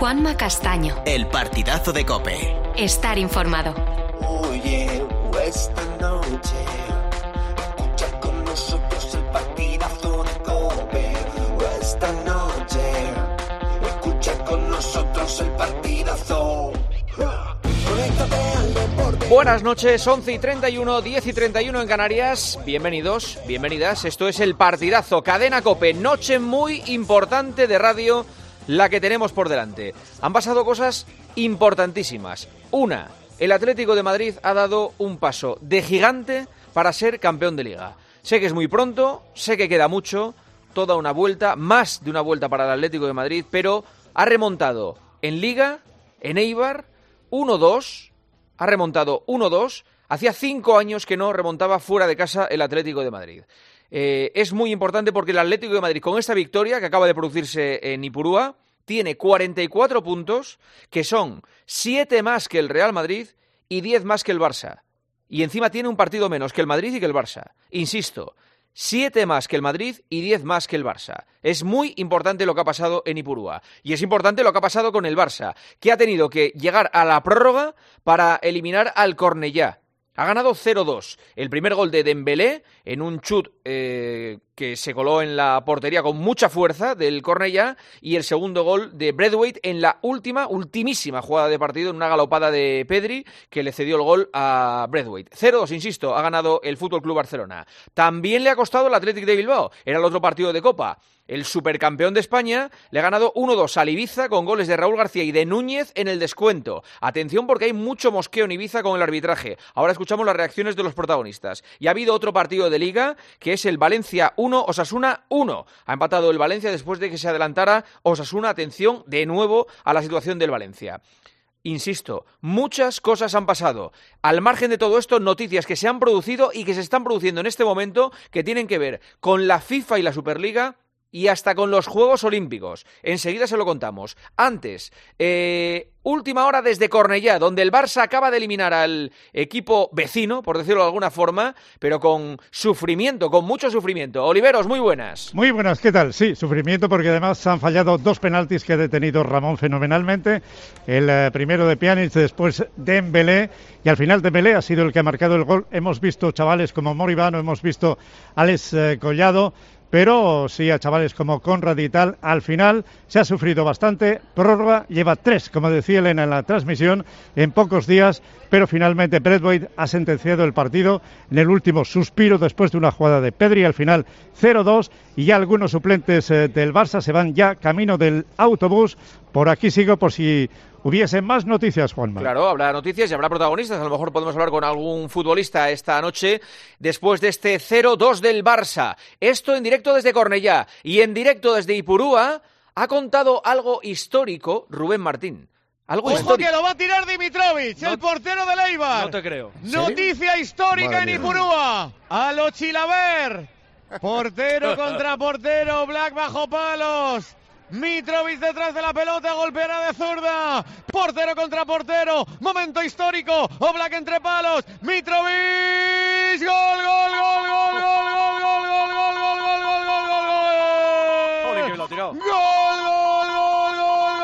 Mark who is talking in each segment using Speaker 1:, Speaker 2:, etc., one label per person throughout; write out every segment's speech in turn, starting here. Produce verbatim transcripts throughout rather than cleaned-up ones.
Speaker 1: Juanma Castaño.
Speaker 2: El partidazo de COPE.
Speaker 1: Estar informado.
Speaker 3: Oye, esta noche escucha con nosotros el partidazo de COPE. Esta noche escucha con nosotros el partidazo. Conéctate al deporte.
Speaker 4: Buenas noches, once y treinta y uno, diez y treinta y uno en Canarias. Bienvenidos, bienvenidas. Esto es el partidazo, Cadena COPE. Noche muy importante de radio la que tenemos por delante. Han pasado cosas importantísimas. Una, el Atlético de Madrid ha dado un paso de gigante para ser campeón de Liga. Sé que es muy pronto, sé que queda mucho, toda una vuelta, más de una vuelta para el Atlético de Madrid, pero ha remontado en Liga, en Eibar, uno dos, ha remontado uno dos, hacía cinco años que no remontaba fuera de casa el Atlético de Madrid. Eh, es muy importante porque el Atlético de Madrid, con esta victoria que acaba de producirse en Ipurúa, tiene cuarenta y cuatro puntos, que son siete más que el Real Madrid y diez más que el Barça. Y encima tiene un partido menos que el Madrid y que el Barça. Insisto, siete más que el Madrid y diez más que el Barça. Es muy importante lo que ha pasado en Ipurúa. Y es importante lo que ha pasado con el Barça, que ha tenido que llegar a la prórroga para eliminar al Cornellá. Ha ganado cero dos. El primer gol de Dembélé en un chut eh, que se coló en la portería con mucha fuerza del Cornellá, y el segundo gol de Braithwaite en la última, ultimísima jugada de partido, en una galopada de Pedri que le cedió el gol a Braithwaite. cero dos, insisto, ha ganado el F C Barcelona. También le ha costado el Athletic de Bilbao. Era el otro partido de Copa. El supercampeón de España le ha ganado uno dos al Ibiza con goles de Raúl García y de Núñez en el descuento. Atención porque hay mucho mosqueo en Ibiza con el arbitraje. Ahora escuchamos las reacciones de los protagonistas. Y ha habido otro partido de Liga que es el Valencia uno, Osasuna uno. Ha empatado el Valencia después de que se adelantara Osasuna. Atención de nuevo a la situación del Valencia. Insisto, muchas cosas han pasado. Al margen de todo esto, noticias que se han producido y que se están produciendo en este momento que tienen que ver con la FIFA y la Superliga y hasta con los Juegos Olímpicos. Enseguida se lo contamos. Antes, eh, última hora desde Cornellá, donde el Barça acaba de eliminar al equipo vecino, por decirlo de alguna forma, pero con sufrimiento, con mucho sufrimiento. Oliveros, muy buenas.
Speaker 5: Muy buenas, ¿qué tal? Sí, sufrimiento porque además han fallado dos penaltis que ha detenido Ramón fenomenalmente. El eh, primero de Pjanic, después Dembélé, y al final Dembélé ha sido el que ha marcado el gol. Hemos visto chavales como Moribano, hemos visto Alex eh, Collado, pero sí a chavales como Conrad y tal. Al final se ha sufrido bastante. Prórroga lleva tres, como decía Elena en la transmisión, en pocos días, pero finalmente Braithwaite ha sentenciado el partido en el último suspiro después de una jugada de Pedri. Al final cero dos, y ya algunos suplentes eh, del Barça se van ya camino del autobús. Por aquí sigo por si hubiese más noticias, Juanma.
Speaker 4: Claro, habrá noticias y habrá protagonistas. A lo mejor podemos hablar con algún futbolista esta noche después de este cero dos del Barça. Esto en directo desde Cornellá y en directo desde Ipurúa ha contado algo histórico Rubén Martín. Algo
Speaker 6: Ojo
Speaker 4: histórico.
Speaker 6: Que lo va a tirar Dimitrovic, no, el portero del Eibar.
Speaker 4: No te creo.
Speaker 6: Noticia histórica
Speaker 7: Madre
Speaker 6: en
Speaker 7: mía.
Speaker 6: Ipurúa. A lo Chilaver. Portero contra portero. Black bajo palos. Mitrovic detrás de la pelota, golpeará de zurda. Portero contra portero. Momento histórico. Oblak entre palos. Mitrovic. Gol, gol, gol, gol, gol, gol, gol, gol, gol, gol, gol, gol, gol, gol, gol.
Speaker 4: Ole, que lo ha tirado.
Speaker 6: Gol, gol, gol, gol,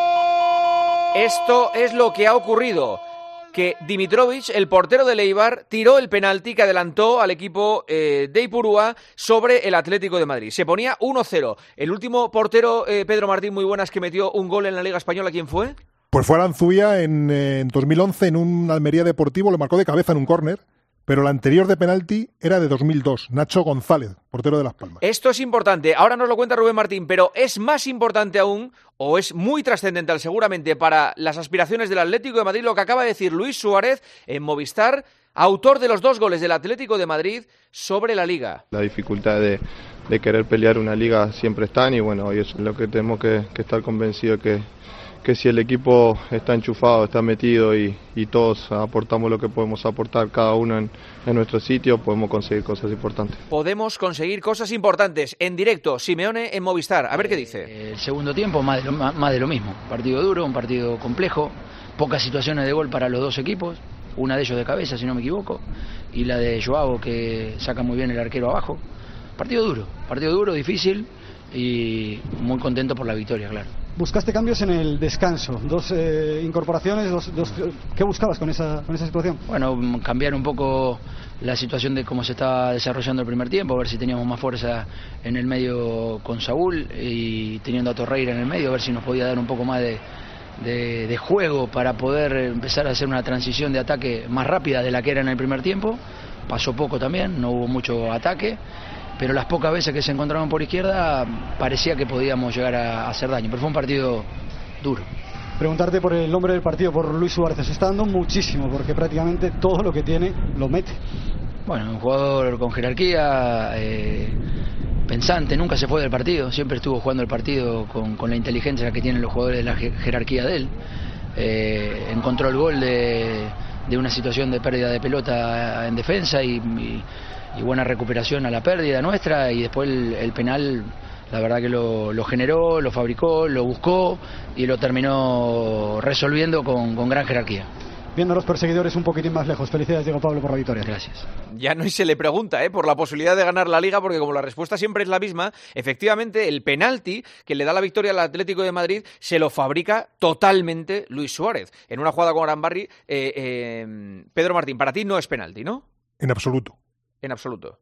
Speaker 6: gol.
Speaker 4: Esto es lo que ha ocurrido. Que Dimitrovic, el portero del Eibar, tiró el penalti que adelantó al equipo eh, de Ipurúa sobre el Atlético de Madrid. Se ponía uno cero. El último portero, eh, Pedro Martín, muy buenas, que metió un gol en la Liga Española, ¿quién fue?
Speaker 7: Pues fue Aranzuía en, en dos mil once en un Almería Deportivo, lo marcó de cabeza en un córner, pero la anterior de penalti era de dos mil dos, Nacho González, portero de Las Palmas.
Speaker 4: Esto es importante, ahora nos lo cuenta Rubén Martín, pero es más importante aún, o es muy trascendental seguramente para las aspiraciones del Atlético de Madrid, lo que acaba de decir Luis Suárez en Movistar, autor de los dos goles del Atlético de Madrid sobre la Liga.
Speaker 8: La dificultad de, de querer pelear una Liga siempre están, y bueno, hoy es lo que tenemos que, que estar convencidos que que si el equipo está enchufado, está metido y, y todos aportamos lo que podemos aportar, cada uno en, en nuestro sitio, podemos conseguir cosas importantes.
Speaker 4: Podemos conseguir cosas importantes. En directo, Simeone en Movistar. A ver qué dice.
Speaker 9: Eh, el segundo tiempo, más de, lo, más de lo mismo. Partido duro, un partido complejo, pocas situaciones de gol para los dos equipos, una de ellos de cabeza, si no me equivoco, y la de Joao, que saca muy bien el arquero abajo. Partido duro, partido duro, difícil y muy contento por la victoria, claro.
Speaker 10: Buscaste cambios en el descanso, dos eh, incorporaciones, dos, dos, ¿qué buscabas con esa, con esa situación?
Speaker 9: Bueno, cambiar un poco la situación de cómo se estaba desarrollando el primer tiempo, a ver si teníamos más fuerza en el medio con Saúl y teniendo a Torreira en el medio, a ver si nos podía dar un poco más de, de, de juego para poder empezar a hacer una transición de ataque más rápida de la que era en el primer tiempo. Pasó poco también, no hubo mucho ataque, pero las pocas veces que se encontraban por izquierda parecía que podíamos llegar a hacer daño, pero fue un partido duro.
Speaker 10: Preguntarte por el nombre del partido, por Luis Suárez. Se está dando muchísimo porque prácticamente todo lo que tiene lo mete.
Speaker 9: Bueno, un jugador con jerarquía, eh, pensante, nunca se fue del partido, siempre estuvo jugando el partido con, con la inteligencia que tienen los jugadores de la jerarquía de él. Eh, encontró el gol de, de una situación de pérdida de pelota en defensa y, y, y buena recuperación a la pérdida nuestra, y después el, el penal, la verdad que lo, lo generó, lo fabricó, lo buscó y lo terminó resolviendo con, con gran jerarquía.
Speaker 10: Viendo a los perseguidores un poquitín más lejos. Felicidades, Diego Pablo, por la victoria.
Speaker 9: Gracias.
Speaker 4: Ya no se le pregunta ¿eh? por la posibilidad de ganar la Liga, porque como la respuesta siempre es la misma, efectivamente el penalti que le da la victoria al Atlético de Madrid se lo fabrica totalmente Luis Suárez. En una jugada con Arambarri, eh, eh, Pedro Martín, para ti no es penalti, ¿no?
Speaker 7: En absoluto.
Speaker 4: En absoluto.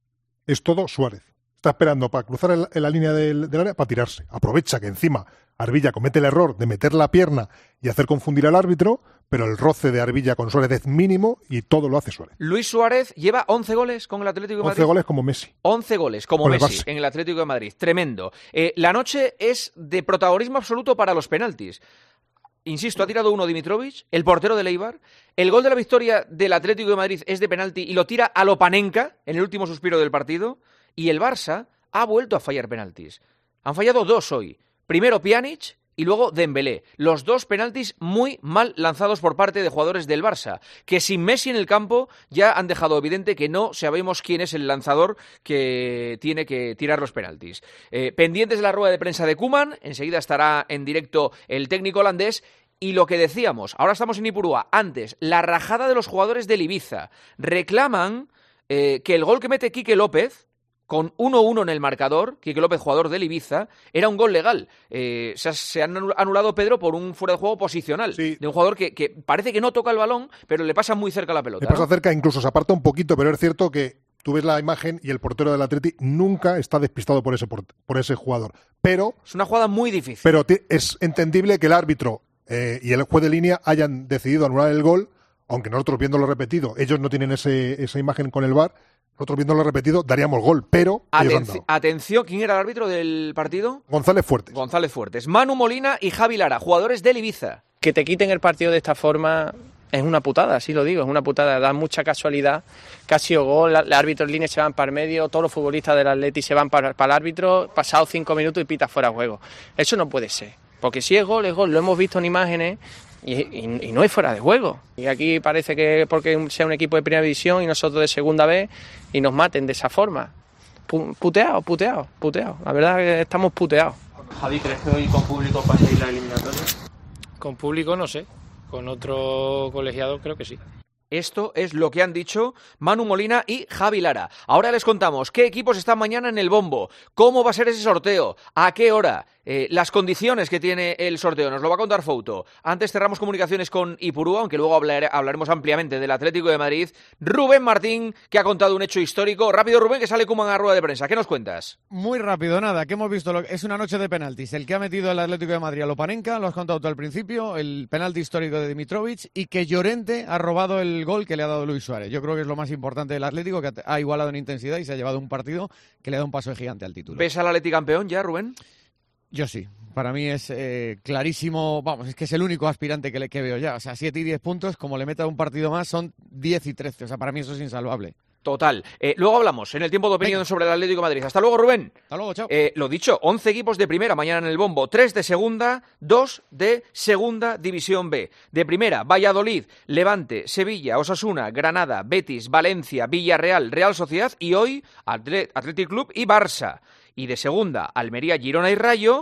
Speaker 7: Es todo Suárez. Está esperando para cruzar el, en la línea del, del área para tirarse. Aprovecha que encima Arbilla comete el error de meter la pierna y hacer confundir al árbitro, pero el roce de Arbilla con Suárez es mínimo y todo lo hace Suárez.
Speaker 4: Luis Suárez lleva once goles con el Atlético de Madrid.
Speaker 7: once goles como Messi.
Speaker 4: once goles como
Speaker 7: con
Speaker 4: Messi en el Atlético de Madrid. Tremendo. Eh, la noche es de protagonismo absoluto para los penaltis. Insisto, ha tirado uno Dimitrovic, el portero del Eibar. El gol de la victoria del Atlético de Madrid es de penalti y lo tira a Lopanenka en el último suspiro del partido. Y el Barça ha vuelto a fallar penaltis. Han fallado dos hoy. Primero Pjanic y luego Dembélé. Los dos penaltis muy mal lanzados por parte de jugadores del Barça, que sin Messi en el campo ya han dejado evidente que no sabemos quién es el lanzador que tiene que tirar los penaltis. Eh, pendientes de la rueda de prensa de Koeman, enseguida estará en directo el técnico holandés. Y lo que decíamos, ahora estamos en Ipurúa, antes, la rajada de los jugadores del Ibiza. Reclaman eh, que el gol que mete Quique López, con uno uno en el marcador, Quique López, jugador del Ibiza, era un gol legal. Eh, se, se han anulado, Pedro, por un fuera de juego posicional. Sí. De un jugador que, que parece que no toca el balón, pero le pasa muy cerca la pelota.
Speaker 7: Le pasa
Speaker 4: ¿no?
Speaker 7: cerca, incluso se aparta un poquito, pero es cierto que tú ves la imagen y el portero del Atleti nunca está despistado por ese, por, por ese jugador. Pero
Speaker 4: es una jugada muy difícil.
Speaker 7: Pero es entendible que el árbitro eh, y el juez de línea hayan decidido anular el gol, aunque nosotros viéndolo repetido, ellos no tienen ese, esa imagen con el V A R. Nosotros viéndolo repetido daríamos gol, pero
Speaker 4: Atenci- atención, ¿quién era el árbitro del partido?
Speaker 7: González Fuertes.
Speaker 4: González Fuertes. Manu Molina y Javi Lara, jugadores del Ibiza.
Speaker 11: Que te quiten el partido de esta forma es una putada, así lo digo, es una putada, da mucha casualidad. Casi o gol, el árbitro en línea se van para el medio, todos los futbolistas del Atleti se van para, para el árbitro, pasados cinco minutos y pita fuera de juego. Eso no puede ser, porque si es gol, es gol, lo hemos visto en imágenes. Y, y, y no es fuera de juego. Y aquí parece que porque sea un equipo de primera división y nosotros de segunda vez y nos maten de esa forma. Puteados, puteados, puteados. La verdad es que estamos puteados.
Speaker 12: Javi, ¿crees que hoy con público paséis la eliminatoria?
Speaker 13: Con público no sé. Con otro colegiado creo que sí.
Speaker 4: Esto es lo que han dicho Manu Molina y Javi Lara. Ahora les contamos qué equipos están mañana en el bombo, cómo va a ser ese sorteo, a qué hora, eh, las condiciones que tiene el sorteo. Nos lo va a contar Fouto. Antes cerramos comunicaciones con Ipurúa, aunque luego hablar, hablaremos ampliamente del Atlético de Madrid. Rubén Martín, que ha contado un hecho histórico. Rápido, Rubén, que sale Koeman a rueda de prensa. ¿Qué nos cuentas?
Speaker 6: Muy rápido, nada, que hemos visto. Lo... Es una noche de penaltis. El que ha metido el Atlético de Madrid a Lopanenka, lo has contado tú al principio, el penalti histórico de Dimitrovic, y que Llorente ha robado el gol que le ha dado Luis Suárez. Yo creo que es lo más importante del Atlético, que ha igualado en intensidad y se ha llevado un partido que le da un paso de gigante al título.
Speaker 4: ¿Ves al Atleti campeón ya, Rubén?
Speaker 6: Yo sí. Para mí es eh, clarísimo, vamos, es que es el único aspirante que, le, que veo ya. O sea, siete y diez puntos, como le meta un partido más, son diez y trece. O sea, para mí eso es insalvable.
Speaker 4: Total. Eh, luego hablamos en el tiempo de opinión Venga. sobre el Atlético de Madrid. Hasta luego, Rubén.
Speaker 6: Hasta luego, chao.
Speaker 4: Eh, lo dicho, once equipos de primera mañana en el bombo, tres de segunda, dos de segunda división B. De primera, Valladolid, Levante, Sevilla, Osasuna, Granada, Betis, Valencia, Villarreal, Real Sociedad y hoy Atlet- Athletic Club y Barça. Y de segunda, Almería, Girona y Rayo.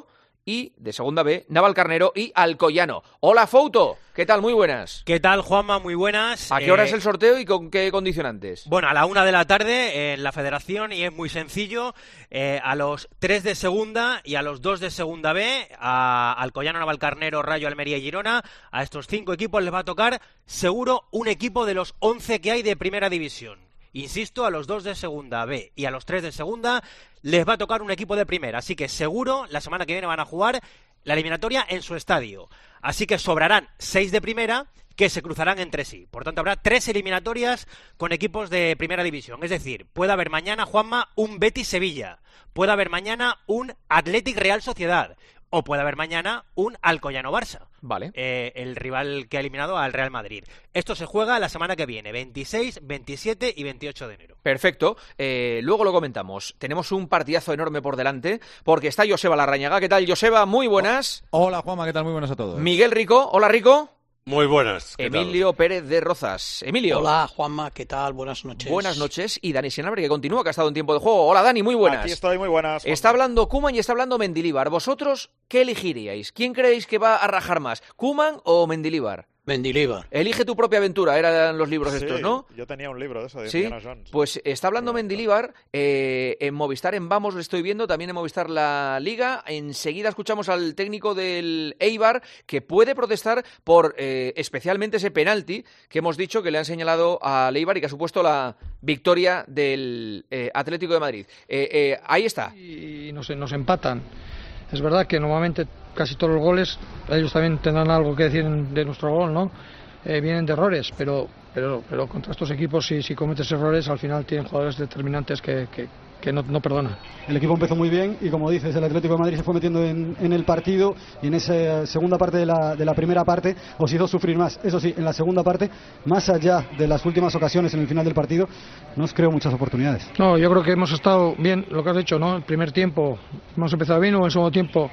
Speaker 4: y de Segunda B, Navalcarnero y Alcoyano. Hola, Fouto. ¿Qué tal? Muy buenas.
Speaker 14: ¿Qué tal, Juanma? Muy buenas.
Speaker 4: ¿A qué hora eh... es el sorteo y con qué condicionantes?
Speaker 14: Bueno, a la una de la tarde en la Federación, y es muy sencillo. Eh, a los tres de Segunda y a los dos de Segunda B, a Alcoyano, Navalcarnero, Rayo, Almería y Girona, a estos cinco equipos les va a tocar seguro un equipo de los once que hay de Primera División. Insisto, a los dos de Segunda B y a los tres de Segunda les va a tocar un equipo de Primera. Así que seguro la semana que viene van a jugar la eliminatoria en su estadio. Así que sobrarán seis de Primera que se cruzarán entre sí. Por tanto, habrá tres eliminatorias con equipos de Primera División. Es decir, puede haber mañana, Juanma, un Betis-Sevilla. Puede haber mañana un Athletic Real Sociedad. O puede haber mañana un Alcoyano-Barça.
Speaker 4: Vale.
Speaker 14: Eh, el rival que ha eliminado al Real Madrid. Esto se juega la semana que viene, veintiséis, veintisiete y veintiocho de enero.
Speaker 4: Perfecto. Eh, luego lo comentamos. Tenemos un partidazo enorme por delante, porque está Joseba Larrañaga. ¿Qué tal, Joseba? Muy buenas.
Speaker 15: Hola, Juanma. ¿Qué tal? Muy buenas a todos.
Speaker 4: Miguel Rico. Hola, Rico.
Speaker 16: Muy buenas.
Speaker 4: Emilio tal? Pérez de Rozas. Emilio.
Speaker 17: Hola, Juanma, ¿qué tal? Buenas noches.
Speaker 4: Buenas noches. Y Dani Senabre, que continúa, que ha estado en tiempo de juego. Hola, Dani, muy buenas.
Speaker 18: Aquí estoy, muy buenas. Juanma.
Speaker 4: Está hablando Koeman y está hablando Mendilibar. ¿Vosotros qué elegiríais? ¿Quién creéis que va a rajar más? ¿Koeman o Mendilibar?
Speaker 17: Mendilibar.
Speaker 4: Elige tu propia aventura, eran los libros
Speaker 18: sí,
Speaker 4: estos, ¿no?
Speaker 18: Yo tenía un libro de eso, de
Speaker 4: ¿Sí?
Speaker 18: Indiana Jones.
Speaker 4: Pues está hablando Mendilibar, eh, en Movistar, en Vamos, lo estoy viendo, también en Movistar La Liga. Enseguida escuchamos al técnico del Eibar, que puede protestar por eh, especialmente ese penalti que hemos dicho que le han señalado al Eibar y que ha supuesto la victoria del eh, Atlético de Madrid. Eh, eh, ahí está.
Speaker 19: Y nos, nos empatan. Es verdad que normalmente casi todos los goles, ellos también tendrán algo que decir de nuestro gol, ¿no? Eh, vienen de errores, pero pero pero contra estos equipos, si, si cometes errores, al final tienen jugadores determinantes que, que, que no, no perdonan.
Speaker 10: El equipo empezó muy bien y, como dices, el Atlético de Madrid se fue metiendo en, en el partido, y en esa segunda parte de la, de la primera parte os hizo sufrir más. Eso sí, en la segunda parte, más allá de las últimas ocasiones en el final del partido, nos creó muchas oportunidades.
Speaker 19: No, yo creo que hemos estado bien, lo que has dicho, ¿no? El primer tiempo hemos empezado bien, o en el segundo tiempo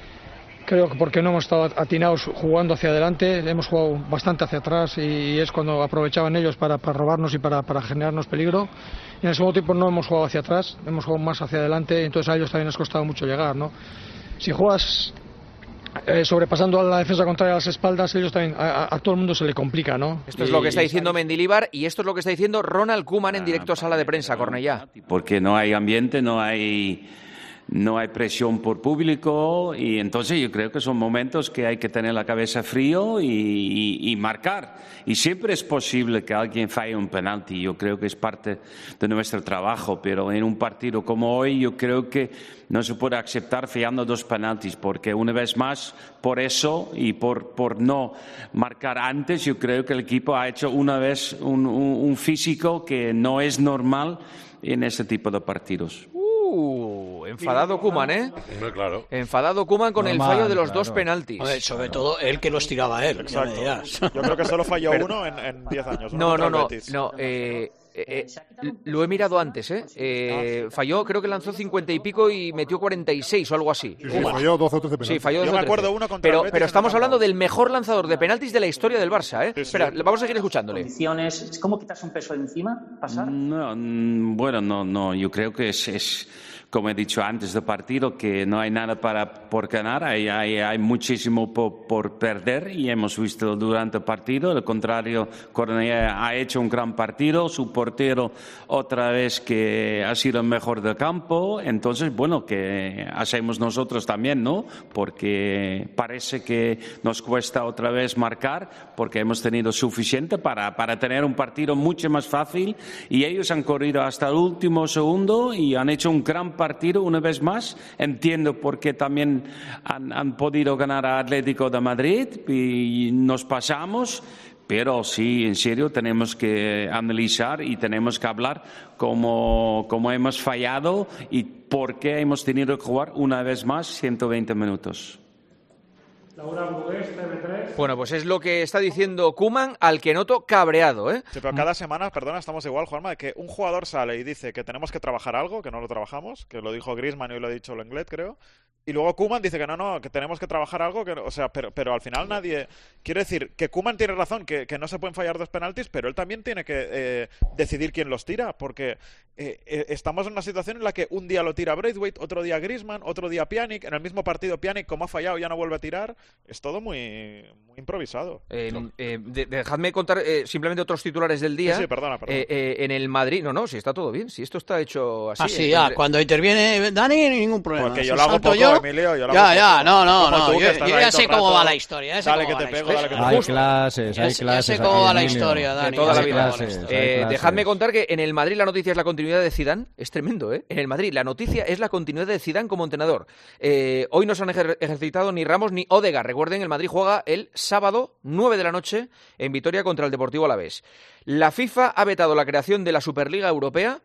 Speaker 19: creo que porque no hemos estado atinados jugando hacia adelante, hemos jugado bastante hacia atrás, y es cuando aprovechaban ellos para, para robarnos y para, para generarnos peligro. Y en el segundo tiempo no hemos jugado hacia atrás, hemos jugado más hacia adelante, y entonces a ellos también les ha costado mucho llegar, ¿no? Si juegas eh, sobrepasando a la defensa contraria a las espaldas, ellos también, a, a todo el mundo se le complica, ¿no?
Speaker 4: Esto es y, lo que está diciendo Mendilibar, y esto es lo que está diciendo Ronald Koeman en directo a Sala de Prensa, Cornellá.
Speaker 20: Porque no hay ambiente, no hay... no hay presión por público, y entonces yo creo que son momentos que hay que tener la cabeza frío y, y, y marcar. Y siempre es posible que alguien falle un penalti, yo creo que es parte de nuestro trabajo, pero en un partido como hoy yo creo que no se puede aceptar fallando dos penaltis, porque una vez más, por eso y por, por no marcar antes, yo creo que el equipo ha hecho una vez un, un, un físico que no es normal en este tipo de partidos.
Speaker 4: Uh, enfadado Koeman, ¿eh?
Speaker 16: No, claro.
Speaker 4: Enfadado Koeman con Normal, el fallo de los claro. dos penaltis.
Speaker 17: Ver, sobre todo él, que los tiraba a él.
Speaker 18: Exacto. Yo creo que solo falló Pero, uno en diez años.
Speaker 4: No, no, no. no eh, eh, eh, lo he mirado antes, ¿eh? eh falló, creo que lanzó cincuenta y pico y metió cuarenta y seis o algo así.
Speaker 7: Sí, sí, falló doce o trece penaltis.
Speaker 4: Sí, falló doce
Speaker 18: Yo me acuerdo uno contra
Speaker 4: Pero,
Speaker 18: el Betis
Speaker 4: pero estamos
Speaker 18: en el
Speaker 4: hablando del mejor lanzador de penaltis de la historia del Barça, ¿eh?
Speaker 18: Sí, sí.
Speaker 4: Espera, vamos a seguir escuchándole.
Speaker 21: ¿Es ¿Cómo quitarse un peso de encima? ¿Pasar?
Speaker 20: No, bueno, no, no. Yo creo que es... es... como he dicho antes del partido, que no hay nada para, por ganar, hay, hay, hay muchísimo por, por perder, y hemos visto durante el partido, al contrario, Cornellá ha hecho un gran partido, su portero otra vez que ha sido el mejor del campo, entonces, bueno, que hacemos nosotros también, ¿no? Porque parece que nos cuesta otra vez marcar, porque hemos tenido suficiente para, para tener un partido mucho más fácil, y ellos han corrido hasta el último segundo y han hecho un gran partido partido una vez más. Entiendo por qué también han, han podido ganar a Atlético de Madrid y nos pasamos, pero sí, en serio, tenemos que analizar y tenemos que hablar cómo, cómo hemos fallado y por qué hemos tenido que jugar una vez más ciento veinte minutos.
Speaker 4: Bueno, pues es lo que está diciendo Koeman, al que noto cabreado, ¿eh?
Speaker 18: Sí, pero cada semana, perdona, estamos igual, Juanma, de que un jugador sale y dice que tenemos que trabajar algo, que no lo trabajamos, que lo dijo Griezmann y hoy lo ha dicho Lenglet, creo, Y luego Koeman dice que no, no, que tenemos que trabajar algo, que, o sea, pero, pero al final nadie... Quiero decir, que Koeman tiene razón, que, que no se pueden fallar dos penaltis, pero él también tiene que eh, decidir quién los tira, porque eh, eh, estamos en una situación en la que un día lo tira Braithwaite, otro día Griezmann, otro día Pjanic, en el mismo partido Pjanic, como ha fallado, ya no vuelve a tirar. Es todo muy, muy improvisado.
Speaker 4: Eh, eh, de, dejadme contar eh, simplemente otros titulares del día.
Speaker 18: Sí, sí, perdona, perdona.
Speaker 4: Eh, eh, en el Madrid, no, no, si está todo bien, si esto está hecho así.
Speaker 17: Ah, sí,
Speaker 4: eh,
Speaker 17: ya,
Speaker 4: entre...
Speaker 17: cuando interviene Dani, ningún problema.
Speaker 18: Porque
Speaker 17: Si
Speaker 18: yo lo hago
Speaker 17: salto
Speaker 18: poco,
Speaker 17: yo,
Speaker 18: Emilio, yo lo
Speaker 17: ya,
Speaker 18: hago
Speaker 17: ya,
Speaker 18: poco.
Speaker 17: no, no,
Speaker 18: Como
Speaker 17: no,
Speaker 18: tú, que
Speaker 17: yo,
Speaker 18: estás
Speaker 17: yo
Speaker 18: ahí
Speaker 17: ya
Speaker 18: todo
Speaker 17: sé
Speaker 18: el
Speaker 17: cómo
Speaker 18: rato.
Speaker 17: va la historia. Ya sé
Speaker 18: Dale
Speaker 17: cómo
Speaker 18: que
Speaker 17: va
Speaker 18: te
Speaker 17: la
Speaker 18: pego,
Speaker 17: historia.
Speaker 18: dale que te
Speaker 15: Hay
Speaker 18: pego.
Speaker 15: clases, hay
Speaker 17: Ya sé- ya
Speaker 15: clases.
Speaker 17: sé
Speaker 15: aquí,
Speaker 17: cómo va la
Speaker 15: Emilio.
Speaker 17: historia,
Speaker 4: De
Speaker 17: Dani.
Speaker 4: toda
Speaker 17: ya
Speaker 4: la
Speaker 17: sé
Speaker 4: vida.
Speaker 17: cómo va la
Speaker 15: clases.
Speaker 17: historia.
Speaker 15: Hay
Speaker 4: Eh,
Speaker 15: clases.
Speaker 4: dejadme contar que en el Madrid la noticia es la continuidad de Zidane. Es tremendo, ¿eh? En el Madrid la noticia es la continuidad de Zidane como entrenador. Eh, hoy no se han ejer- ejercitado ni Ramos ni Odegaard. Recuerden, el Madrid juega el sábado, nueve de la noche, en Vitoria contra el Deportivo Alavés. La FIFA ha vetado la creación de la Superliga Europea.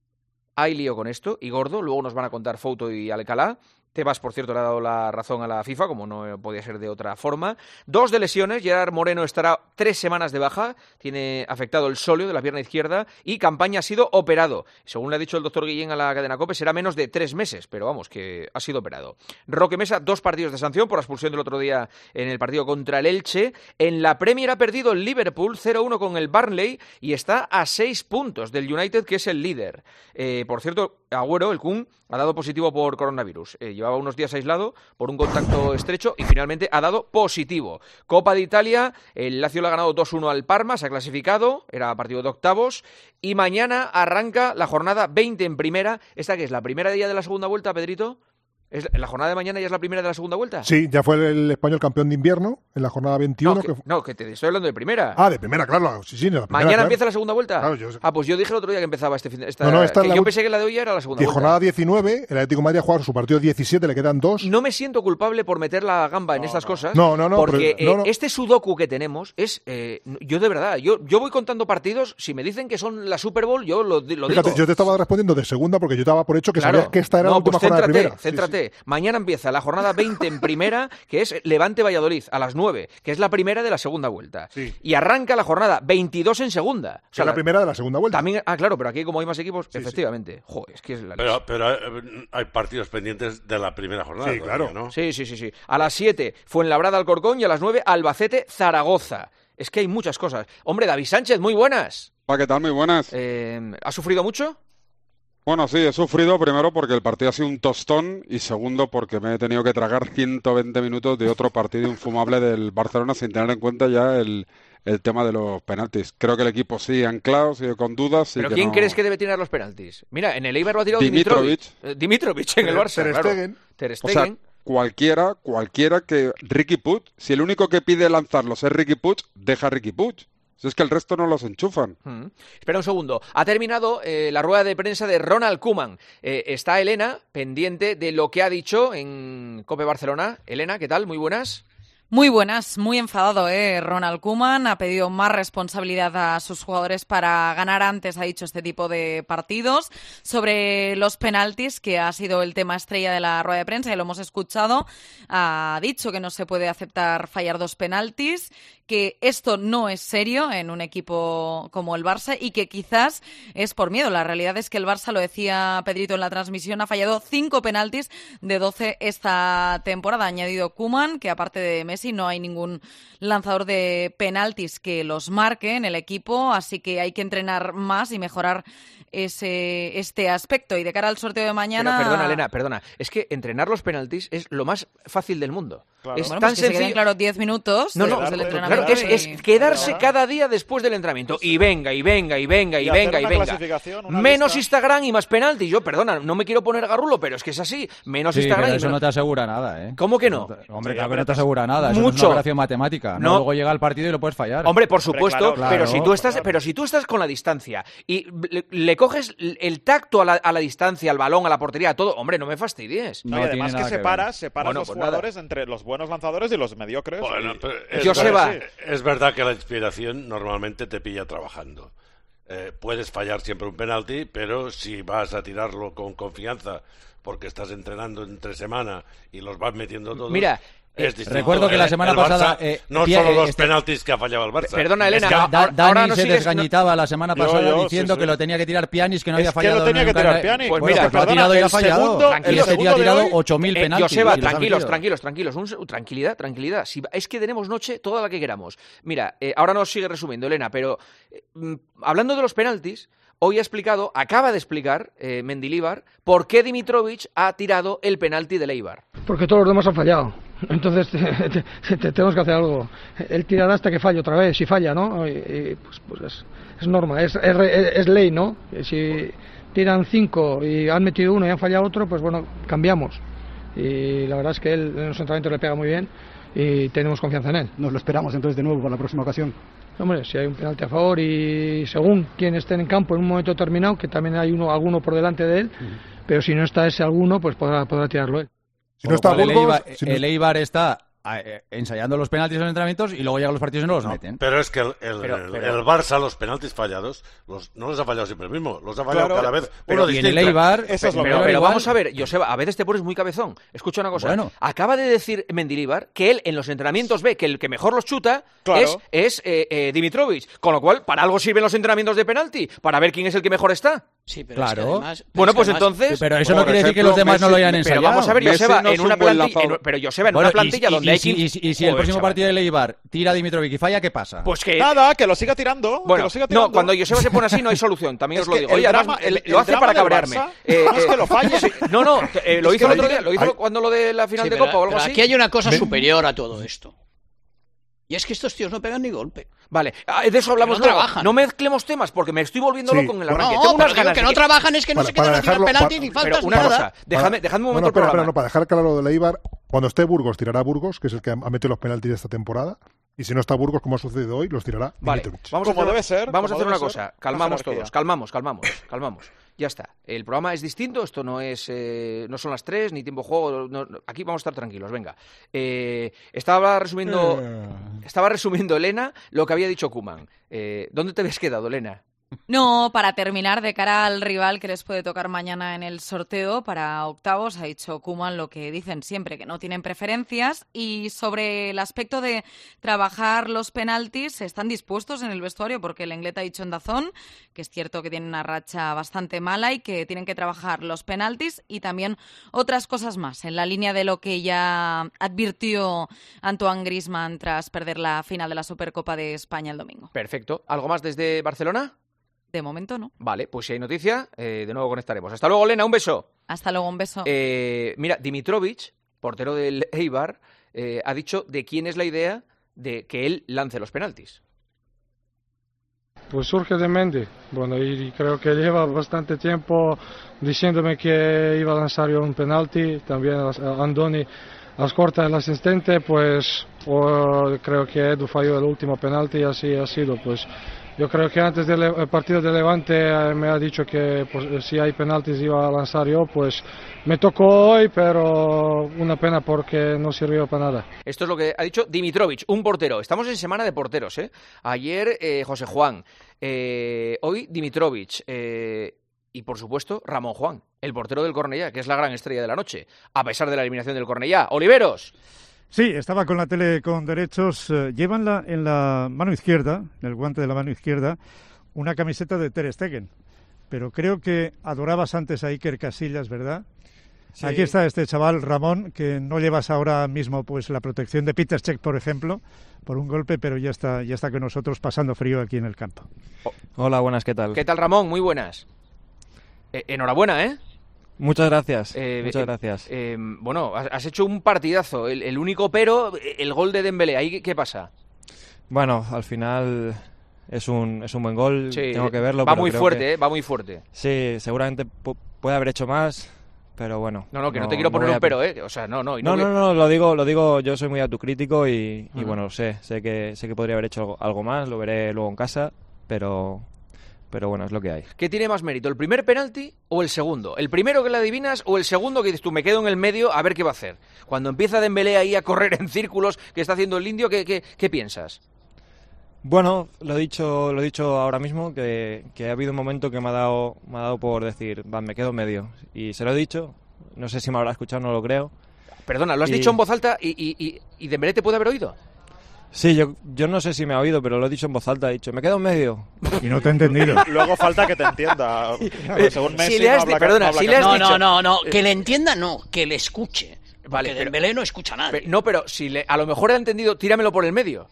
Speaker 4: Hay lío con esto, y gordo. Luego nos van a contar Fouto y Alcalá. Tebas, por cierto, le ha dado la razón a la FIFA, como no podía ser de otra forma. Dos de lesiones. Gerard Moreno estará tres semanas de baja. Tiene afectado el sóleo de la pierna izquierda y Campaña ha sido operado. Según le ha dicho el doctor Guillén a la cadena COPE, será menos de tres meses, pero vamos, que ha sido operado. Roque Mesa, dos partidos de sanción por la expulsión del otro día en el partido contra el Elche. En la Premier ha perdido el Liverpool cero uno con el Burnley y está a seis puntos del United, que es el líder. Eh, por cierto, Agüero, el Kun, ha dado positivo por coronavirus. Eh, llevaba unos días aislado por un contacto estrecho y finalmente ha dado positivo. Copa de Italia, el Lazio le ha ganado dos uno al Parma, se ha clasificado, era partido de octavos, y mañana arranca la jornada veinte en primera. ¿Esta que es la primera día de la segunda vuelta, Pedrito? ¿Es la jornada de mañana ya es la primera de la segunda vuelta?
Speaker 7: Sí, ya fue el español campeón de invierno en la jornada veintiuno.
Speaker 4: No, que,
Speaker 7: que...
Speaker 4: no, que te estoy hablando de primera.
Speaker 7: Ah, de primera, claro. Sí, sí, de la primera,
Speaker 4: ¿Mañana
Speaker 7: claro.
Speaker 4: empieza la segunda vuelta?
Speaker 7: Claro, yo...
Speaker 4: Ah, pues yo dije el otro día que empezaba este fin de esta...
Speaker 7: No, no, esta
Speaker 4: que
Speaker 7: es la
Speaker 4: yo
Speaker 7: ul-
Speaker 4: pensé que la de hoy ya era la segunda
Speaker 7: De
Speaker 4: vuelta.
Speaker 7: jornada diecinueve, el Atlético de Madrid ha jugado su partido diecisiete, le quedan dos.
Speaker 4: No me siento culpable por meter la gamba en estas cosas.
Speaker 7: No, no, no,
Speaker 4: Porque
Speaker 7: pero- no, no.
Speaker 4: eh, este sudoku que tenemos es... eh, yo de verdad, yo, yo voy contando partidos, si me dicen que son la Super Bowl, yo lo, lo
Speaker 7: Fíjate,
Speaker 4: digo.
Speaker 7: yo te estaba respondiendo de segunda porque yo estaba por hecho que
Speaker 4: Claro.
Speaker 7: sabías que esta era
Speaker 4: No,
Speaker 7: la última
Speaker 4: pues
Speaker 7: jornada de
Speaker 4: céntrate,
Speaker 7: primera. Sí,
Speaker 4: céntrate. Mañana empieza la jornada veinte en primera, que es Levante Valladolid, a las nueve, que es la primera de la segunda vuelta.
Speaker 7: Sí.
Speaker 4: Y arranca la jornada veintidós en segunda. O
Speaker 7: Que es la primera de la segunda vuelta.
Speaker 4: También, ah, claro, pero aquí como hay más equipos, efectivamente. Joder, es que es la
Speaker 16: Pero, pero eh, hay partidos pendientes de la primera jornada.
Speaker 7: Sí, claro.
Speaker 16: todavía, ¿no?
Speaker 4: Sí, sí, sí, sí. A las siete, Fuenlabrada Alcorcón, y a las nueve, Albacete Zaragoza. Es que hay muchas cosas. Hombre, David Sánchez, muy buenas.
Speaker 22: Hola, ¿qué tal? Muy buenas.
Speaker 4: Eh, ¿Has sufrido mucho?
Speaker 22: Bueno, sí, he sufrido primero porque el partido ha sido un tostón y segundo porque me he tenido que tragar ciento veinte minutos de otro partido infumable del Barcelona sin tener en cuenta ya el, el tema de los penaltis. Creo que el equipo sigue anclado, sigue con dudas. y
Speaker 4: ¿Pero
Speaker 22: que
Speaker 4: quién
Speaker 22: no-
Speaker 4: crees que debe tirar los penaltis? Mira, en el Eibar lo ha tirado
Speaker 22: Dimitrovic.
Speaker 4: Dimitrovic. Eh, Dimitrovic en el
Speaker 22: Ter-
Speaker 4: Barça,
Speaker 22: Ter
Speaker 4: claro.
Speaker 22: Stegen.
Speaker 4: Ter
Speaker 22: O
Speaker 4: Stegen.
Speaker 22: sea, cualquiera, cualquiera que Ricky Puig, si el único que pide lanzarlos es Ricky Puig, deja a Ricky Puig. Si es que el resto no los enchufan.
Speaker 4: Mm. Espera un segundo. Ha terminado eh, la rueda de prensa de Ronald Koeman. Eh, está Elena pendiente de lo que ha dicho en COPE Barcelona. Elena, ¿qué tal? Muy buenas.
Speaker 23: Muy buenas, muy enfadado, ¿eh? Ronald Koeman ha pedido más responsabilidad a sus jugadores para ganar antes, ha dicho, este tipo de partidos. Sobre los penaltis, que ha sido el tema estrella de la rueda de prensa y lo hemos escuchado, ha dicho que no se puede aceptar fallar dos penaltis, que esto no es serio en un equipo como el Barça y que quizás es por miedo. La realidad es que el Barça, lo decía Pedrito en la transmisión, ha fallado cinco penaltis de doce esta temporada. Ha añadido Koeman que aparte de Messi no hay ningún lanzador de penaltis que los marque en el equipo, así que hay que entrenar más y mejorar ese este aspecto. Y de cara al sorteo de mañana...
Speaker 4: Pero perdona, Elena, perdona. Es que entrenar los penaltis es lo más fácil del mundo.
Speaker 23: Claro.
Speaker 4: Es
Speaker 23: Bueno,
Speaker 4: tan
Speaker 23: pues que se
Speaker 4: sencillo.
Speaker 23: queden claro diez minutos
Speaker 4: No, no,
Speaker 23: después del
Speaker 4: claro,
Speaker 23: entrenamiento.
Speaker 4: es, es
Speaker 23: y-
Speaker 4: quedarse cada día después del entrenamiento. Y venga, y venga, y venga, y,
Speaker 18: Y hacer
Speaker 4: venga, y
Speaker 18: una
Speaker 4: venga.
Speaker 18: clasificación, una
Speaker 4: Menos
Speaker 18: lista.
Speaker 4: Instagram y más penaltis. Yo, perdona, no me quiero poner garrulo, pero es que es así. Menos
Speaker 15: Sí,
Speaker 4: Instagram
Speaker 15: pero
Speaker 4: y
Speaker 15: eso
Speaker 4: menos...
Speaker 15: no te asegura nada, ¿eh?
Speaker 4: ¿Cómo que no?
Speaker 15: Hombre, claro que no te asegura nada. Eso no es
Speaker 4: Mucho.
Speaker 15: una operación matemática. ¿no?
Speaker 4: No.
Speaker 15: Luego llega el partido y lo puedes fallar.
Speaker 4: Hombre, por supuesto,
Speaker 15: claro,
Speaker 4: pero
Speaker 15: claro.
Speaker 4: si tú estás, pero si tú estás con la distancia y le, le coges el tacto a la, a la distancia, al balón, a la portería, a todo, hombre, no me fastidies.
Speaker 18: No, y además que separas, separas
Speaker 4: Bueno,
Speaker 18: los
Speaker 4: pues nada.
Speaker 18: jugadores entre los buenos lanzadores y los mediocres.
Speaker 16: Bueno,
Speaker 18: y-
Speaker 16: pero
Speaker 18: y-
Speaker 16: es,
Speaker 4: Joseba.
Speaker 16: verdad, es verdad que la inspiración normalmente te pilla trabajando. Eh, puedes fallar siempre un penalti, pero si vas a tirarlo con confianza porque estás entrenando entre semana y los vas metiendo todos...
Speaker 4: Mira,
Speaker 16: Es distinto.
Speaker 15: Recuerdo que la semana
Speaker 16: el Barça,
Speaker 15: pasada... Eh,
Speaker 16: no
Speaker 15: Pia,
Speaker 16: solo los
Speaker 15: este...
Speaker 16: penaltis que ha fallado el Barça.
Speaker 4: Perdona, Elena.
Speaker 15: Es que da, da,
Speaker 4: ahora
Speaker 15: Dani
Speaker 4: no
Speaker 15: se
Speaker 4: sigues,
Speaker 15: desgañitaba no... la semana pasada
Speaker 18: yo, yo,
Speaker 15: diciendo
Speaker 18: sí,
Speaker 15: que
Speaker 18: sí.
Speaker 15: lo tenía que tirar Pjanic, que no
Speaker 18: es
Speaker 15: había fallado.
Speaker 18: que lo tenía que tirar Pjanic.
Speaker 4: Pues
Speaker 15: bueno,
Speaker 4: mira,
Speaker 15: pues lo ha tirado y ha fallado.
Speaker 18: Segundo,
Speaker 15: Tranquilo, este tío ha tirado ocho mil
Speaker 4: Eh,
Speaker 15: penaltis.
Speaker 4: Joseba,
Speaker 15: y los ha
Speaker 4: tranquilos,
Speaker 15: metido.
Speaker 4: tranquilos, tranquilos. Un, tranquilidad, tranquilidad. Si, es que tenemos noche toda la que queramos. Mira, eh, ahora nos sigue resumiendo, Elena, pero eh, hablando de los penaltis, hoy ha explicado, acaba de explicar eh, Mendilibar, por qué Dimitrovic ha tirado el penalti del Eibar.
Speaker 19: Porque todos los demás han fallado. Entonces te, te, te, tenemos que hacer algo. Él tirará hasta que falle otra vez, si falla, ¿no? Y, y, pues, pues es, es norma, es, es, es ley, ¿no? Si tiran cinco y han metido uno y han fallado otro, pues bueno, cambiamos. Y la verdad es que él en los entrenamientos le pega muy bien y tenemos confianza en él.
Speaker 10: Nos lo esperamos entonces de nuevo para la próxima ocasión.
Speaker 19: Hombre, si hay un penalti a favor y según quien esté en campo en un momento determinado, que también hay uno alguno por delante de él, uh-huh. pero si no está ese alguno, pues podrá, podrá tirarlo él.
Speaker 7: Si no está Burgos,
Speaker 15: el Eibar,
Speaker 7: si no...
Speaker 15: el Eibar está eh, ensayando los penaltis en los entrenamientos y luego llegan los partidos y no los
Speaker 16: no,
Speaker 15: meten.
Speaker 16: Pero es que el, el,
Speaker 15: pero,
Speaker 16: el,
Speaker 15: pero...
Speaker 16: el Barça, los penaltis fallados, los, no los ha fallado siempre el mismo, los ha fallado
Speaker 4: claro,
Speaker 16: cada vez
Speaker 4: pero
Speaker 16: uno
Speaker 15: y
Speaker 16: distinto.
Speaker 15: en el Eibar,
Speaker 4: eso es lo pero, pero vamos a ver, Joseba, a veces te pones muy cabezón. Escucha una cosa.
Speaker 15: Bueno.
Speaker 4: Acaba de decir Mendilibar que él en los entrenamientos ve que el que mejor los chuta claro. es, es eh, eh, Dimitrovic. Con lo cual, para algo sirven los entrenamientos de penalti, para ver quién es el que mejor está.
Speaker 17: Sí, pero
Speaker 15: claro.
Speaker 17: es que además, pero
Speaker 4: bueno,
Speaker 17: es que
Speaker 4: pues
Speaker 17: además,
Speaker 4: entonces...
Speaker 15: Pero eso no quiere decir que los demás Messi, no lo hayan ensayado.
Speaker 4: Pero vamos a ver, Joseba,
Speaker 15: no
Speaker 4: en una plantilla... En, pero Joseba, en
Speaker 15: bueno,
Speaker 4: una plantilla
Speaker 15: y,
Speaker 4: donde
Speaker 15: y,
Speaker 4: hay...
Speaker 15: Y, y, y, y si
Speaker 4: Joder,
Speaker 15: el próximo
Speaker 4: chaval.
Speaker 15: partido del Eibar tira a Dimitrovic y falla, ¿qué pasa?
Speaker 4: Pues que...
Speaker 18: Nada, que lo siga tirando.
Speaker 4: Bueno,
Speaker 18: que lo siga tirando.
Speaker 4: no, cuando Joseba se pone así no hay solución, también
Speaker 18: es
Speaker 4: os lo digo.
Speaker 18: Oye,
Speaker 4: además,
Speaker 18: drama, el,
Speaker 4: lo hace para cabrearme.
Speaker 18: Barça,
Speaker 4: eh,
Speaker 18: no es que lo falle.
Speaker 4: Sí, no, no, eh, lo
Speaker 18: es
Speaker 4: hizo el otro
Speaker 18: hay,
Speaker 4: día, lo hizo
Speaker 18: hay...
Speaker 4: cuando lo de la final
Speaker 17: sí,
Speaker 4: de
Speaker 17: pero,
Speaker 4: Copa o algo
Speaker 17: pero
Speaker 4: así.
Speaker 17: Aquí hay una cosa
Speaker 4: ¿Ven?
Speaker 17: superior a todo esto. Y es que estos tíos no pegan ni golpe.
Speaker 4: Vale, de eso hablamos
Speaker 17: no
Speaker 4: luego.
Speaker 17: trabajan.
Speaker 4: No mezclemos temas porque me estoy volviendo
Speaker 7: sí.
Speaker 4: loco con el
Speaker 17: Bueno,
Speaker 4: arranque.
Speaker 17: no,
Speaker 4: Tengo unas
Speaker 17: pero digo
Speaker 4: ganas
Speaker 17: que
Speaker 4: de
Speaker 17: no
Speaker 4: que...
Speaker 17: trabajan, es que no
Speaker 7: para,
Speaker 17: se quedan a tirar penaltis
Speaker 7: para,
Speaker 17: ni faltas
Speaker 4: pero una
Speaker 17: ni
Speaker 4: cosa,
Speaker 17: nada.
Speaker 4: dejadme, dejadme un momento
Speaker 7: no, no, espera,
Speaker 4: el programa.
Speaker 7: espera, no, para dejar claro lo de Eibar, cuando esté Burgos tirará Burgos, que es el que ha metido los penaltis de esta temporada. Y si no está Burgos, como ha sucedido hoy, los tirará
Speaker 4: Vale,
Speaker 7: Dimitrovic.
Speaker 4: vamos a
Speaker 18: como
Speaker 4: hacer,
Speaker 18: debe ser.
Speaker 4: Vamos a hacer una
Speaker 18: ser,
Speaker 4: cosa. Calmamos
Speaker 18: jerarquía.
Speaker 4: todos. Calmamos, calmamos, calmamos. Ya está. El programa es distinto. Esto no es, eh, no son las tres ni tiempo de juego. No, no, aquí vamos a estar tranquilos. Venga. Eh, estaba resumiendo, eh. estaba resumiendo Elena lo que había dicho Koeman. Eh, ¿Dónde te habías quedado, Elena?
Speaker 23: No, para terminar, de cara al rival que les puede tocar mañana en el sorteo para octavos, ha dicho Koeman lo que dicen siempre, que no tienen preferencias. Y sobre el aspecto de trabajar los penaltis, están dispuestos en el vestuario porque el Lenglet ha dicho en Dazón que es cierto que tienen una racha bastante mala y que tienen que trabajar los penaltis y también otras cosas más, en la línea de lo que ya advirtió Antoine Griezmann tras perder la final de la Supercopa de España el domingo.
Speaker 4: Perfecto. ¿Algo más desde Barcelona?
Speaker 23: De momento no.
Speaker 4: Vale, pues si hay noticia, eh, de nuevo conectaremos. Hasta luego, Lena, un beso.
Speaker 23: Hasta luego, un beso.
Speaker 4: Eh, mira, Dimitrovic, portero del Eibar, eh, ha dicho de quién es la idea de que él lance los penaltis.
Speaker 19: Pues surge de Mendy. Bueno, y creo que lleva bastante tiempo diciéndome que iba a lanzar yo un penalti. También Andoni a las cortas del asistente, pues o, creo que Edu falló el último penalti y así ha sido, pues. Yo creo que antes del partido de Levante eh, me ha dicho que pues, si hay penaltis iba a lanzar yo, pues me tocó hoy, pero una pena porque no sirvió para nada.
Speaker 4: Esto es lo que ha dicho Dimitrovic, un portero. Estamos en semana de porteros, ¿eh? Ayer eh, José Juan, eh, hoy Dimitrovic eh, y por supuesto Ramón Juan, el portero del Cornellá, que es la gran estrella de la noche, a pesar de la eliminación del Cornellá. ¡Oliveros!
Speaker 5: Sí, estaba con la tele con derechos. Eh, llevan la, en la mano izquierda, en el guante de la mano izquierda, una camiseta de Ter Stegen. Pero creo que adorabas antes a Iker Casillas, ¿verdad? Sí. Aquí está este chaval, Ramón, que no llevas ahora mismo pues la protección de Peter Cech, por ejemplo, por un golpe, pero ya está, ya está con nosotros pasando frío aquí en el campo.
Speaker 1: Oh. Hola, buenas, ¿qué tal?
Speaker 4: ¿Qué tal, Ramón? Muy buenas. Eh, enhorabuena, ¿eh?
Speaker 1: Muchas gracias,
Speaker 4: eh,
Speaker 1: muchas
Speaker 4: eh,
Speaker 1: gracias.
Speaker 4: Eh, bueno, has hecho un partidazo. El, el único pero, el gol de Dembélé. ¿Ahí qué pasa?
Speaker 1: Bueno, al final es un, es un buen gol,
Speaker 4: sí,
Speaker 1: tengo que verlo.
Speaker 4: Va
Speaker 1: pero
Speaker 4: muy
Speaker 1: creo
Speaker 4: fuerte,
Speaker 1: que,
Speaker 4: ¿eh? Va muy fuerte.
Speaker 1: Sí, seguramente pu- puede haber hecho más, pero bueno.
Speaker 4: No, no, que no,
Speaker 1: no
Speaker 4: te quiero
Speaker 1: no
Speaker 4: poner
Speaker 1: a...
Speaker 4: un pero, ¿eh? O sea, no, no. Y
Speaker 1: no,
Speaker 4: no,
Speaker 1: no, no, no, lo digo, lo digo, yo soy muy autocrítico y, y
Speaker 4: uh-huh.
Speaker 1: bueno, sé, sé que, sé que podría haber hecho algo, algo más, lo veré luego en casa, pero... Pero bueno, es lo que hay.
Speaker 4: ¿Qué tiene más mérito, el primer penalti o el segundo? ¿El primero que le adivinas o el segundo que dices tú, me quedo en el medio a ver qué va a hacer? Cuando empieza Dembélé ahí a correr en círculos que está haciendo el indio, ¿qué, qué, qué piensas?
Speaker 1: Bueno, lo he dicho, lo he dicho ahora mismo, que, que ha habido un momento que me ha dado, me ha dado por decir, va, me quedo en medio. Y se lo he dicho, no sé si me habrá escuchado, no lo creo.
Speaker 4: Perdona, lo has
Speaker 1: y...
Speaker 4: dicho en voz alta y, y, y, y Dembélé te puede haber oído.
Speaker 1: Sí, yo, yo no sé si me ha oído, pero lo he dicho en voz alta, he dicho, me quedo en medio.
Speaker 5: Y no te he entendido.
Speaker 18: Luego falta que te entienda. Según Messi,
Speaker 17: si le has,
Speaker 18: no habla,
Speaker 17: perdona,
Speaker 18: no, habla
Speaker 17: si le has
Speaker 18: no,
Speaker 17: dicho, no, no, no, que le entienda, no, que le escuche.
Speaker 4: Vale,
Speaker 17: porque Dembélé no escucha a nadie.
Speaker 4: Pero, no, pero si le, a lo mejor ha entendido, tíramelo por el medio.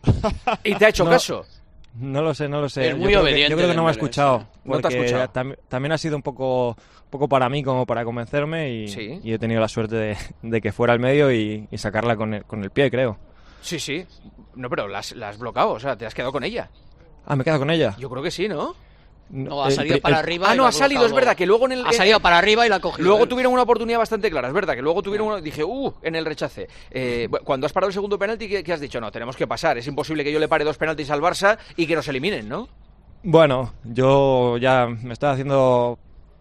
Speaker 4: Y te ha hecho
Speaker 1: no,
Speaker 4: caso.
Speaker 1: No lo sé, no lo sé.
Speaker 17: Es muy
Speaker 1: yo
Speaker 17: obediente.
Speaker 1: Creo que, yo creo que no me ha
Speaker 17: Dembélé,
Speaker 1: escuchado.
Speaker 17: sí.
Speaker 4: No te ha escuchado.
Speaker 1: Tam, también ha sido un poco, poco para mí como para convencerme y,
Speaker 4: ¿Sí?
Speaker 1: y he tenido la suerte de, de que fuera al medio y, y sacarla con el, con el pie, creo.
Speaker 4: Sí, sí. No, pero la has, la has bloqueado, o sea, te has quedado con ella.
Speaker 1: Ah, ¿me he quedado con ella?
Speaker 4: Yo creo que sí, ¿no?
Speaker 17: No, ha salido el, para el, arriba.
Speaker 4: Ah, no, ha salido, es verdad, que luego en el...
Speaker 17: Ha salido para arriba y la ha cogido.
Speaker 4: Luego
Speaker 17: él.
Speaker 4: tuvieron una oportunidad bastante clara, es verdad, que luego tuvieron una... Dije, uh, en el rechace. Eh, cuando has parado el segundo penalti, ¿qué, ¿qué has dicho? No, tenemos que pasar. Es imposible que yo le pare dos penaltis al Barça y que nos eliminen, ¿no?
Speaker 1: Bueno, yo ya me estaba haciendo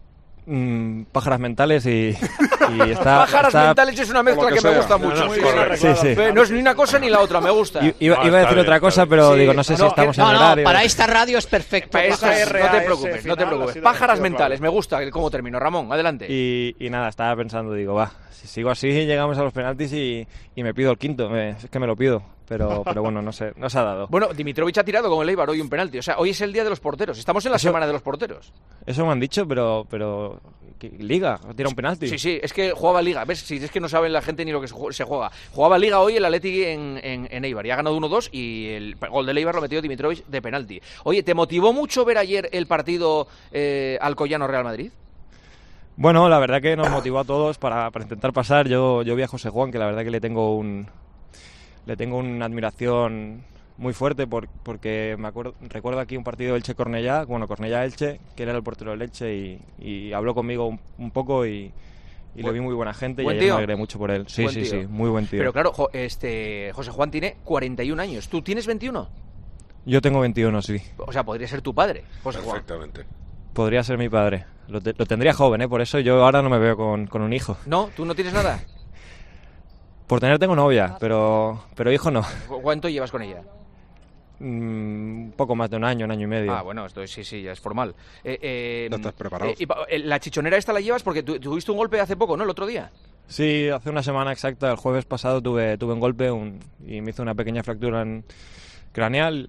Speaker 1: mmm, pájaras mentales y, y está...
Speaker 4: Pájaras
Speaker 1: está...
Speaker 4: mentales es una mezcla que, que me gusta mucho.
Speaker 18: No,
Speaker 4: sí,
Speaker 1: sí, sí.
Speaker 4: No es ni una cosa ni la otra, me gusta.
Speaker 1: I, iba,
Speaker 16: No,
Speaker 1: iba a decir
Speaker 16: bien,
Speaker 1: otra cosa, pero
Speaker 4: sí,
Speaker 1: digo, no sé
Speaker 4: no,
Speaker 1: si estamos
Speaker 17: no,
Speaker 1: en
Speaker 17: no,
Speaker 1: horario.
Speaker 17: para esta radio es perfecto.
Speaker 4: Para esta,
Speaker 18: R
Speaker 4: no
Speaker 18: A
Speaker 4: te
Speaker 18: S
Speaker 4: preocupes, no te
Speaker 18: final,
Speaker 4: preocupes.
Speaker 18: así
Speaker 4: Pájaras
Speaker 18: lo-
Speaker 4: mentales, me gusta el cómo termino. Ramón, adelante.
Speaker 1: Y, y nada, estaba pensando, digo, va, si sigo así llegamos a los penaltis y, y me pido el quinto, me, es que me lo pido, pero, pero bueno, no sé, no se ha dado.
Speaker 4: Bueno, Dimitrovic ha tirado con el Eibar hoy un penalti, o sea, hoy es el día de los porteros, estamos en la
Speaker 1: Eso-
Speaker 4: semana de los porteros.
Speaker 1: Eso me han dicho, pero, pero ¿qué- Liga, tira un penalti.
Speaker 4: Sí, sí, es que jugaba Liga, ¿ves? Si es que no saben la gente ni lo que se ju- se juega. Jugaba Liga hoy el Atleti en, en, en Eibar y ha ganado uno dos y el gol del Eibar lo metió Dimitrovic de penalti. Oye, ¿te motivó mucho ver ayer el partido eh, Alcoyano-Real Madrid?
Speaker 1: Bueno, la verdad que nos motivó a todos para, para intentar pasar. Yo, yo vi a José Juan, que la verdad que le tengo un le tengo una admiración muy fuerte por, porque me acuerdo, recuerdo aquí un partido Elche-Cornellá, bueno, Cornellá-Elche, que era el portero del Elche y, y habló conmigo un, un poco y, y lo vi muy buena gente y
Speaker 4: ¿Buen
Speaker 1: ayer
Speaker 4: tío?
Speaker 1: me alegré mucho por él. Sí,
Speaker 4: Buen
Speaker 1: sí,
Speaker 4: tío.
Speaker 1: sí, muy buen tío.
Speaker 4: Pero claro, jo- este José Juan tiene cuarenta y un años. ¿Tú tienes veintiuno?
Speaker 1: Yo tengo veintiuno, sí.
Speaker 4: O sea, podría ser tu padre, José Juan.
Speaker 16: Perfectamente.
Speaker 1: Podría ser mi padre. Lo, te- lo tendría joven, ¿eh? Por eso yo ahora no me veo con, con un hijo.
Speaker 4: ¿No? ¿Tú no tienes nada?
Speaker 1: Por tener tengo novia, pero, pero hijo no.
Speaker 4: ¿Cu- ¿Cuánto llevas con ella?
Speaker 1: Mm, un poco más de un año, un año y medio.
Speaker 4: Ah, bueno, esto sí, sí, ya es formal. Eh, eh,
Speaker 22: Ya estás preparado.
Speaker 4: eh, y pa- eh, la chichonera esta la llevas porque tu- tuviste un golpe hace poco, ¿no? El otro día.
Speaker 1: Sí, hace una semana exacta, el jueves pasado tuve, tuve un golpe un, y me hizo una pequeña fractura en- craneal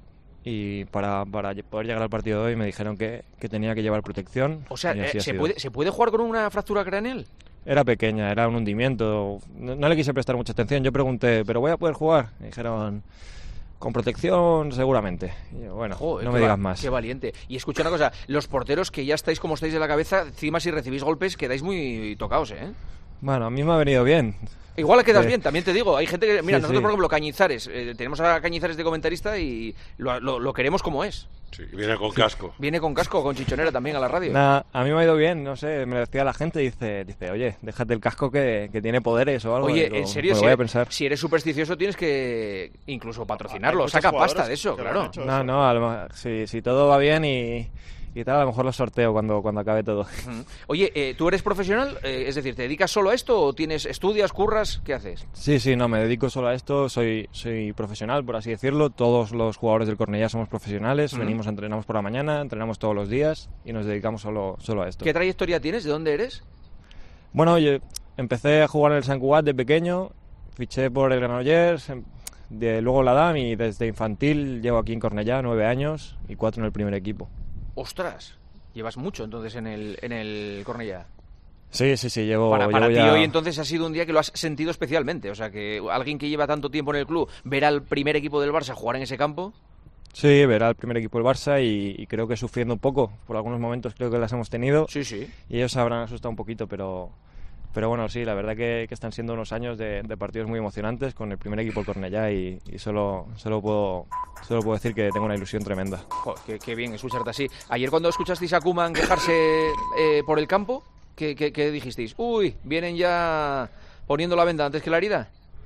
Speaker 1: y para, para lle- poder llegar al partido de hoy me dijeron que, que tenía que llevar protección.
Speaker 4: O sea,
Speaker 1: y así
Speaker 4: eh,
Speaker 1: ha
Speaker 4: ¿se,
Speaker 1: sido.
Speaker 4: puede, ¿se puede jugar con una fractura craneal?
Speaker 1: Era pequeña, era un hundimiento. No, no le quise prestar mucha atención. Yo pregunté, ¿pero voy a poder jugar? Me dijeron, con protección seguramente. Y yo, bueno,
Speaker 4: Joder,
Speaker 1: no
Speaker 4: qué
Speaker 1: me
Speaker 4: va-
Speaker 1: digas más.
Speaker 4: Qué valiente. Y escucha una cosa, los porteros que ya estáis como estáis de la cabeza, encima si recibís golpes quedáis muy tocados, ¿eh?
Speaker 1: Bueno, a mí me ha venido bien.
Speaker 4: Igual quedas
Speaker 1: Eh,
Speaker 4: bien, también te digo. Hay gente que, mira,
Speaker 1: sí,
Speaker 4: nosotros
Speaker 1: sí.
Speaker 4: por ejemplo, Cañizares, eh, tenemos a Cañizares de comentarista y lo, lo- lo queremos como es.
Speaker 16: Sí, y viene con casco.
Speaker 4: Viene con casco, con chichonera también a la radio.
Speaker 1: Nah, a mí me ha ido bien, no sé, me lo decía la gente, dice, dice oye, déjate el casco que, que tiene poderes o algo.
Speaker 4: Oye,
Speaker 1: Digo,
Speaker 4: en serio,
Speaker 1: me lo
Speaker 4: si
Speaker 1: voy a
Speaker 4: eres,
Speaker 1: pensar.
Speaker 4: si eres supersticioso tienes que incluso patrocinarlo.
Speaker 18: Hay muchos
Speaker 4: Saca
Speaker 18: jugadores
Speaker 4: pasta de eso,
Speaker 18: que lo han
Speaker 4: claro.
Speaker 18: hecho.
Speaker 1: No, no, a lo mejor- si, si todo va bien y, y tal, a lo mejor lo sorteo cuando, cuando acabe todo.
Speaker 4: Ujú. Oye, eh, ¿tú eres profesional? Eh, es decir, ¿te dedicas solo a esto o tienes estudias, curras? ¿Qué haces?
Speaker 1: Sí, sí, no, me dedico solo a esto, soy, soy profesional, por así decirlo. Todos los jugadores del Cornellá somos profesionales,
Speaker 4: Ujú.
Speaker 1: venimos, entrenamos por la mañana, entrenamos todos los días y nos dedicamos solo, solo a esto.
Speaker 4: ¿Qué trayectoria tienes? ¿De dónde eres?
Speaker 1: Bueno, yo empecé a jugar en el Sant Cugat de pequeño, fiché por el Granollers, em- de, luego la D A M y desde infantil llevo aquí en Cornellá nueve años y cuatro en el primer equipo.
Speaker 4: Ostras, llevas mucho entonces en el, en el Cornellá.
Speaker 1: Sí, sí, sí, llevo,
Speaker 4: Para, para
Speaker 1: llevo
Speaker 4: ti
Speaker 1: ya...
Speaker 4: hoy entonces ha sido un día que lo has sentido especialmente. O sea, que alguien que lleva tanto tiempo en el club, ver al primer equipo del Barça jugar en ese campo.
Speaker 1: Sí, verá el primer equipo del Barça y, y creo que sufriendo un poco, por algunos momentos creo que las hemos tenido.
Speaker 4: Sí, sí.
Speaker 1: Y ellos se habrán asustado un poquito, pero, pero bueno, sí, la verdad que, que están siendo unos años de, de partidos muy emocionantes con el primer equipo del Cornellá y, y solo, solo, puedo, solo puedo decir que tengo una ilusión tremenda.
Speaker 4: Jo, qué, qué bien escucharte así. Ayer cuando escuchasteis a Koeman quejarse eh, por el campo, ¿qué, qué, qué dijisteis? Uy, vienen ya poniendo la venda antes que la herida.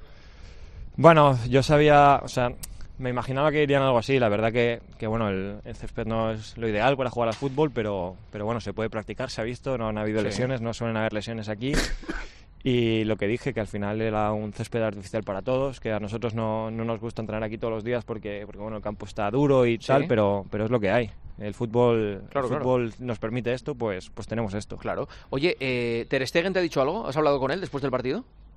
Speaker 1: Bueno, yo sabía, o sea, me imaginaba que irían algo así. La verdad que, que bueno, el, el césped no es lo ideal para jugar al fútbol, pero, pero bueno, se puede practicar, se ha visto, no han habido
Speaker 4: Sí.
Speaker 1: lesiones, no suelen haber lesiones aquí. Y lo que dije, que al final era un césped artificial para todos, que a nosotros no, no nos gusta entrenar aquí todos los días porque, porque bueno, el campo está duro y
Speaker 4: Sí.
Speaker 1: tal, pero, pero es lo que hay. El fútbol,
Speaker 4: Claro,
Speaker 1: el
Speaker 4: claro.
Speaker 1: fútbol nos permite esto, pues, pues tenemos esto.
Speaker 4: Claro. Oye, eh, ¿Ter Stegen te ha dicho algo? ¿Has hablado con él después del partido?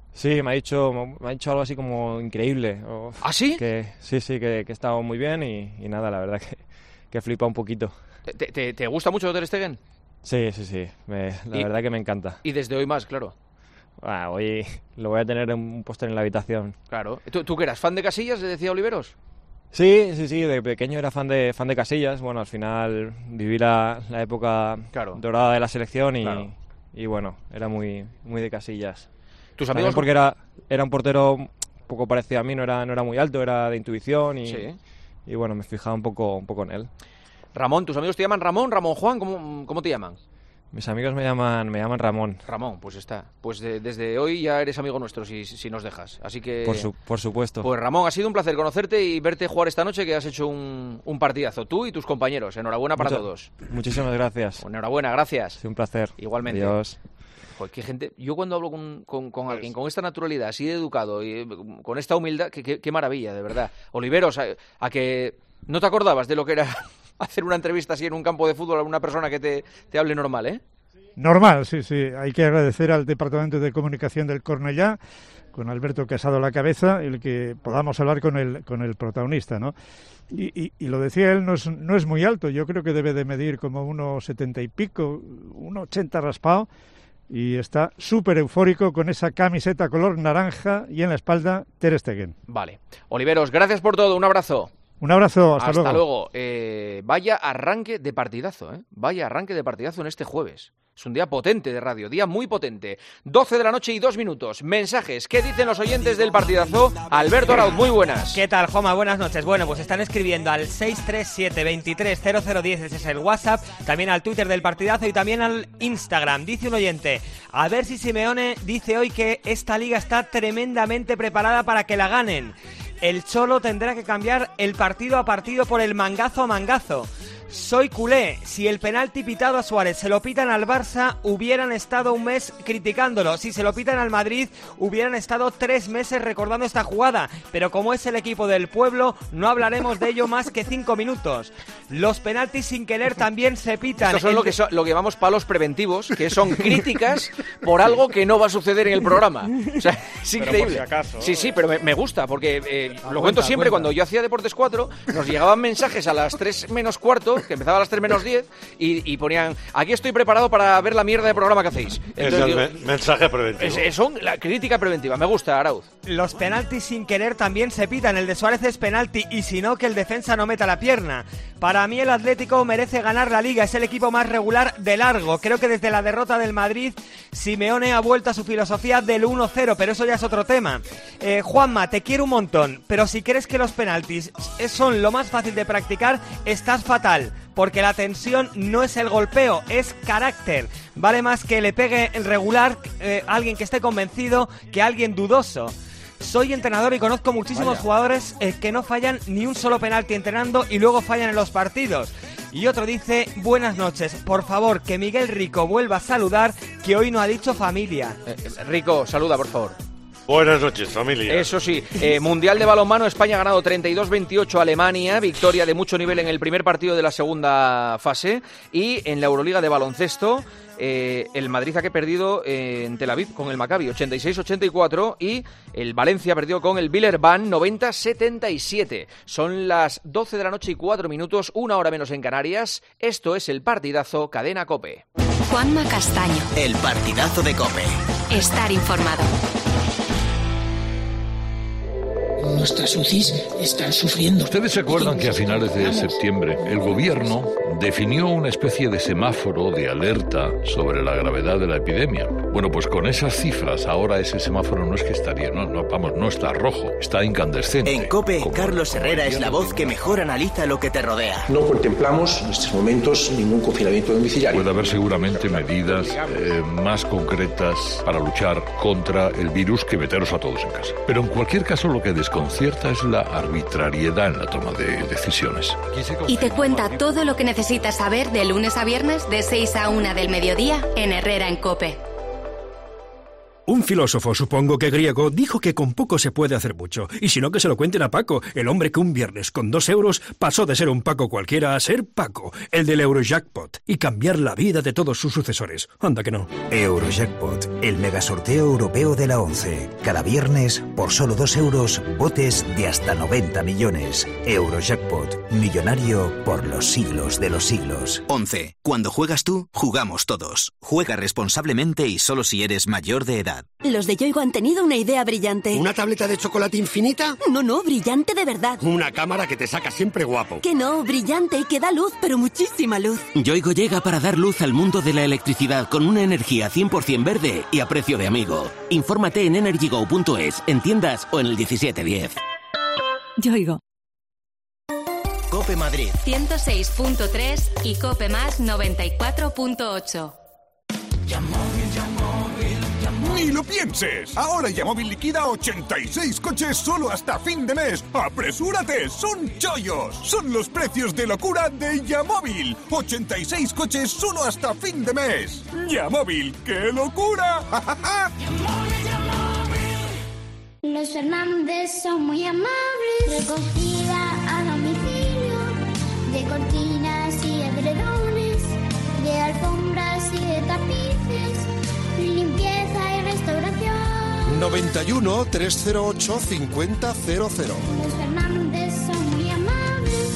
Speaker 1: Sí, me ha dicho, me ha dicho algo así como increíble. O,
Speaker 4: ¿Ah, sí?
Speaker 1: Que, sí, sí, que, que he estado muy bien y, y nada, la verdad que, que flipa un poquito.
Speaker 4: ¿Te, te, te gusta mucho Ter Stegen?
Speaker 1: Sí, sí, sí, me, la
Speaker 4: y,
Speaker 1: verdad que me encanta.
Speaker 4: Y desde hoy más, claro.
Speaker 1: Ah, hoy lo voy a tener en un póster en la habitación.
Speaker 4: Claro. ¿Tú, ¿Tú qué eras? ¿Fan de Casillas, decía Oliveros?
Speaker 1: Sí, sí, sí, de pequeño era fan de fan de Casillas. Bueno, al final viví la, la época claro. dorada de la selección y, claro. y bueno, era muy muy de Casillas.
Speaker 4: ¿Tus amigos?
Speaker 1: También porque era, era un portero un poco parecido a mí, no era, no era muy alto, era de intuición y, sí. y bueno, me fijaba un poco, un poco en él.
Speaker 4: Ramón, ¿tus amigos te llaman Ramón, Ramón Juan? ¿Cómo, cómo te llaman?
Speaker 1: Mis amigos me llaman me llaman Ramón.
Speaker 4: Ramón, pues está. Pues de, desde hoy ya eres amigo nuestro, si, si nos dejas. Así que...
Speaker 1: Por, su, por supuesto.
Speaker 4: Pues Ramón, ha sido un placer conocerte y verte jugar esta noche, que has hecho un, un partidazo. Tú y tus compañeros. Enhorabuena para
Speaker 1: Mucha,
Speaker 4: todos.
Speaker 1: Muchísimas gracias.
Speaker 4: Enhorabuena, gracias.
Speaker 1: Sí, un placer.
Speaker 4: Igualmente.
Speaker 1: Adiós.
Speaker 4: Joder, qué gente... Yo cuando hablo con, con, con alguien con esta naturalidad, así de educado y con esta humildad, qué, qué, qué maravilla, de verdad. Oliveros, a, a que no te acordabas de lo que era hacer una entrevista así en un campo de fútbol a una persona que te, te hable normal, ¿eh?
Speaker 5: Normal, sí, sí. Hay que agradecer al Departamento de Comunicación del Cornellá, con Alberto Casado a la cabeza, el que podamos hablar con el, con el protagonista, ¿no? Y, y, y lo decía él, no es, no es muy alto, yo creo que debe de medir como unos setenta y pico, uno ochenta raspado, y está súper eufórico con esa camiseta color naranja y en la espalda Ter Stegen.
Speaker 4: Vale. Oliveros, gracias por todo, un abrazo.
Speaker 5: Un abrazo, hasta,
Speaker 4: hasta
Speaker 5: luego.
Speaker 4: Hasta luego. Eh, vaya arranque de partidazo, ¿eh? Vaya arranque de partidazo en este jueves. Es un día potente de radio, día muy potente. doce de la noche y dos minutos. Mensajes. ¿Qué dicen los oyentes del partidazo? Alberto Arauz, muy buenas.
Speaker 2: ¿Qué tal, Joma? Buenas noches. Bueno, pues están escribiendo al seis tres siete, veintitrés, cero cero diez, ese es el WhatsApp, también al Twitter del partidazo y también al Instagram. Dice un oyente, a ver si Simeone dice hoy que esta liga está tremendamente preparada para que la ganen. El Cholo tendrá que cambiar el partido a partido por el mangazo a mangazo. Soy culé, si el penalti pitado a Suárez se lo pitan al Barça, hubieran estado un mes criticándolo. Si se lo pitan al Madrid, hubieran estado tres meses recordando esta jugada. Pero como es el equipo del pueblo, no hablaremos de ello más que cinco minutos. Los penaltis sin querer también se pitan.
Speaker 4: Estos son lo que, son, lo que llamamos palos preventivos, que son críticas por algo que no va a suceder en el programa. O sea, es increíble.
Speaker 18: Pero por si acaso,
Speaker 4: sí, sí, pero me, me gusta, porque eh, lo cuenta, cuento siempre, cuenta. Cuando yo hacía Deportes cuatro, nos llegaban mensajes a las tres menos cuarto, que empezaba a las tres menos diez, y, y ponían, aquí estoy preparado para ver la mierda de programa que hacéis.
Speaker 16: Entonces, es el digo, me mensaje preventivo.
Speaker 4: Es, es, son la crítica preventiva, me gusta, Arauz.
Speaker 2: Los penaltis sin querer también se pitan, el de Suárez es penalti, y si no, que el defensa no meta la pierna. Para mí el Atlético merece ganar la Liga, es el equipo más regular de largo. Creo que desde la derrota del Madrid, Simeone ha vuelto a su filosofía del uno cero, pero eso ya es otro tema. Eh, Juanma, te quiero un montón, pero si crees que los penaltis son lo más fácil de practicar, estás fatal. Porque la tensión no es el golpeo, es carácter. Vale más que le pegue en regular eh, alguien que esté convencido que alguien dudoso. Soy entrenador y conozco muchísimos Vaya. jugadores eh, que no fallan ni un solo penalti entrenando y luego fallan en los partidos. Y otro dice, buenas noches, por favor, que Miguel Rico vuelva a saludar, que hoy no ha dicho familia.
Speaker 4: Eh, Rico, saluda, por favor.
Speaker 16: Buenas noches, familia.
Speaker 4: Eso sí, eh, Mundial de Balonmano, España ha ganado treinta y dos veintiocho a Alemania, victoria de mucho nivel en el primer partido de la segunda fase, y en la Euroliga de baloncesto, eh, el Madrid ha perdido eh, en Tel Aviv con el Maccabi ochenta y seis ochenta y cuatro, y el Valencia perdió con el Villerban noventa setenta y siete. Son las doce de la noche y cuatro minutos, una hora menos en Canarias. Esto es el partidazo Cadena COPE.
Speaker 3: Juanma Castaño.
Speaker 8: El partidazo de COPE.
Speaker 3: Estar informado.
Speaker 24: Nuestras U C Is están sufriendo.
Speaker 25: Ustedes se acuerdan que a finales de septiembre el gobierno definió una especie de semáforo de alerta sobre la gravedad de la epidemia. Bueno, pues con esas cifras ahora ese semáforo no es que estaría, no, no vamos, no está rojo, está incandescente.
Speaker 8: En COPE, Carlos Herrera es la voz que mejor analiza lo que te rodea.
Speaker 26: No contemplamos en estos momentos ningún confinamiento domiciliario.
Speaker 25: Puede haber seguramente medidas eh, más concretas para luchar contra el virus que meteros a todos en casa. Pero en cualquier caso lo que desconcierta es la arbitrariedad en la toma de decisiones.
Speaker 3: Y te cuenta todo lo que necesitas saber de lunes a viernes de seis a una del mediodía en Herrera en COPE.
Speaker 6: Un filósofo, supongo que griego, dijo que con poco se puede hacer mucho. Y si no, que se lo cuenten a Paco, el hombre que un viernes con dos euros pasó de ser un Paco cualquiera a ser Paco, el del Eurojackpot, y cambiar la vida de todos sus sucesores. Anda que no.
Speaker 9: Eurojackpot, el megasorteo europeo de la ONCE. Cada viernes, por solo dos euros, botes de hasta noventa millones. Eurojackpot, millonario por los siglos de los siglos.
Speaker 8: ONCE. Cuando juegas tú, jugamos todos. Juega responsablemente y solo si eres mayor de edad.
Speaker 11: Los de Yoigo han tenido una idea brillante.
Speaker 12: ¿Una tableta de chocolate infinita?
Speaker 11: No, no, brillante de verdad.
Speaker 12: Una cámara que te saca siempre guapo.
Speaker 11: Que no, brillante y que da luz, pero muchísima luz.
Speaker 8: Yoigo llega para dar luz al mundo de la electricidad con una energía cien por ciento verde y a precio de amigo. Infórmate en energygo punto es, en tiendas o en el diecisiete diez.
Speaker 11: Yoigo.
Speaker 8: Cope Madrid
Speaker 3: ciento seis punto tres y Cope Más noventa y cuatro punto ocho.
Speaker 13: ¡Ni lo pienses! Ahora Yamóvil liquida ochenta y seis coches solo hasta fin de mes. ¡Apresúrate! ¡Son chollos! Son los precios de locura de Yamóvil. ochenta y seis coches solo hasta fin de mes. Yamóvil, ¡qué locura!
Speaker 14: Los Fernández son muy amables. Recogida a domicilio de cortinas y edredones, de alfombras y de tapices, limpieza y restauración.
Speaker 13: noventa y uno, trescientos ocho, cincuenta cero cero.
Speaker 14: Los Fernández son muy amables.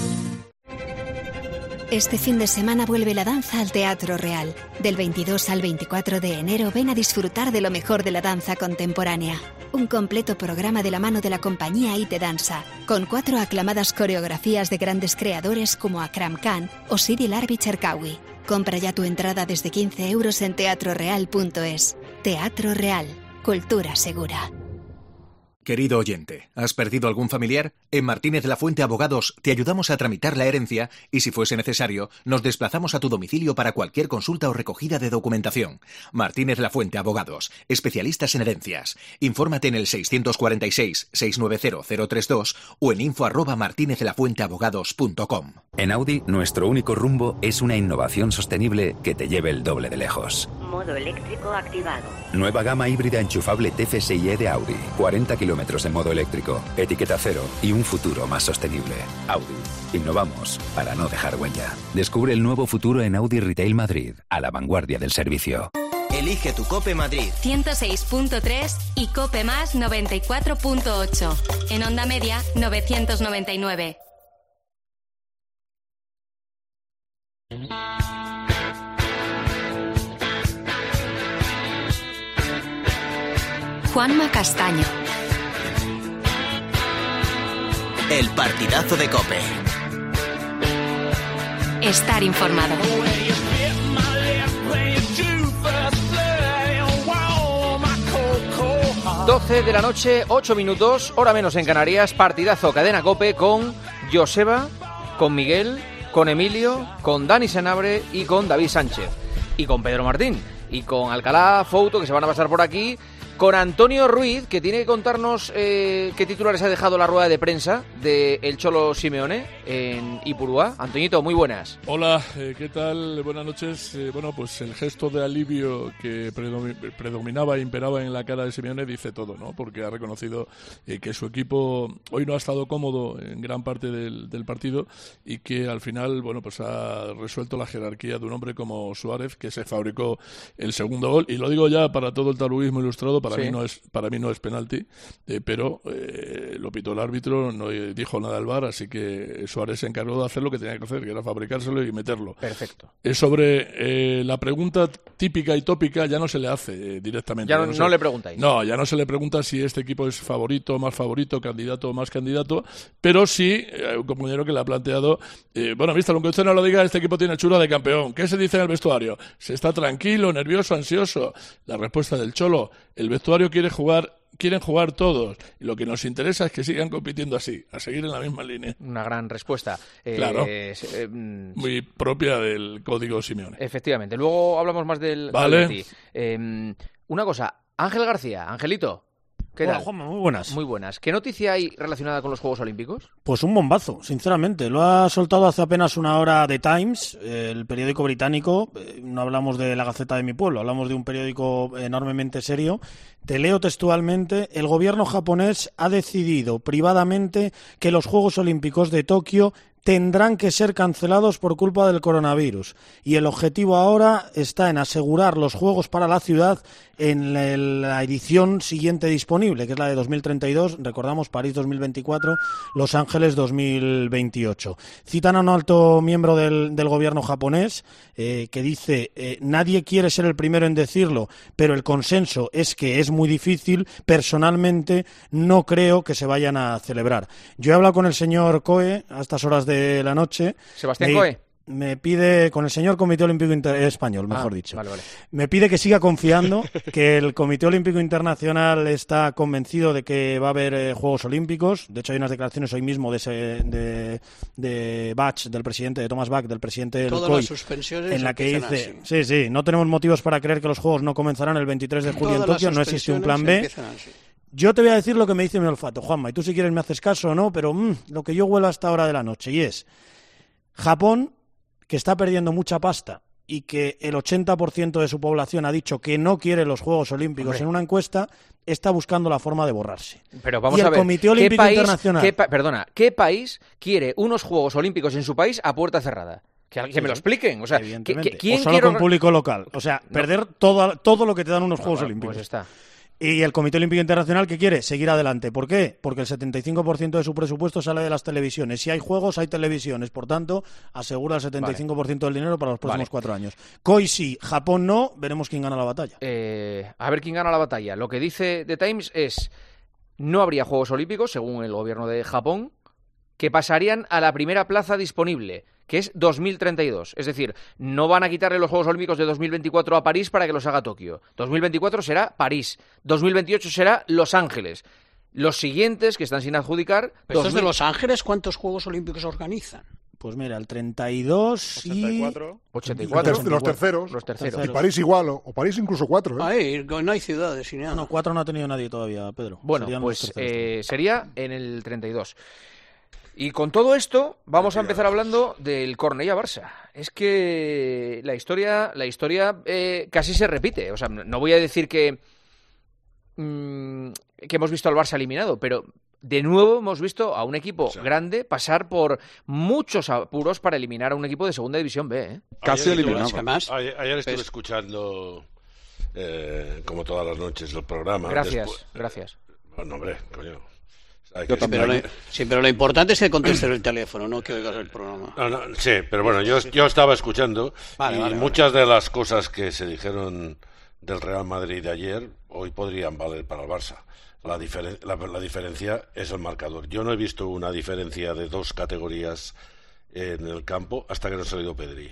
Speaker 27: Este fin de semana vuelve la danza al Teatro Real. Del veintidós al veinticuatro de enero ven a disfrutar de lo mejor de la danza contemporánea. Un completo programa de la mano de la compañía I T Danza, con cuatro aclamadas coreografías de grandes creadores como Akram Khan o Sidi Larbi Cherkawi. Compra ya tu entrada desde quince euros en teatro real punto es. Teatro Real, cultura segura.
Speaker 28: Querido oyente, ¿has perdido algún familiar? En Martínez La Fuente Abogados te ayudamos a tramitar la herencia y, si fuese necesario, nos desplazamos a tu domicilio para cualquier consulta o recogida de documentación. Martínez La Fuente Abogados, especialistas en herencias. Infórmate en el seiscientos cuarenta y seis, seiscientos noventa, cero treinta y dos o en info arroba martinez la fuente abogados punto com.
Speaker 29: En Audi, nuestro único rumbo es una innovación sostenible que te lleve el doble de lejos.
Speaker 30: Modo eléctrico activado.
Speaker 29: Nueva gama híbrida enchufable T F S I E de Audi. cuarenta kilómetros en modo eléctrico, etiqueta cero y un futuro más sostenible. Audi. Innovamos para no dejar huella. Descubre el nuevo futuro en Audi Retail Madrid, a la vanguardia del servicio.
Speaker 8: Elige tu Cope Madrid.
Speaker 3: ciento seis punto tres y Cope Más noventa y cuatro punto ocho. En onda media, novecientos noventa y nueve. Juanma Castaño.
Speaker 8: El partidazo de Cope.
Speaker 3: Estar informado.
Speaker 4: doce de la noche, ocho minutos, hora menos en Canarias, partidazo Cadena Cope con Joseba, con Miguel, con Emilio, con Dani Senabre y con David Sánchez. Y con Pedro Martín. Y con Alcalá, Fouto, que se van a pasar por aquí. Con Antonio Ruiz, que tiene que contarnos eh, qué titulares ha dejado la rueda de prensa de el Cholo Simeone en Ipurúa. Antoñito, muy buenas.
Speaker 31: Hola, eh, ¿qué tal? Buenas noches. Eh, bueno, pues el gesto de alivio que predomi- predominaba e imperaba en la cara de Simeone dice todo, ¿no? Porque ha reconocido eh, que su equipo hoy no ha estado cómodo en gran parte del, del partido y que al final, bueno, pues ha resuelto la jerarquía de un hombre como Suárez, que se fabricó el segundo gol. Y lo digo ya para todo el taluguismo ilustrado, para sí. mí no es para mí no es penalti, eh, pero eh, lo pitó el árbitro, no dijo nada al V A R, así que Suárez se encargó de hacer lo que tenía que hacer, que era fabricárselo y meterlo.
Speaker 4: Perfecto.
Speaker 31: Eh, sobre eh, la pregunta típica y tópica ya no se le hace eh, directamente.
Speaker 4: Ya no,
Speaker 31: ya no,
Speaker 4: no
Speaker 31: se,
Speaker 4: le preguntáis.
Speaker 31: No, ya no se le pregunta si este equipo es favorito, más favorito, candidato, más candidato, pero sí, eh, un compañero que le ha planteado, eh, bueno, vista, aunque usted no lo diga, este equipo tiene chura de campeón. ¿Qué se dice en el vestuario? ¿Se está tranquilo, nervioso, ansioso? La respuesta del Cholo: el vestuario quiere jugar, quieren jugar todos, y lo que nos interesa es que sigan compitiendo así, a seguir en la misma línea.
Speaker 4: Una gran respuesta. Eh,
Speaker 31: claro,
Speaker 4: eh, eh,
Speaker 31: muy propia del código Simeone.
Speaker 4: Efectivamente. Luego hablamos más del
Speaker 31: vale.
Speaker 4: Atleti. Eh, una cosa, Ángel García, Angelito. ¿Qué
Speaker 1: Hola,
Speaker 4: tal?
Speaker 1: Juanma, muy buenas.
Speaker 4: Muy buenas. ¿Qué noticia hay relacionada con los Juegos Olímpicos?
Speaker 1: Pues un bombazo, sinceramente. Lo ha soltado hace apenas una hora The Times, el periódico británico. No hablamos de la Gaceta de mi pueblo, hablamos de un periódico enormemente serio. Te leo textualmente: el gobierno japonés ha decidido privadamente que los Juegos Olímpicos de Tokio tendrán que ser cancelados por culpa del coronavirus. Y el objetivo ahora está en asegurar los Juegos para la ciudad en la edición siguiente disponible, que es la de dos mil treinta y dos, recordamos, París dos mil veinticuatro, Los Ángeles dos mil veintiocho. Citan a un alto miembro del, del gobierno japonés eh, que dice, eh, nadie quiere ser el primero en decirlo, pero el consenso es que es muy difícil. Personalmente no creo que se vayan a celebrar. Yo he hablado con el señor Coe a estas horas de la noche.
Speaker 4: Sebastián
Speaker 1: me,
Speaker 4: Coe.
Speaker 1: Me pide, con el señor Comité Olímpico Inter- Español, mejor
Speaker 4: Ah,
Speaker 1: dicho.
Speaker 4: vale, vale.
Speaker 1: Me pide que siga confiando, que el Comité Olímpico Internacional está convencido de que va a haber eh, Juegos Olímpicos. De hecho, hay unas declaraciones hoy mismo de ese, de, de Bach, del presidente, de Thomas Bach, del presidente del
Speaker 5: Todas
Speaker 1: C O I,
Speaker 5: las suspensiones
Speaker 1: en la que
Speaker 5: empiezan
Speaker 1: dice,
Speaker 5: así.
Speaker 1: sí, sí, no tenemos motivos para creer que los Juegos no comenzarán el veintitrés de julio
Speaker 5: Todas
Speaker 1: en Tokio,
Speaker 5: las
Speaker 1: no existe un plan
Speaker 5: suspensiones
Speaker 1: B.
Speaker 5: empiezan así.
Speaker 1: Yo te voy a decir lo que me dice mi olfato, Juanma, y tú si quieres me haces caso o no, pero mmm, lo que yo huelo a esta hora de la noche, y es Japón, que está perdiendo mucha pasta y que el ochenta por ciento de su población ha dicho que no quiere los Juegos Olímpicos. Hombre. En una encuesta, está buscando la forma de borrarse.
Speaker 4: Pero vamos
Speaker 1: y el
Speaker 4: a ver,
Speaker 1: Comité Olímpico
Speaker 4: ¿qué país,
Speaker 1: Internacional...
Speaker 4: qué pa- perdona, ¿qué país quiere unos Juegos Olímpicos en su país a puerta cerrada? Que, que me lo expliquen. O sea, ¿qué-
Speaker 1: Evidentemente.
Speaker 4: qué- ¿quién
Speaker 1: o solo
Speaker 4: quiere
Speaker 1: con público local. O sea,
Speaker 4: No.
Speaker 1: perder todo, todo lo que te dan unos
Speaker 4: Ah,
Speaker 1: Juegos
Speaker 4: bueno,
Speaker 1: Olímpicos.
Speaker 4: pues está.
Speaker 1: Y el Comité Olímpico Internacional, ¿qué quiere? Seguir adelante. ¿Por qué? Porque el setenta y cinco por ciento de su presupuesto sale de las televisiones. Si hay juegos, hay televisiones. Por tanto, asegura el setenta y cinco por ciento del dinero para los próximos
Speaker 4: Vale.
Speaker 1: cuatro años. C O I sí, Japón no. Veremos quién gana la batalla.
Speaker 4: Eh, a ver quién gana la batalla. Lo que dice The Times es, no habría Juegos Olímpicos, según el gobierno de Japón, que pasarían a la primera plaza disponible, que es dos mil treinta y dos. Es decir, no van a quitarle los Juegos Olímpicos de dos mil veinticuatro a París para que los haga Tokio. dos mil veinticuatro será París. dos mil veintiocho será Los Ángeles. Los siguientes, que están sin adjudicar...
Speaker 5: Pero estos
Speaker 4: dos mil...
Speaker 5: de Los Ángeles, ¿cuántos Juegos Olímpicos organizan?
Speaker 1: Pues mira, el treinta y dos
Speaker 18: ochenta y cuatro.
Speaker 1: y...
Speaker 4: ochenta y cuatro.
Speaker 7: Los, los terceros.
Speaker 4: Los terceros.
Speaker 7: Y París igual, o, o París incluso cuatro. ¿eh?
Speaker 5: Ahí, no hay ciudades ni nada.
Speaker 1: No, cuatro no ha tenido nadie todavía, Pedro.
Speaker 4: Bueno,
Speaker 1: Serían los
Speaker 4: pues
Speaker 1: terceros.
Speaker 4: eh, sería en el treinta y dos. Y con todo esto vamos a empezar hablando del Cornellà-Barça. Es que la historia, la historia eh, casi se repite. O sea, no voy a decir que, mmm, que hemos visto al Barça eliminado, pero de nuevo hemos visto a un equipo sí. grande pasar por muchos apuros para eliminar a un equipo de Segunda División B. ¿eh?
Speaker 10: Casi eliminado.
Speaker 16: Ayer, ayer estuve pues... escuchando, eh, como todas las noches, el programa.
Speaker 4: Gracias,
Speaker 16: Después,
Speaker 4: gracias.
Speaker 16: Bueno, hombre, coño.
Speaker 5: Sí, pero, lo, sí, pero lo importante es que contestes el teléfono, no que oigas el programa.
Speaker 16: No, no, sí, pero bueno, yo, yo estaba escuchando
Speaker 5: vale,
Speaker 16: y
Speaker 5: vale,
Speaker 16: muchas
Speaker 5: vale.
Speaker 16: de las cosas que se dijeron del Real Madrid de ayer hoy podrían valer para el Barça. La, diferen la, la diferencia es el marcador. Yo no he visto una diferencia de dos categorías en el campo hasta que no ha salido Pedri.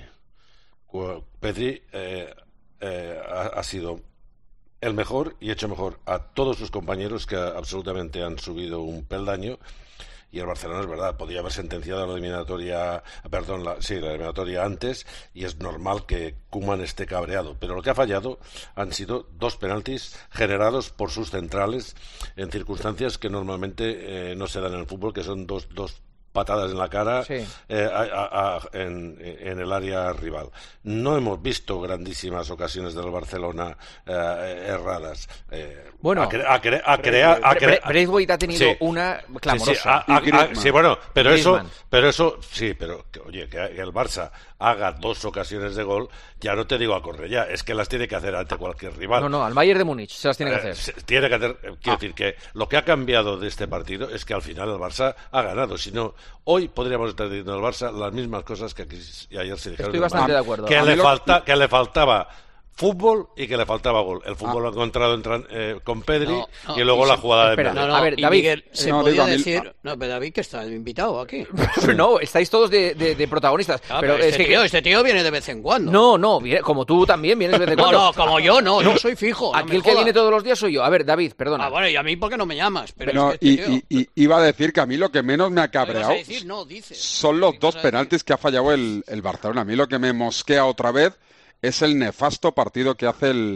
Speaker 16: Pedri eh, eh, ha, ha sido el mejor y hecho mejor a todos sus compañeros que absolutamente han subido un peldaño. Y el Barcelona, es verdad, podía haber sentenciado la eliminatoria, perdón, la, sí, la eliminatoria antes, y es normal que Koeman esté cabreado. Pero lo que ha fallado han sido dos penaltis generados por sus centrales en circunstancias que normalmente eh, no se dan en el fútbol, que son dos, dos patadas en la cara sí. eh, a, a, a, en, en el área rival. No hemos visto grandísimas ocasiones del Barcelona eh, erradas. Eh,
Speaker 4: bueno,
Speaker 16: a, cre a, cre a crear... A cre
Speaker 4: Braithwaite ha tenido sí. una clamorosa.
Speaker 16: Sí, sí, a, a, a, sí bueno, pero eso, pero eso, sí, pero que, oye, que el Barça haga dos ocasiones de gol, ya no te digo a Cornellà, es que las tiene que hacer ante cualquier rival.
Speaker 4: No, no, al Bayern de Múnich se las tiene que hacer.
Speaker 16: Eh, tiene que hacer, quiero ah. decir que lo que ha cambiado de este partido es que al final el Barça ha ganado, si no, hoy podríamos estar diciendo al Barça las mismas cosas que aquí, ayer se dijeron.
Speaker 4: Estoy bastante de acuerdo.
Speaker 16: Que le, falta, que le faltaba fútbol y que le faltaba gol. El fútbol ah. lo ha encontrado en, eh, con Pedri no, no, y luego y la se, jugada
Speaker 4: espera,
Speaker 16: de
Speaker 4: no, no, a ver, David,
Speaker 5: Miguel, se
Speaker 10: no,
Speaker 5: podía
Speaker 10: digo,
Speaker 5: decir...
Speaker 10: mil...
Speaker 5: No, pero David que está invitado aquí.
Speaker 4: No, estáis todos de, de, de protagonistas.
Speaker 5: Ah,
Speaker 4: pero,
Speaker 5: pero
Speaker 4: es
Speaker 5: este,
Speaker 4: que,
Speaker 5: tío, este tío viene de vez en cuando.
Speaker 4: No, no, viene, como tú también vienes de vez en cuando.
Speaker 5: No, no, como yo no, yo soy fijo.
Speaker 4: Aquí
Speaker 5: no
Speaker 4: el que viene todos los días soy yo. A ver, David, perdona.
Speaker 5: Ah, bueno, y a mí ¿por qué no me llamas? Pero
Speaker 10: no,
Speaker 5: es que este
Speaker 10: y, y, y iba a decir que a mí lo que menos me ha cabreado
Speaker 5: decir? No,
Speaker 10: son los dos penaltis que ha fallado el, el Barcelona. A mí lo que me mosquea otra vez es el nefasto partido que hace el,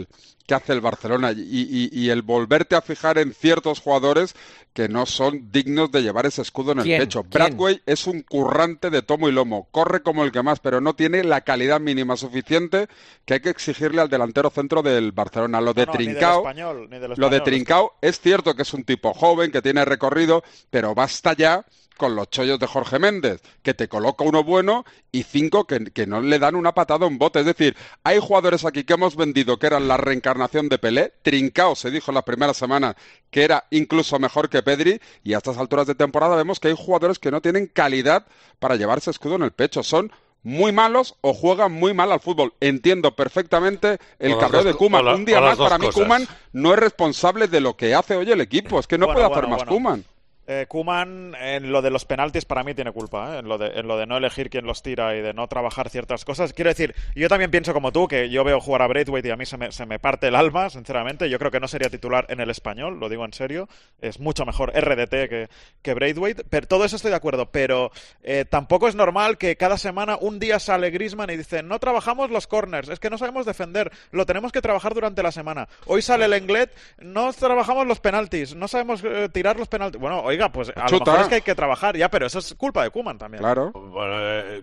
Speaker 10: que hace el Barcelona y, y, y el volverte a fijar en ciertos jugadores que no son dignos de llevar ese escudo en el
Speaker 4: ¿Quién?
Speaker 10: pecho.
Speaker 4: ¿Quién?
Speaker 10: Bradway es un currante de tomo y lomo, corre como el que más, pero no tiene la calidad mínima suficiente que hay que exigirle al delantero centro del Barcelona. Lo de
Speaker 18: No, no, ni del
Speaker 10: Trincao,
Speaker 18: español, ni del
Speaker 10: lo de
Speaker 18: español,
Speaker 10: Trincao es cierto que es un tipo joven, que tiene recorrido, pero basta ya con los chollos de Jorge Méndez, que te coloca uno bueno y cinco que, que no le dan una patada a un bote. Es decir, hay jugadores aquí que hemos vendido que eran la reencarnación de Pelé. Trincao se dijo en las primeras semanas que era incluso mejor que Pedri, y a estas alturas de temporada vemos que hay jugadores que no tienen calidad para llevarse escudo en el pecho. Son muy malos o juegan muy mal al fútbol. Entiendo perfectamente el cabreo de Koeman. Un día más, para mí, Koeman no es responsable de lo que hace hoy el equipo. Es que no
Speaker 18: Bueno,
Speaker 10: puede
Speaker 18: bueno,
Speaker 10: hacer más
Speaker 18: bueno.
Speaker 10: Koeman.
Speaker 18: Eh, Koeman, en lo de los penaltis, para mí tiene culpa, ¿eh? en, lo de, en lo de no elegir quién los tira y de no trabajar ciertas cosas. Quiero decir, yo también pienso como tú, que yo veo jugar a Braithwaite y a mí se me, se me parte el alma, sinceramente. Yo creo que no sería titular en el español, lo digo en serio. Es mucho mejor R D T que, que Braithwaite. Pero todo eso estoy de acuerdo, pero eh, tampoco es normal que cada semana un día sale Griezmann y dice, no trabajamos los corners, es que no sabemos defender, lo tenemos que trabajar durante la semana. Hoy sale el Lenglet, no trabajamos los penaltis, no sabemos eh, tirar los penaltis. Bueno, oiga, pues a lo mejor es que hay que trabajar ya, pero eso es culpa de Koeman también.
Speaker 10: Claro.
Speaker 16: Bueno, eh,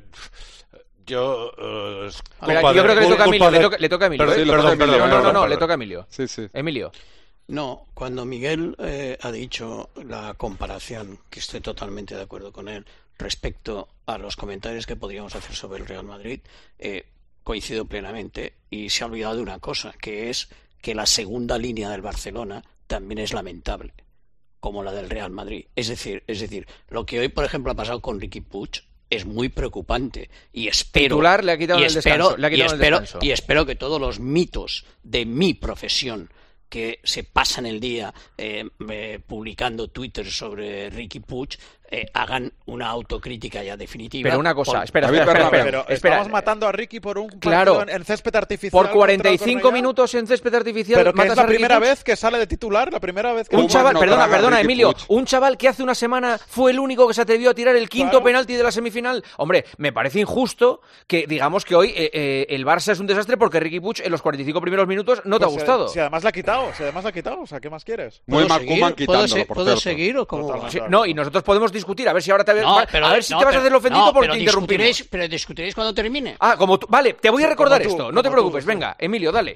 Speaker 16: yo... Eh,
Speaker 4: Mira, yo
Speaker 16: de,
Speaker 4: creo que le toca a Emilio,
Speaker 16: de...
Speaker 4: le toca, le toca a Emilio.
Speaker 16: Perdón,
Speaker 4: ¿eh?
Speaker 16: perdón, perdón,
Speaker 4: no, no, no,
Speaker 16: perdón,
Speaker 4: no, le toca a Emilio.
Speaker 10: Sí, sí.
Speaker 4: Emilio.
Speaker 5: No, cuando Miguel eh, ha dicho la comparación, que estoy totalmente de acuerdo con él, respecto a los comentarios que podríamos hacer sobre el Real Madrid, eh, coincido plenamente, y se ha olvidado de una cosa, que es que la segunda línea del Barcelona también es lamentable, como la del Real Madrid. Es decir, es decir, lo que hoy, por ejemplo, ha pasado con Riqui Puig es muy preocupante y espero
Speaker 4: Titular le ha quitado
Speaker 5: y
Speaker 4: el
Speaker 5: espero,
Speaker 4: descanso, le ha
Speaker 5: y,
Speaker 4: quitado el
Speaker 5: espero
Speaker 4: descanso.
Speaker 5: y espero que todos los mitos de mi profesión que se pasan el día eh, eh, publicando Twitter sobre Riqui Puig eh, hagan una autocrítica ya definitiva.
Speaker 4: Pero una cosa,
Speaker 5: por...
Speaker 4: espera, espera, espera, espera,
Speaker 18: Pero
Speaker 4: espera.
Speaker 18: estamos matando a Riqui por un
Speaker 4: Claro.
Speaker 18: partido en, en césped artificial.
Speaker 4: Por cuarenta y cinco
Speaker 18: contra el Cornellá.
Speaker 4: minutos en césped artificial
Speaker 18: Pero que
Speaker 4: matas
Speaker 18: es la
Speaker 4: a Riqui
Speaker 18: primera
Speaker 4: Puig.
Speaker 18: vez que sale de titular, la primera vez que...
Speaker 4: Un chaval,
Speaker 10: no
Speaker 4: perdona,
Speaker 10: traga
Speaker 4: perdona,
Speaker 10: Riqui
Speaker 4: Emilio,
Speaker 10: Puig.
Speaker 4: un chaval que hace una semana fue el único que se atrevió a tirar el quinto
Speaker 18: Claro.
Speaker 4: penalti de la semifinal. Hombre, me parece injusto que digamos que hoy eh, eh, el Barça es un desastre porque Riqui Puig en los cuarenta y cinco primeros minutos no te ha
Speaker 18: Pues, eh,
Speaker 4: gustado.
Speaker 18: Si además la ha quitado, si además la ha quitado, o sea, ¿qué más quieres?
Speaker 10: Muy
Speaker 5: ¿Puedo
Speaker 10: mal
Speaker 5: seguir?
Speaker 10: Koeman
Speaker 5: ¿Puedo,
Speaker 10: quitándolo,
Speaker 5: se-
Speaker 10: por
Speaker 5: ¿puedo
Speaker 10: cierto.
Speaker 5: seguir o cómo?
Speaker 18: Totalmente.
Speaker 4: Sí, no, y nosotros podemos discutir, a ver si ahora te,
Speaker 5: No,
Speaker 4: a-
Speaker 5: pero,
Speaker 4: a ver si
Speaker 5: no,
Speaker 4: te vas
Speaker 5: pero-
Speaker 4: a hacer el ofendido
Speaker 5: no,
Speaker 4: porque
Speaker 5: pero
Speaker 4: te interrumpimos.
Speaker 5: discutiréis, pero discutiréis cuando termine.
Speaker 4: Ah, como tú. Vale, te voy a
Speaker 18: Sí,
Speaker 4: recordar
Speaker 18: como tú,
Speaker 4: esto, no te
Speaker 18: como
Speaker 4: preocupes.
Speaker 18: tú, sí.
Speaker 4: Venga, Emilio, dale.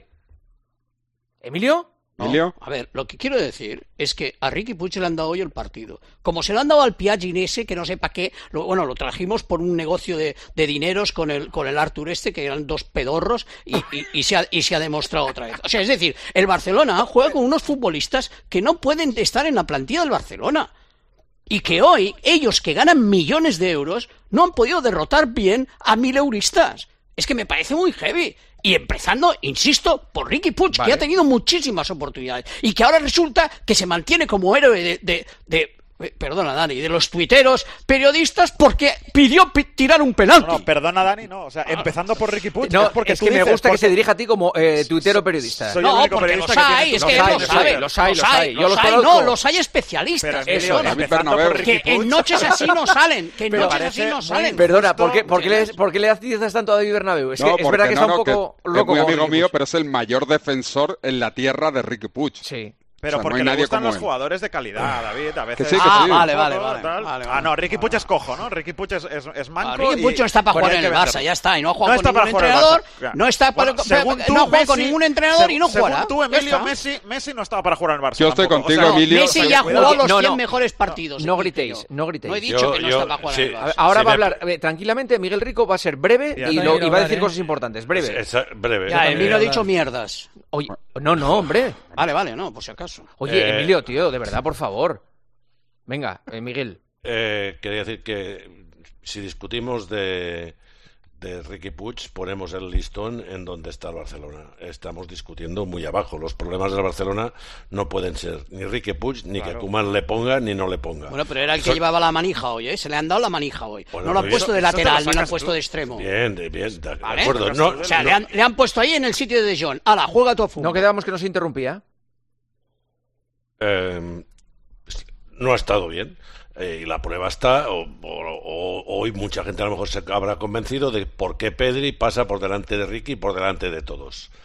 Speaker 4: ¿Emilio?
Speaker 5: No,
Speaker 10: Emilio.
Speaker 5: a ver, lo que quiero decir es que a Riqui Puig le han dado hoy el partido. Como se lo han dado al Piagginese, que no sé para qué, lo, bueno, lo trajimos por un negocio de, de dineros con el, con el Artur este, que eran dos pedorros, y, y, y, se ha, y se ha demostrado otra vez. O sea, es decir, el Barcelona juega con unos futbolistas que no pueden estar en la plantilla del Barcelona. Y que hoy, ellos que ganan millones de euros, no han podido derrotar bien a mileuristas. Es que me parece muy heavy. Y empezando, insisto, por Riqui Puig,
Speaker 4: Vale.
Speaker 5: que ha tenido muchísimas oportunidades. Y que ahora resulta que se mantiene como héroe de... de, de eh, perdona, Dani, de los tuiteros periodistas porque pidió pi- tirar un penalti.
Speaker 18: No, no, perdona, Dani, no. O sea, empezando por Riqui Puig,
Speaker 4: No,
Speaker 18: es porque
Speaker 4: es
Speaker 18: tú
Speaker 4: que me
Speaker 18: dices,
Speaker 4: gusta que
Speaker 18: porque-
Speaker 4: se dirija a ti como eh, tuitero periodista.
Speaker 18: Soy el
Speaker 5: No,
Speaker 18: único
Speaker 5: porque
Speaker 18: periodista
Speaker 5: los
Speaker 18: que
Speaker 5: hay,
Speaker 18: tiene
Speaker 5: es
Speaker 18: tu-
Speaker 5: que
Speaker 4: Los hay,
Speaker 5: los
Speaker 4: los
Speaker 5: hay,
Speaker 4: hay, los hay, los hay. Yo
Speaker 5: los
Speaker 4: los
Speaker 5: hay,
Speaker 4: conozco.
Speaker 5: no, los hay especialistas.
Speaker 18: Pero,
Speaker 5: que
Speaker 18: Emilio,
Speaker 5: son-
Speaker 10: David
Speaker 18: empezando por
Speaker 10: Bernabéu.
Speaker 18: Riqui
Speaker 5: que en
Speaker 18: Puig.
Speaker 5: noches así no salen, que en
Speaker 18: Pero
Speaker 5: noches así
Speaker 18: parece
Speaker 5: no
Speaker 18: muy
Speaker 5: salen.
Speaker 4: Perdona,
Speaker 18: Justo,
Speaker 4: ¿por qué, por qué le,
Speaker 18: Miguel.
Speaker 4: por qué le haces tanto a David Bernabéu? Es,
Speaker 10: No,
Speaker 4: que, es
Speaker 10: porque
Speaker 4: verdad que
Speaker 10: no,
Speaker 4: está un
Speaker 10: no,
Speaker 4: poco
Speaker 10: que
Speaker 4: loco.
Speaker 10: es muy
Speaker 4: con
Speaker 10: amigo
Speaker 4: Riqui
Speaker 10: mío,
Speaker 4: Puig.
Speaker 10: pero es el mayor defensor en la tierra de Riqui Puig.
Speaker 4: Sí.
Speaker 18: Pero
Speaker 10: O sea, no
Speaker 18: porque
Speaker 10: hay
Speaker 18: le
Speaker 10: nadie
Speaker 18: gustan
Speaker 10: como
Speaker 18: los
Speaker 10: él.
Speaker 18: jugadores de calidad, David. A veces.
Speaker 10: sí, que
Speaker 5: Ah,
Speaker 10: sí.
Speaker 5: vale,
Speaker 18: Un poco,
Speaker 5: vale, vale,
Speaker 18: tal.
Speaker 5: vale,
Speaker 18: Ah,
Speaker 5: vale.
Speaker 18: no, Riqui Puig es cojo, ¿no? Riqui Puig es, es, es manco.
Speaker 5: Ah, Riqui
Speaker 18: y-
Speaker 5: Puig no está para
Speaker 18: bueno,
Speaker 5: jugar
Speaker 18: hay
Speaker 5: en
Speaker 18: que
Speaker 5: el Barça,
Speaker 18: venderlo.
Speaker 5: ya está, y no ha jugado
Speaker 18: No
Speaker 5: con
Speaker 18: está para
Speaker 5: ningún
Speaker 18: jugar en el
Speaker 5: entrenador,
Speaker 18: Barça, claro.
Speaker 5: no está para,
Speaker 18: Bueno, según
Speaker 5: no
Speaker 18: tú,
Speaker 5: ha jugado con
Speaker 18: Messi-
Speaker 5: ningún entrenador y no
Speaker 18: según
Speaker 5: jugará.
Speaker 18: tú,
Speaker 5: Ya
Speaker 18: Emilio,
Speaker 5: está.
Speaker 18: Messi, Messi no estaba para jugar en el Barça.
Speaker 10: Yo estoy
Speaker 18: tampoco.
Speaker 10: contigo,
Speaker 18: O sea,
Speaker 10: Emilio.
Speaker 5: Messi
Speaker 10: pero
Speaker 5: ya ha
Speaker 10: cuidado.
Speaker 5: jugado los
Speaker 4: No,
Speaker 5: cien
Speaker 4: no.
Speaker 5: mejores partidos.
Speaker 4: No
Speaker 5: he dicho
Speaker 4: gritéis,
Speaker 5: yo.
Speaker 4: no gritéis.
Speaker 5: No he dicho
Speaker 16: Yo-
Speaker 5: que no
Speaker 16: yo-
Speaker 5: está para jugar
Speaker 16: sí.
Speaker 5: en el
Speaker 4: A ver,
Speaker 5: Barça.
Speaker 4: ahora
Speaker 16: Sí,
Speaker 4: va a
Speaker 16: me-
Speaker 4: hablar eh, tranquilamente. Miguel Rico va a ser breve
Speaker 18: Ya,
Speaker 4: y,
Speaker 18: también
Speaker 4: lo, y
Speaker 2: quiero
Speaker 4: va a
Speaker 2: hablar,
Speaker 4: decir
Speaker 2: ¿eh?
Speaker 4: cosas importantes. Breve.
Speaker 16: Es- es breve.
Speaker 5: Ya,
Speaker 16: Eh,
Speaker 5: Emilio ha
Speaker 2: hablar.
Speaker 5: dicho mierdas.
Speaker 4: Oye, no, no, hombre.
Speaker 5: Vale, vale, no, por si acaso.
Speaker 4: Oye,
Speaker 16: Eh,
Speaker 4: Emilio, tío, de verdad, por favor. Venga, eh, Miguel.
Speaker 16: Eh, quería decir que si discutimos de, de Riqui Puig, ponemos el listón en donde está el Barcelona. Estamos discutiendo muy abajo. Los problemas del Barcelona no pueden ser ni Riqui Puig, ni
Speaker 18: Claro.
Speaker 16: que Koeman le ponga, ni no le ponga.
Speaker 5: Bueno, pero era el que
Speaker 16: Eso-
Speaker 5: llevaba la manija hoy, ¿eh? Se le han dado la manija hoy.
Speaker 16: Bueno,
Speaker 5: no lo han
Speaker 16: muy
Speaker 5: puesto
Speaker 16: bien.
Speaker 5: de
Speaker 18: Eso te lo
Speaker 5: lateral, ni lo han
Speaker 18: sacas
Speaker 5: puesto
Speaker 18: tú.
Speaker 5: de extremo.
Speaker 16: Bien, de, bien, de, de
Speaker 5: ¿Vale?
Speaker 16: acuerdo. No,
Speaker 5: O sea,
Speaker 16: no-
Speaker 5: le, han, le han puesto ahí en el sitio de De Jong. ¡Hala, juega tu fútbol!
Speaker 4: No quedábamos que nos interrumpía.
Speaker 16: eh, no ha estado bien. Eh, y la prueba está, o, o- o- hoy mucha gente a lo mejor se habrá convencido de por qué Pedri pasa por delante de Riqui y por delante de todos.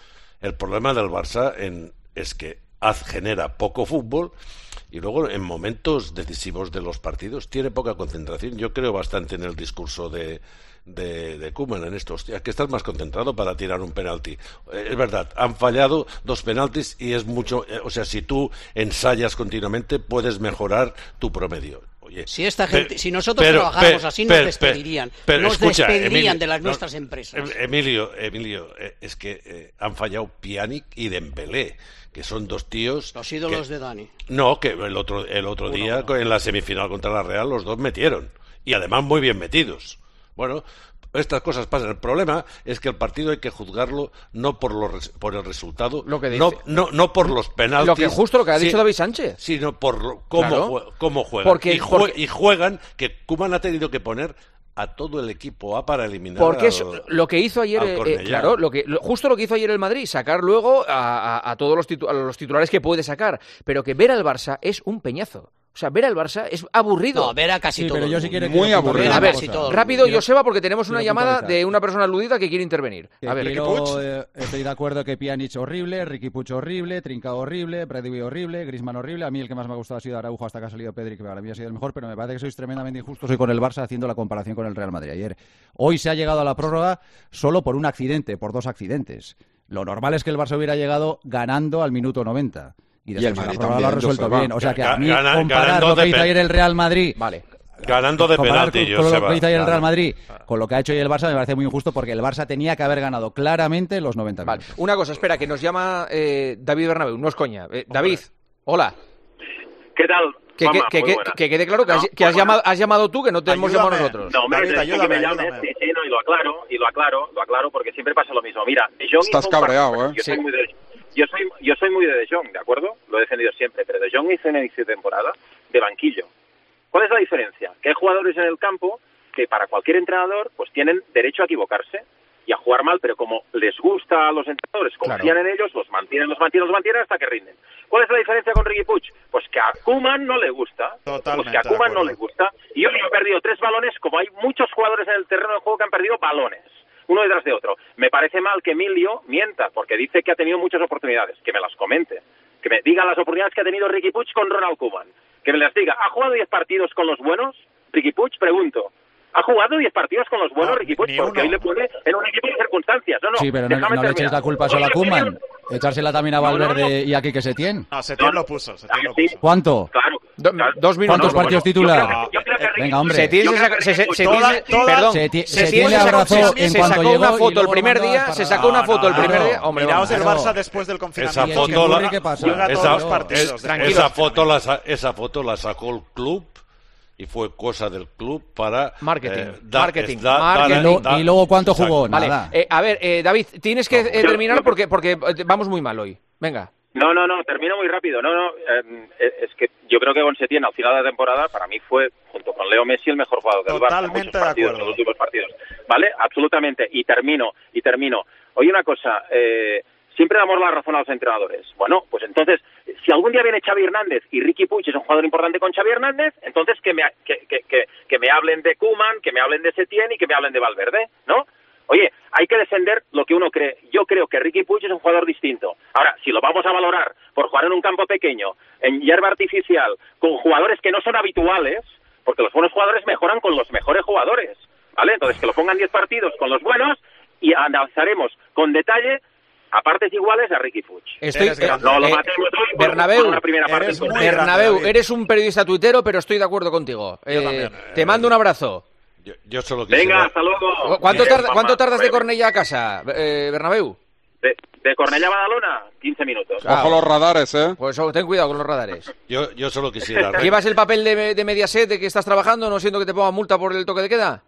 Speaker 16: El problema del Barça en, es que haz, genera poco fútbol y luego en momentos decisivos de los partidos tiene poca concentración. Yo creo bastante en el discurso de de, de Koeman en estos días, que estás más concentrado para tirar un penalti. Eh, es verdad, han fallado dos penaltis y es mucho, eh, o sea, si tú ensayas continuamente puedes mejorar tu promedio. Oye,
Speaker 5: si esta gente,
Speaker 16: pero,
Speaker 5: si nosotros
Speaker 16: pero,
Speaker 5: trabajáramos
Speaker 16: pero,
Speaker 5: así,
Speaker 16: pero,
Speaker 5: nos despedirían,
Speaker 16: pero, pero,
Speaker 5: nos
Speaker 16: escucha,
Speaker 5: despedirían
Speaker 16: Emilio,
Speaker 5: de las
Speaker 16: no,
Speaker 5: nuestras empresas.
Speaker 16: Emilio, Emilio, eh, es que eh, han fallado Pjanic y Dembélé, que son dos tíos.
Speaker 5: Los ídolos
Speaker 16: que,
Speaker 5: de Dani.
Speaker 16: No, que el otro, el otro
Speaker 5: Uno,
Speaker 16: día
Speaker 5: uno.
Speaker 16: en la semifinal contra la Real los dos metieron y además muy bien metidos. Bueno. Estas cosas pasan. El problema es que el partido hay que juzgarlo no por los por el resultado,
Speaker 4: lo que dice.
Speaker 16: no, no no por los penaltis.
Speaker 4: Lo que justo lo que ha dicho
Speaker 16: sí,
Speaker 4: David Sánchez.
Speaker 16: Sino por lo, cómo,
Speaker 4: claro.
Speaker 16: jue, cómo juegan.
Speaker 4: Porque,
Speaker 16: y, jue,
Speaker 4: porque...
Speaker 16: y juegan, que Koeman ha tenido que poner a todo el equipo A para eliminar
Speaker 4: porque
Speaker 16: al,
Speaker 4: es lo que hizo ayer eh, eh, claro lo que lo, justo lo que hizo ayer el Madrid, sacar luego a, a, a todos los, titu a los titulares que puede sacar, pero que ver al Barça es un peñazo. O sea, ver al Barça es aburrido.
Speaker 5: No, ver a casi
Speaker 2: sí,
Speaker 5: todo.
Speaker 2: Pero yo sí quiero
Speaker 10: muy aburrido.
Speaker 4: A ver,
Speaker 5: casi todo.
Speaker 4: rápido,
Speaker 2: quiero,
Speaker 4: Joseba, porque tenemos una llamada
Speaker 2: puntualizar.
Speaker 4: de una persona aludida que quiere intervenir.
Speaker 2: Que
Speaker 4: a ver,
Speaker 2: quiero, eh, estoy de acuerdo que Pjanic horrible, Riqui Puig horrible, Trincao horrible, Brady horrible, Griezmann horrible. A mí el que más me ha gustado ha sido Araujo hasta que ha salido Pedri, que para mí ha sido el mejor, pero me parece que sois tremendamente injustos hoy con el Barça haciendo la comparación con el Real Madrid ayer. Hoy se ha llegado a la prórroga solo por un accidente, por dos accidentes. Lo normal es que el Barça hubiera llegado ganando al minuto noventa. Y después la prórroga lo ha resuelto bien. O sea que a mí
Speaker 16: Gana,
Speaker 2: comparar lo que hizo ayer el Real Madrid...
Speaker 4: Vale.
Speaker 16: Ganando de penalti,
Speaker 2: con, con lo que hizo ayer el
Speaker 16: vale.
Speaker 2: Real Madrid, con lo que ha hecho hoy el Barça, me parece muy injusto porque el Barça tenía que haber ganado claramente los noventa
Speaker 4: vale.
Speaker 2: minutos.
Speaker 4: Una cosa, espera, que nos llama eh, David Bernabéu, no es coña. Eh, David, hola.
Speaker 15: ¿Qué tal?
Speaker 4: Que,
Speaker 15: Mamá,
Speaker 4: que, que, que quede claro que,
Speaker 15: no,
Speaker 4: has, que has, llamado, has llamado tú, que no te hemos
Speaker 15: ayúdame.
Speaker 4: llamado nosotros.
Speaker 15: No, hombre,
Speaker 18: David, ayúdame,
Speaker 15: que me llames,
Speaker 18: ayúdame.
Speaker 15: sí, sí, no, y lo aclaro, y lo aclaro, lo aclaro, porque siempre pasa lo mismo. Mira, De Jong
Speaker 10: Estás
Speaker 15: hizo un
Speaker 10: cabreado,
Speaker 15: partido,
Speaker 10: ¿eh?
Speaker 15: Yo,
Speaker 4: Sí.
Speaker 15: soy muy de, yo, soy, yo soy muy de De Jong, ¿de acuerdo? Lo he defendido siempre, pero De Jong hizo en inicio de temporada de banquillo. ¿Cuál es la diferencia? Que hay jugadores en el campo que para cualquier entrenador pues tienen derecho a equivocarse y a jugar mal, pero como les gusta a los entrenadores, confían
Speaker 4: Claro.
Speaker 15: en ellos, los mantienen, los mantienen, los mantienen hasta que rinden. ¿Cuál es la diferencia con Riqui Puig? Pues que a Koeman no le gusta.
Speaker 18: Totalmente
Speaker 15: pues que a
Speaker 18: de
Speaker 15: Koeman no
Speaker 18: acuerdo.
Speaker 15: le gusta. Y hoy ha perdido tres balones, como hay muchos jugadores en el terreno de juego que han perdido balones, uno detrás de otro. Me parece mal que Emilio mienta, porque dice que ha tenido muchas oportunidades. Que me las comente. Que me diga las oportunidades que ha tenido Riqui Puig con Ronald Koeman. Que me las diga. ¿Ha jugado diez partidos con los buenos? Riqui Puig, pregunto. ¿Ha jugado diez partidos con los buenos,
Speaker 18: No,
Speaker 15: Riqui Puig?
Speaker 18: ni
Speaker 15: Porque
Speaker 18: uno.
Speaker 15: hoy le pone en un equipo de circunstancias. No, no,
Speaker 2: Sí, pero no,
Speaker 15: déjame
Speaker 2: no le echéis
Speaker 15: terminar.
Speaker 2: la culpa solo a
Speaker 15: Hoy le
Speaker 2: Koeman.
Speaker 15: pusieron-
Speaker 2: Echársela también a
Speaker 15: No, no,
Speaker 2: Valverde
Speaker 15: no.
Speaker 2: y a Quique Setién.
Speaker 18: No, Setién lo puso, Setién lo puso.
Speaker 2: ¿Cuánto?
Speaker 15: Claro.
Speaker 4: Do,
Speaker 15: claro.
Speaker 4: dos minutos.
Speaker 2: ¿Cuántos
Speaker 4: bueno.
Speaker 2: partidos
Speaker 15: Yo
Speaker 2: titular?
Speaker 15: creo que- yo creo que Riqui-
Speaker 2: Venga, hombre.
Speaker 4: Setién
Speaker 15: Yo
Speaker 4: se
Speaker 15: creo
Speaker 4: saca,
Speaker 15: que
Speaker 4: se, se,
Speaker 15: Riqui-
Speaker 4: Setién
Speaker 18: toda-
Speaker 4: se-
Speaker 18: toda-
Speaker 4: perdón,
Speaker 2: Setién-
Speaker 4: Setién
Speaker 2: Setién le
Speaker 4: se sacó-
Speaker 2: abrazó
Speaker 4: se-
Speaker 2: en
Speaker 4: se
Speaker 2: cuanto
Speaker 4: sacó
Speaker 2: llegó
Speaker 4: una
Speaker 2: y
Speaker 4: foto el
Speaker 2: luego
Speaker 4: primer
Speaker 2: lo mandó
Speaker 4: día,
Speaker 2: al
Speaker 4: se
Speaker 2: Parra-
Speaker 4: sacó una
Speaker 2: No,
Speaker 4: foto el
Speaker 2: no,
Speaker 4: primer
Speaker 2: no.
Speaker 4: día. Hombre,
Speaker 18: Miraos
Speaker 4: vamos.
Speaker 18: el
Speaker 2: Claro.
Speaker 18: Barça después del confinamiento.
Speaker 16: Esa
Speaker 2: ¿Y el
Speaker 16: foto
Speaker 2: Chingurri
Speaker 16: la,
Speaker 2: qué pasa?
Speaker 18: Juega todos
Speaker 16: esa,
Speaker 18: los partidos.
Speaker 16: es-
Speaker 18: de-
Speaker 16: esa foto la sa- esa foto la sacó el club y fue cosa del club para
Speaker 4: Marketing,
Speaker 16: eh, da-
Speaker 4: marketing,
Speaker 16: es da-
Speaker 4: marketing.
Speaker 16: dar-
Speaker 2: Y luego-
Speaker 16: dar-
Speaker 2: y luego ¿cuánto
Speaker 16: Exacto.
Speaker 2: jugó?
Speaker 4: Vale,
Speaker 2: Nada.
Speaker 4: eh, a ver, eh, David, tienes que eh, terminar porque, porque eh, vamos muy mal hoy. Venga.
Speaker 15: No, no, no, termino muy rápido. No, no, eh, es que yo creo que con Setién al final de la temporada para mí fue, junto con Leo Messi, el mejor jugador del Barça.
Speaker 18: Totalmente
Speaker 15: en muchos
Speaker 18: de
Speaker 15: partidos,
Speaker 18: acuerdo.
Speaker 15: en los últimos partidos. ¿Vale? Absolutamente. Y termino, y termino. Oye, una cosa, eh, siempre damos la razón a los entrenadores. Bueno, pues entonces, si algún día viene Xavi Hernández y Riqui Puig es un jugador importante con Xavi Hernández, entonces que me, que, que, que, que me hablen de Koeman, que me hablen de Setién y que me hablen de Valverde, ¿no? Oye, hay que defender lo que uno cree. Yo creo que Riqui Puig es un jugador distinto. Ahora, si lo vamos a valorar por jugar en un campo pequeño, en hierba artificial, con jugadores que no son habituales, porque los buenos jugadores mejoran con los mejores jugadores, ¿vale? Entonces, que lo pongan diez partidos con los buenos y analizaremos con detalle a partes iguales a Riqui Puig.
Speaker 4: Estoy,
Speaker 18: Eres
Speaker 4: eh,
Speaker 18: grande.
Speaker 15: No lo
Speaker 4: eh,
Speaker 15: matemos hoy por,
Speaker 4: Bernabéu,
Speaker 15: por una primera parte.
Speaker 18: eres muy
Speaker 15: entonces.
Speaker 18: grande,
Speaker 4: Bernabéu,
Speaker 18: David.
Speaker 4: eres un periodista tuitero, pero estoy de acuerdo contigo. Eh,
Speaker 18: también.
Speaker 4: te mando un abrazo.
Speaker 16: Yo, yo solo quisiera...
Speaker 15: Venga, hasta luego.
Speaker 4: ¿Cuánto,
Speaker 15: Eh,
Speaker 4: tarda-
Speaker 15: mamá,
Speaker 4: ¿cuánto tardas de
Speaker 15: breve.
Speaker 4: Cornellá a casa, eh, Bernabéu?
Speaker 15: De, de Cornellá a Badalona, quince minutos.
Speaker 4: Ah,
Speaker 10: Ojo los radares, ¿eh?
Speaker 4: Pues oh, ten cuidado con los radares.
Speaker 16: Yo, yo solo quisiera...
Speaker 4: ¿Llevas el papel de, de Mediaset de que estás trabajando, no siendo que te pongan multa por el toque de queda?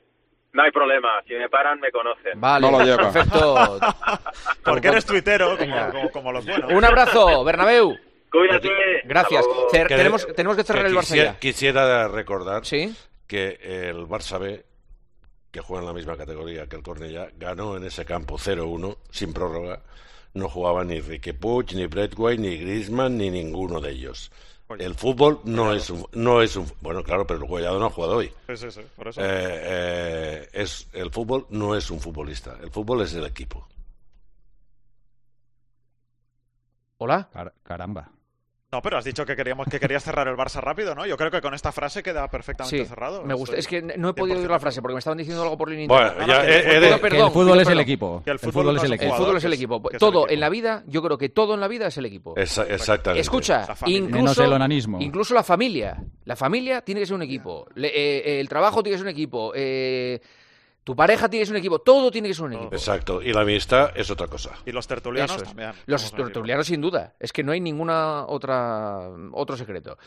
Speaker 15: No hay problema, si me paran me conocen.
Speaker 4: Vale,
Speaker 10: No lo lleva.
Speaker 4: perfecto.
Speaker 18: Porque eres tuitero,
Speaker 4: Venga.
Speaker 18: como, como, como los buenos.
Speaker 4: Un abrazo, Bernabéu.
Speaker 15: Cuídate.
Speaker 4: Gracias.
Speaker 15: Hasta luego.
Speaker 4: Cer-
Speaker 16: Que-
Speaker 4: tenemos, tenemos que cerrar
Speaker 16: que
Speaker 4: el Barça
Speaker 16: quisiera,
Speaker 4: ya.
Speaker 16: quisiera recordar
Speaker 4: ¿Sí?
Speaker 16: que el Barça B, que juega en la misma categoría que el Cornellá, ganó en ese campo cero uno, sin prórroga. No jugaba ni Riqui Puig, ni Braithwaite, ni Griezmann, ni ninguno de ellos. El fútbol no es un, no es un... Bueno, claro, pero el Collado no ha jugado hoy.
Speaker 18: Sí, sí, sí, por eso.
Speaker 16: Eh, eh, es, el fútbol no es un futbolista. El fútbol es el equipo.
Speaker 4: ¿Hola?
Speaker 2: Car caramba.
Speaker 18: No, pero has dicho que queríamos que querías cerrar el Barça rápido, ¿no? Yo creo que con esta frase queda perfectamente
Speaker 4: sí,
Speaker 18: cerrado.
Speaker 4: Me gusta. Es que no he podido oír la frase porque me estaban diciendo algo por línea
Speaker 16: bueno,
Speaker 4: interna.
Speaker 16: ya,
Speaker 4: No, no, que,
Speaker 16: eh,
Speaker 4: el,
Speaker 16: eh,
Speaker 4: fútbol, perdón,
Speaker 2: el fútbol es
Speaker 4: perdón.
Speaker 2: el equipo.
Speaker 18: Que el fútbol,
Speaker 2: el fútbol es el equipo.
Speaker 4: El fútbol es el equipo. Todo el en la vida, yo creo que todo en la vida es el equipo.
Speaker 16: Esa, exactamente.
Speaker 4: Escucha, incluso,
Speaker 2: menos el onanismo.
Speaker 4: Incluso la familia. La familia tiene que ser un equipo. Le, eh, el trabajo tiene que ser un equipo. Eh, Tu pareja tiene que ser un equipo, todo tiene que ser un equipo.
Speaker 16: Exacto, y la amistad es otra cosa.
Speaker 18: Y los tertulianos
Speaker 4: es.
Speaker 18: también.
Speaker 4: Los tertulianos sin duda, es que no hay ninguna otra otro secreto.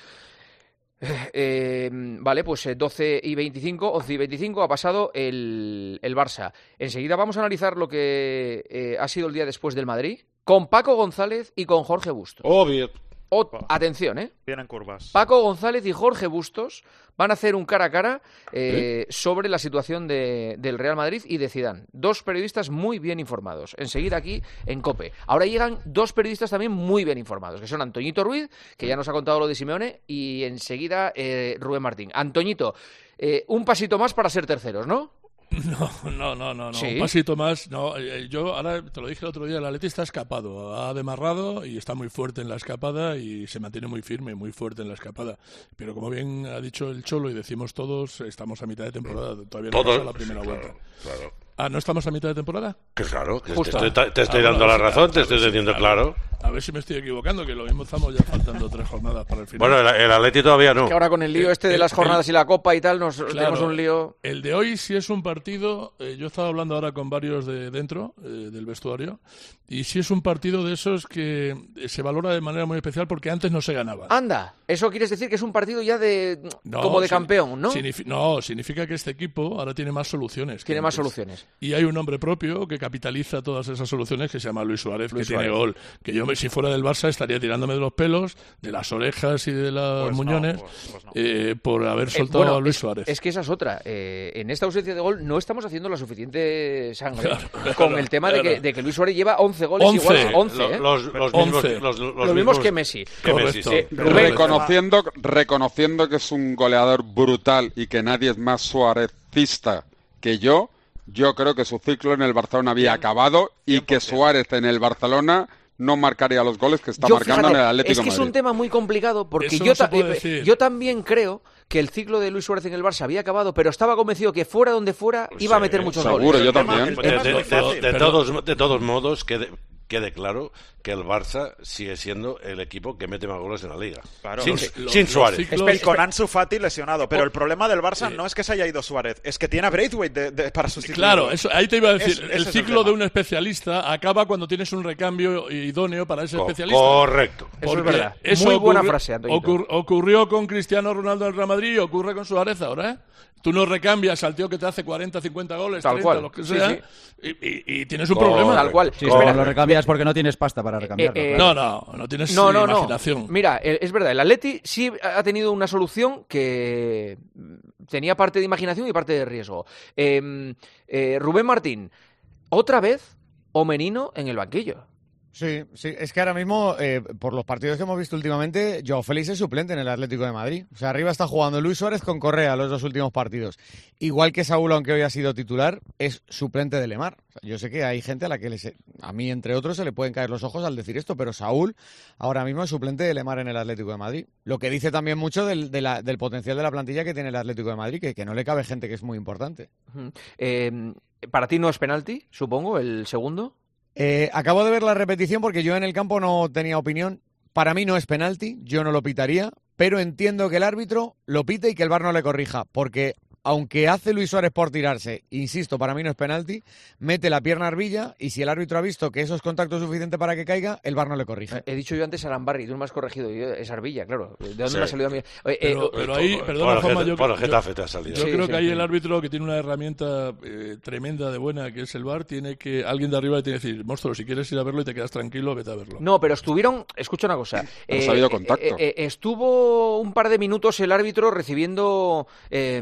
Speaker 4: Eh, vale, pues doce y veinticinco, once y veinticinco ha pasado el, el Barça. Enseguida vamos a analizar lo que eh, ha sido el día después del Madrid con Paco González y con Jorge Bustos.
Speaker 16: Obvio.
Speaker 4: O, atención, ¿eh?
Speaker 18: Vienen curvas.
Speaker 4: Paco González y Jorge Bustos van a hacer un cara a cara eh, ¿Sí? sobre la situación de, del Real Madrid y de Zidane. Dos periodistas muy bien informados. Enseguida aquí en COPE. Ahora llegan dos periodistas también muy bien informados, que son Antoñito Ruiz, que ya nos ha contado lo de Simeone, y enseguida eh, Rubén Martín. Antoñito, eh, un pasito más para ser terceros, ¿no?
Speaker 31: No, no, no, no, no.
Speaker 4: ¿Sí?
Speaker 31: Un pasito más. No, yo ahora te lo dije el otro día, el Atleti está escapado, ha demarrado y está muy fuerte en la escapada y se mantiene muy firme, muy fuerte en la escapada. Pero como bien ha dicho el Cholo y decimos todos, estamos a mitad de temporada, todavía no pasa la primera
Speaker 16: sí,
Speaker 31: vuelta.
Speaker 16: Claro, claro.
Speaker 31: Ah, ¿no estamos a mitad de temporada?
Speaker 16: Que claro, que te
Speaker 31: Justo.
Speaker 16: estoy, te estoy
Speaker 31: Ah,
Speaker 16: dando
Speaker 31: bueno,
Speaker 16: la
Speaker 31: sí,
Speaker 16: razón,
Speaker 31: a-
Speaker 16: te
Speaker 31: a
Speaker 16: estoy
Speaker 31: ver si-
Speaker 16: diciendo
Speaker 31: claro.
Speaker 16: claro.
Speaker 31: A ver si me estoy equivocando, que lo mismo estamos ya faltando tres jornadas para el final.
Speaker 16: Bueno, el, el Atleti todavía no.
Speaker 4: Que ahora con el lío este de las jornadas y la Copa y tal, nos
Speaker 31: Claro,
Speaker 4: tenemos un lío.
Speaker 31: El de hoy sí es un partido, eh, yo estaba hablando ahora con varios de dentro eh, del vestuario, y sí es un partido de esos que eh, se valora de manera muy especial porque antes no se ganaba.
Speaker 4: Anda, eso quieres decir que es un partido ya de
Speaker 31: No,
Speaker 4: como de
Speaker 31: sí-
Speaker 4: campeón, ¿no?
Speaker 31: signifi- no, significa que este equipo ahora tiene más soluciones. que
Speaker 4: Tiene más
Speaker 31: antes.
Speaker 4: soluciones.
Speaker 31: Y hay un hombre propio que capitaliza todas esas soluciones que se llama Luis Suárez,
Speaker 4: Luis
Speaker 31: que tiene
Speaker 4: Suárez.
Speaker 31: gol. Que yo, si fuera del Barça, estaría tirándome de los pelos, de las orejas y de los
Speaker 18: Pues no,
Speaker 31: muñones
Speaker 18: pues- pues no.
Speaker 31: eh, por haber
Speaker 4: Eh,
Speaker 31: soltado
Speaker 4: bueno,
Speaker 31: a Luis
Speaker 4: es,
Speaker 31: Suárez.
Speaker 4: es que esa es otra. Eh, en esta ausencia de gol no estamos haciendo la suficiente sangre
Speaker 31: Claro,
Speaker 4: con
Speaker 31: claro,
Speaker 4: el tema de,
Speaker 31: claro.
Speaker 4: que, de que Luis Suárez lleva once goles
Speaker 31: once.
Speaker 4: igual. once,
Speaker 16: Lo-
Speaker 4: ¿eh?
Speaker 16: los, los
Speaker 31: once.
Speaker 16: mismos, los, los
Speaker 4: Lo mismo
Speaker 16: mismos
Speaker 4: que Messi.
Speaker 16: que Messi,
Speaker 31: Correcto.
Speaker 16: sí.
Speaker 4: Eh, Rubén,
Speaker 10: Reconociendo, reconociendo que es un goleador brutal y que nadie es más suarecista que yo, yo creo que su ciclo en el Barcelona había acabado y que Suárez en el Barcelona no marcaría los goles que está
Speaker 4: yo,
Speaker 10: marcando
Speaker 4: fíjate,
Speaker 10: en el Atlético
Speaker 4: es que
Speaker 10: de
Speaker 4: es
Speaker 10: Madrid.
Speaker 4: un tema muy complicado porque
Speaker 31: Eso
Speaker 4: yo,
Speaker 31: no se
Speaker 4: ta-
Speaker 31: puede
Speaker 4: eh,
Speaker 31: decir.
Speaker 4: yo también creo que el ciclo de Luis Suárez en el Barça había acabado, pero estaba convencido que fuera donde fuera iba a
Speaker 16: Sí,
Speaker 4: meter muchos
Speaker 10: seguro,
Speaker 4: goles.
Speaker 10: yo
Speaker 18: El tema-
Speaker 10: también.
Speaker 18: el
Speaker 16: De,
Speaker 18: tema es
Speaker 16: de-
Speaker 18: muy
Speaker 16: de-
Speaker 18: fácil.
Speaker 16: de
Speaker 31: Perdón.
Speaker 16: todos, de todos modos, quede, quede claro que el Barça sigue siendo el equipo que mete más goles en la liga.
Speaker 18: Claro.
Speaker 16: sin,
Speaker 18: Los-
Speaker 31: los-
Speaker 16: sin
Speaker 31: los
Speaker 16: Suárez.
Speaker 31: ciclos-
Speaker 18: Espe- y con Ansu Fati lesionado. Pero el problema del Barça
Speaker 31: Sí.
Speaker 18: no es que se haya ido Suárez, es que tiene a Braithwaite de- de- para sustituir.
Speaker 31: Claro, eso, ahí te iba a decir,
Speaker 18: Es- ese
Speaker 31: el
Speaker 18: es el
Speaker 31: ciclo
Speaker 18: tema.
Speaker 31: de un especialista acaba cuando tienes un recambio idóneo para ese
Speaker 16: Co-
Speaker 31: especialista.
Speaker 16: correcto.
Speaker 4: Eso es
Speaker 31: Porque
Speaker 4: verdad.
Speaker 31: eso
Speaker 4: Muy buena
Speaker 31: ocurrió-
Speaker 4: frase, Antoñito.
Speaker 31: ocur- ocurrió con Cristiano Ronaldo en el Real Madrid y ocurre con Suárez ahora, ¿eh? Tú no recambias al tío que te hace cuarenta, cincuenta goles,
Speaker 4: Tal
Speaker 31: treinta,
Speaker 4: cual.
Speaker 31: los que
Speaker 4: Sí,
Speaker 31: sea,
Speaker 4: sí.
Speaker 31: Y, y- y tienes un
Speaker 16: Correcto.
Speaker 31: problema.
Speaker 4: Tal cual.
Speaker 2: Sí,
Speaker 16: Espera.
Speaker 2: pero lo recambias porque no tienes pasta para recambiarlo.
Speaker 4: eh,
Speaker 2: claro.
Speaker 31: No, no, no tienes
Speaker 4: No, no, no.
Speaker 31: imaginación.
Speaker 4: Mira, eh, es verdad, el Atleti sí ha tenido una solución que mm, tenía parte de imaginación y parte de riesgo. Eh, eh, Rubén Martín, otra vez Omenino en el banquillo.
Speaker 6: Sí, sí, es que ahora mismo, eh, por los partidos que hemos visto últimamente, Joao Félix es suplente en el Atlético de Madrid. O sea, arriba está jugando Luis Suárez con Correa los dos últimos partidos. Igual que Saúl, aunque hoy ha sido titular, es suplente de Lemar. O sea, yo sé que hay gente a la que, les, a mí entre otros, se le pueden caer los ojos al decir esto, pero Saúl ahora mismo es suplente de Lemar en el Atlético de Madrid. Lo que dice también mucho del, de la- del potencial de la plantilla que tiene el Atlético de Madrid, que, que no le cabe gente que es muy importante.
Speaker 4: Ujú. Eh, para ti no es penalti, supongo, el segundo.
Speaker 6: Eh, acabo de ver la repetición porque yo en el campo no tenía opinión. Para mí no es penalti, yo no lo pitaría, pero entiendo que el árbitro lo pite y que el V A R no le corrija, porque aunque hace Luis Suárez por tirarse, insisto, para mí no es penalti, mete la pierna a Arbilla y si el árbitro ha visto que eso es contacto suficiente para que caiga, el V A R no le corrige.
Speaker 4: He dicho yo antes Arambarri, tú no me has corregido, yo, es Arbilla, claro. ¿De dónde
Speaker 16: Sí.
Speaker 4: me ha salido a mí? Eh, eh,
Speaker 31: Pero,
Speaker 4: eh,
Speaker 31: pero ahí,
Speaker 16: Por
Speaker 31: perdona,
Speaker 16: el
Speaker 31: Juanma,
Speaker 16: Geta-
Speaker 31: yo,
Speaker 16: por el
Speaker 31: yo-
Speaker 16: Getafe te ha salido.
Speaker 31: yo
Speaker 4: Sí,
Speaker 31: creo
Speaker 4: sí,
Speaker 31: que ahí
Speaker 4: sí.
Speaker 31: el árbitro, que tiene una herramienta eh, tremenda de buena, que es el V A R, tiene que alguien de arriba le tiene que decir, monstruo, si quieres ir a verlo y te quedas tranquilo, vete a verlo.
Speaker 4: No, pero estuvieron, escucha una cosa.
Speaker 10: Hemos habido contacto.
Speaker 4: eh, eh, estuvo un par de minutos el árbitro recibiendo eh,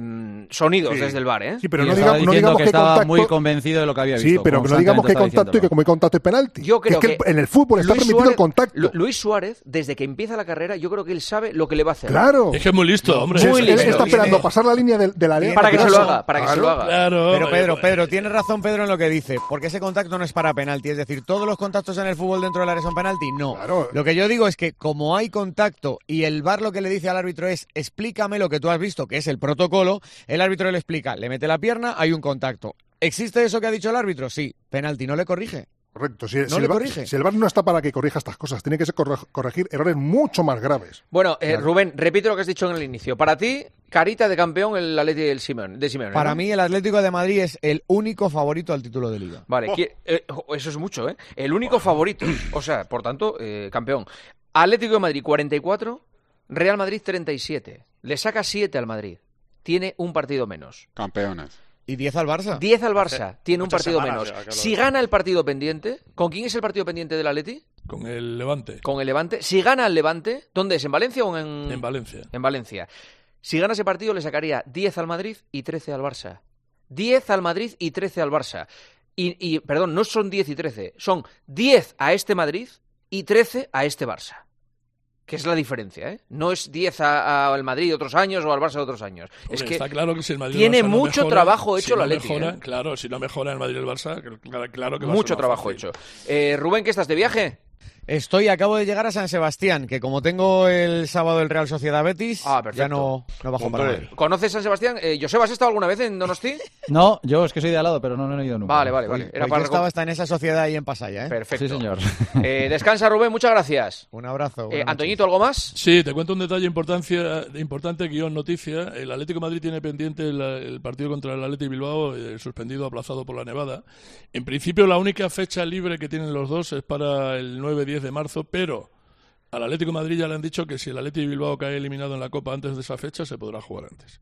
Speaker 4: sonidos
Speaker 2: Sí.
Speaker 4: desde el bar, ¿eh?
Speaker 7: Sí, pero
Speaker 2: Y
Speaker 7: no,
Speaker 2: estaba
Speaker 7: digamos, no
Speaker 2: diciendo
Speaker 7: digamos
Speaker 2: que
Speaker 7: que
Speaker 2: estaba
Speaker 7: contacto...
Speaker 2: muy convencido de lo que había visto.
Speaker 7: Sí, pero que no digamos que
Speaker 2: constantemente
Speaker 7: contacto y que
Speaker 2: estaba
Speaker 7: como hay contacto es penalti.
Speaker 4: Yo creo
Speaker 7: es que,
Speaker 4: que
Speaker 7: en el fútbol está
Speaker 4: Luis
Speaker 7: permitido
Speaker 4: Suárez,
Speaker 7: el contacto.
Speaker 4: Lu- Luis Suárez, desde que empieza la carrera, yo creo que él sabe lo que le va a hacer.
Speaker 7: Claro.
Speaker 31: Es que es muy listo, hombre.
Speaker 7: Él-
Speaker 4: Muy
Speaker 7: él
Speaker 4: listo.
Speaker 7: está esperando a pasar la línea del, del área.
Speaker 4: Para que se lo
Speaker 7: Claro.
Speaker 4: haga, para que se lo haga.
Speaker 31: Claro.
Speaker 6: Pero Pedro,
Speaker 31: eh,
Speaker 6: Pedro, tiene razón Pedro en lo que dice, porque ese contacto no es para penalti, es decir, ¿todos los contactos en el fútbol dentro del área son penalti? No.
Speaker 7: Claro.
Speaker 6: Lo que yo digo es que como hay contacto y el V A R lo que le dice al árbitro es explícame lo que tú has visto, que es el protocolo, el árbitro le explica, le mete la pierna, hay un contacto. ¿Existe eso que ha dicho el árbitro? Sí. Penalti, no le corrige.
Speaker 7: Correcto. Si,
Speaker 6: No
Speaker 7: si
Speaker 6: le
Speaker 7: el VAR,
Speaker 6: corrige.
Speaker 7: si el V A R no está para que corrija estas cosas, tiene que ser corre- corregir errores mucho más graves.
Speaker 4: Bueno, eh, Rubén, repito lo que has dicho en el inicio. Para ti, carita de campeón el Atleti del Simeone, de Simeone.
Speaker 6: Para
Speaker 4: ¿no?
Speaker 6: mí el Atlético de Madrid es el único favorito al título de Liga.
Speaker 4: Vale, qui- eh, jo, eso es mucho, ¿eh? El único favorito. O sea, por tanto, eh, campeón. Atlético de Madrid cuarenta y cuatro, Real Madrid treinta y siete. Le saca siete al Madrid. Tiene un partido menos.
Speaker 10: Campeones.
Speaker 6: ¿Y diez al Barça?
Speaker 4: diez al Barça,
Speaker 31: Hace
Speaker 4: tiene un
Speaker 31: muchas
Speaker 4: partido
Speaker 31: semanas
Speaker 4: menos.
Speaker 31: ya que lo
Speaker 4: Si
Speaker 31: digo.
Speaker 4: gana el partido pendiente, ¿con quién es el partido pendiente del Atleti?
Speaker 31: Con el Levante.
Speaker 4: Con el Levante. Si gana el Levante, ¿dónde es? ¿En Valencia o en...?
Speaker 31: En Valencia.
Speaker 4: En Valencia. Si gana ese partido, le sacaría diez al Madrid y trece al Barça. diez al Madrid y trece al Barça. Y, y, perdón, no son diez y trece, son diez a este Madrid y trece a este Barça. Que es la diferencia, ¿eh? No es diez a- a- al Madrid de otros años o al Barça de otros años.
Speaker 31: Hombre,
Speaker 4: es que
Speaker 31: está claro que si el Madrid y el
Speaker 4: tiene
Speaker 31: Barça no
Speaker 4: mucho
Speaker 31: mejora,
Speaker 4: trabajo hecho
Speaker 31: si
Speaker 4: el
Speaker 31: no
Speaker 4: Atleti,
Speaker 31: mejora,
Speaker 4: ¿eh?
Speaker 31: Claro, si no mejora el Madrid y el Barça, claro, claro que va a ser
Speaker 4: mucho
Speaker 31: más
Speaker 4: trabajo
Speaker 31: fácil.
Speaker 4: hecho. Eh, Rubén, ¿qué estás de viaje?
Speaker 6: Estoy, acabo de llegar a San Sebastián, que como tengo el sábado el Real Sociedad Betis,
Speaker 4: Ah, perfecto.
Speaker 6: ya no, no bajo para Madrid.
Speaker 4: ¿Conoces San Sebastián? Eh, Joseba, ¿has estado alguna vez en Donosti?
Speaker 2: No, yo es que soy de al lado, pero no, no he ido nunca.
Speaker 4: Vale, vale, vale.
Speaker 6: Pues
Speaker 4: Era
Speaker 6: yo
Speaker 4: para
Speaker 6: estaba
Speaker 4: recom-
Speaker 6: hasta en esa sociedad ahí en Pasaya, ¿eh?
Speaker 4: Perfecto.
Speaker 2: Sí, señor.
Speaker 4: Eh, descansa, Rubén, muchas gracias.
Speaker 6: Un abrazo.
Speaker 4: Eh,
Speaker 6: buenas
Speaker 4: Antoñito, ¿algo más?
Speaker 31: Sí, te cuento un detalle importancia, importante, guión noticia. El Atlético de Madrid tiene pendiente el, el partido contra el Athletic Bilbao, eh, suspendido, aplazado por la nevada. En principio, la única fecha libre que tienen los dos es para el nueve diez de marzo, pero al Atlético de Madrid ya le han dicho que si el Athletic Bilbao cae eliminado en la Copa antes de esa fecha, se podrá jugar antes.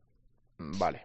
Speaker 4: Vale.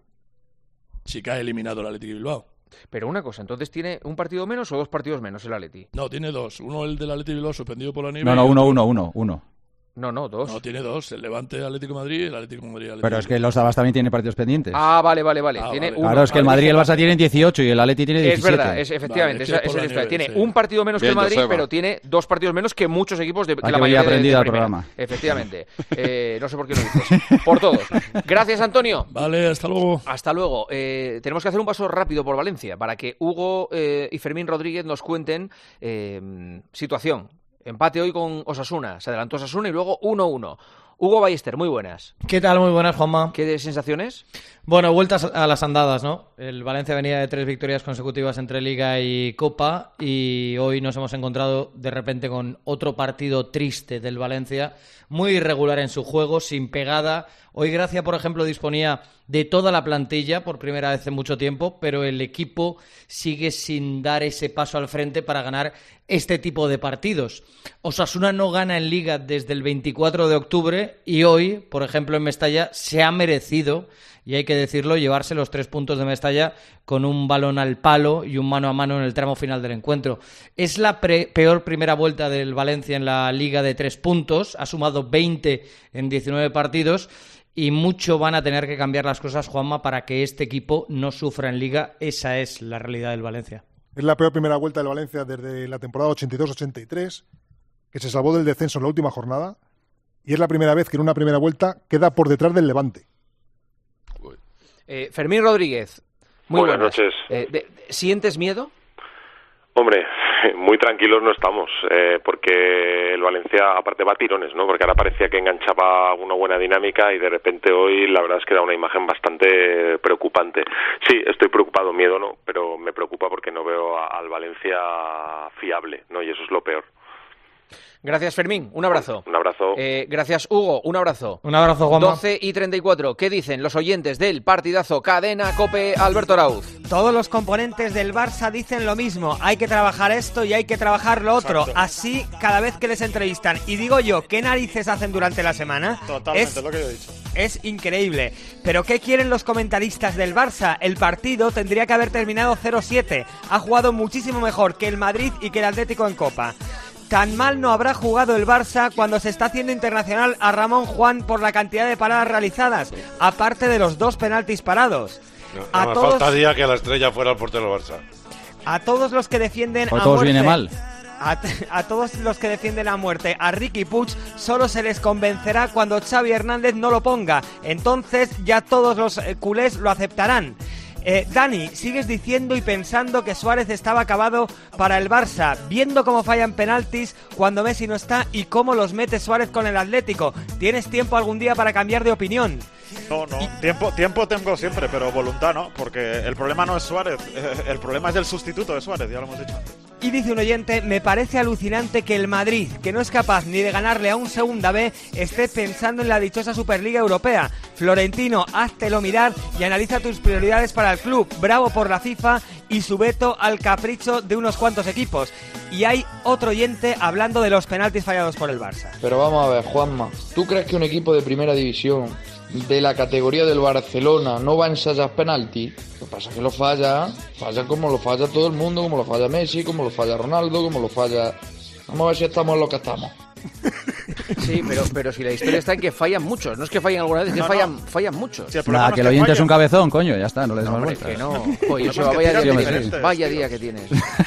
Speaker 31: Si cae eliminado el Athletic Bilbao.
Speaker 4: Pero una cosa, ¿entonces tiene un partido menos o dos partidos menos el Atleti?
Speaker 31: No, tiene dos. Uno el del Athletic Bilbao suspendido por la nieve.
Speaker 2: No, no,
Speaker 31: y
Speaker 2: uno,
Speaker 31: otro-
Speaker 2: uno, uno, uno.
Speaker 4: No, no, dos.
Speaker 31: No, tiene dos. El Levante Atlético de Madrid y el Atlético de Madrid Atlético
Speaker 2: Pero es que
Speaker 31: Bilbao.
Speaker 2: los Dabas también tienen partidos pendientes.
Speaker 4: Ah, vale, vale, vale.
Speaker 31: Ah,
Speaker 4: tiene
Speaker 31: vale.
Speaker 4: uno.
Speaker 2: Claro, es que el Madrid y el Barça tienen dieciocho y el Atleti tiene
Speaker 4: Es
Speaker 2: diecisiete.
Speaker 4: verdad, es, efectivamente.
Speaker 31: Vale, es
Speaker 4: esa-
Speaker 31: que
Speaker 4: esa
Speaker 31: por
Speaker 4: es
Speaker 31: la
Speaker 4: la diferencia.
Speaker 31: nieve,
Speaker 4: Tiene
Speaker 31: sí.
Speaker 4: un partido menos que el
Speaker 10: Bien,
Speaker 4: Madrid,
Speaker 10: Joseba.
Speaker 4: pero tiene dos partidos menos que muchos equipos de que
Speaker 2: Ah,
Speaker 4: la
Speaker 2: que
Speaker 4: mayoría
Speaker 2: había
Speaker 4: de- de
Speaker 2: aprendido al
Speaker 4: primera.
Speaker 2: programa.
Speaker 4: Efectivamente. Eh, no sé por qué lo dices. Por todos. Gracias, Antonio.
Speaker 31: Vale, hasta luego.
Speaker 4: Hasta luego. Eh, tenemos que hacer un paso rápido por Valencia para que Hugo eh, y Fermín Rodríguez nos cuenten eh, situación. Empate hoy con Osasuna. Se adelantó Osasuna y luego uno uno. Hugo Ballester, muy buenas.
Speaker 9: ¿Qué tal? Muy buenas, Juanma.
Speaker 4: ¿Qué sensaciones?
Speaker 9: Bueno, vueltas a las andadas, ¿no? El Valencia venía de tres victorias consecutivas entre Liga y Copa y hoy nos hemos encontrado de repente con otro partido triste del Valencia, muy irregular en su juego, sin pegada. Hoy Gracia, por ejemplo, disponía de toda la plantilla por primera vez en mucho tiempo, pero el equipo sigue sin dar ese paso al frente para ganar este tipo de partidos. Osasuna no gana en Liga desde el veinticuatro de octubre y hoy, por ejemplo, en Mestalla se ha merecido, y hay que decirlo, llevarse los tres puntos de Mestalla con un balón al palo y un mano a mano en el tramo final del encuentro. Es la pre- peor primera vuelta del Valencia en la Liga de tres puntos, ha sumado veinte en diecinueve partidos y mucho van a tener que cambiar las cosas, Juanma, para que este equipo no sufra en Liga. Esa es la realidad del Valencia.
Speaker 7: Es la peor primera vuelta del Valencia desde la temporada ochenta y dos ochenta y tres, que se salvó del descenso en la última jornada, y es la primera vez que en una primera vuelta queda por detrás del Levante.
Speaker 4: Eh, Fermín Rodríguez, muy
Speaker 12: Buenas
Speaker 4: buenas.
Speaker 12: noches.
Speaker 4: Eh, de- ¿Sientes miedo?
Speaker 12: Hombre, muy tranquilos no estamos, eh, porque el Valencia aparte va a tirones, ¿no? Porque ahora parecía que enganchaba una buena dinámica y de repente hoy la verdad es que da una imagen bastante preocupante. Sí, estoy preocupado, miedo no, pero me preocupa porque no veo a- al Valencia fiable, ¿no? Y eso es lo peor.
Speaker 4: Gracias, Fermín. Un abrazo.
Speaker 12: Un abrazo.
Speaker 4: Eh, gracias, Hugo. Un abrazo.
Speaker 9: Un abrazo, Juanma.
Speaker 4: doce y treinta y cuatro. ¿Qué dicen los oyentes del partidazo Cadena Cope Alberto Arauz?
Speaker 17: Todos los componentes del Barça dicen lo mismo. Hay que trabajar esto y hay que trabajar lo otro.
Speaker 18: Exacto.
Speaker 17: Así cada vez que les entrevistan. Y digo yo, ¿qué narices hacen durante la semana?
Speaker 18: Totalmente,
Speaker 17: Es-
Speaker 18: es lo que yo he dicho.
Speaker 17: Es increíble. ¿Pero qué quieren los comentaristas del Barça? El partido tendría que haber terminado cero siete. Ha jugado muchísimo mejor que el Madrid y que el Atlético en Copa. tan mal no habrá jugado el Barça cuando se está haciendo internacional a Ramón Juan por la cantidad de paradas realizadas, aparte de los dos penaltis parados.
Speaker 16: No,
Speaker 17: a
Speaker 16: no me
Speaker 17: todos,
Speaker 16: faltaría que la estrella fuera el portero del Barça.
Speaker 17: a todos los que defienden
Speaker 2: O
Speaker 17: a
Speaker 2: todos
Speaker 17: muerte,
Speaker 2: viene mal.
Speaker 17: A, a todos los que defienden a muerte a Riqui Puig solo se les convencerá cuando Xavi Hernández no lo ponga. Entonces ya todos los eh, culés lo aceptarán. Eh, Dani, sigues diciendo y pensando que Suárez estaba acabado para el Barça, viendo cómo fallan penaltis cuando Messi no está y cómo los mete Suárez con el Atlético. ¿Tienes tiempo algún día para cambiar de opinión?
Speaker 18: No, no, tiempo, tiempo tengo siempre, pero voluntad no, porque el problema no es Suárez, el problema es el sustituto de Suárez, ya lo hemos dicho antes.
Speaker 17: Y dice un oyente, me parece alucinante que el Madrid, que no es capaz ni de ganarle a un segunda B, esté pensando en la dichosa Superliga Europea. Florentino, háztelo mirar y analiza tus prioridades para el club. Bravo por la FIFA y su veto al capricho de unos cuantos equipos. Y hay otro oyente hablando de los penaltis fallados por el Barça.
Speaker 11: Pero vamos a ver, Juanma, ¿tú crees que un equipo de primera división de la categoría del Barcelona no va a ensayar penalti? Lo que pasa es que lo falla, falla como lo falla todo el mundo, como lo falla Messi, como lo falla Ronaldo, como lo falla... Vamos a ver si estamos en lo que estamos.
Speaker 4: Sí, pero, pero si la historia está en que fallan muchos, no es que fallen alguna vez, es que
Speaker 18: No, no.
Speaker 4: fallan, fallan muchos.
Speaker 18: Sí, el
Speaker 2: Nada,
Speaker 18: problema no
Speaker 2: que
Speaker 18: es
Speaker 2: el oyente
Speaker 18: fallen.
Speaker 2: es un cabezón, coño, ya está, no le des
Speaker 4: No,
Speaker 2: más
Speaker 4: hombre,
Speaker 2: vueltas.
Speaker 4: que no. Oye,
Speaker 18: No,
Speaker 4: eso,
Speaker 18: es que
Speaker 4: vaya,
Speaker 18: tiran
Speaker 4: día,
Speaker 18: diferentes,
Speaker 4: vaya
Speaker 18: tío.
Speaker 4: día que tienes.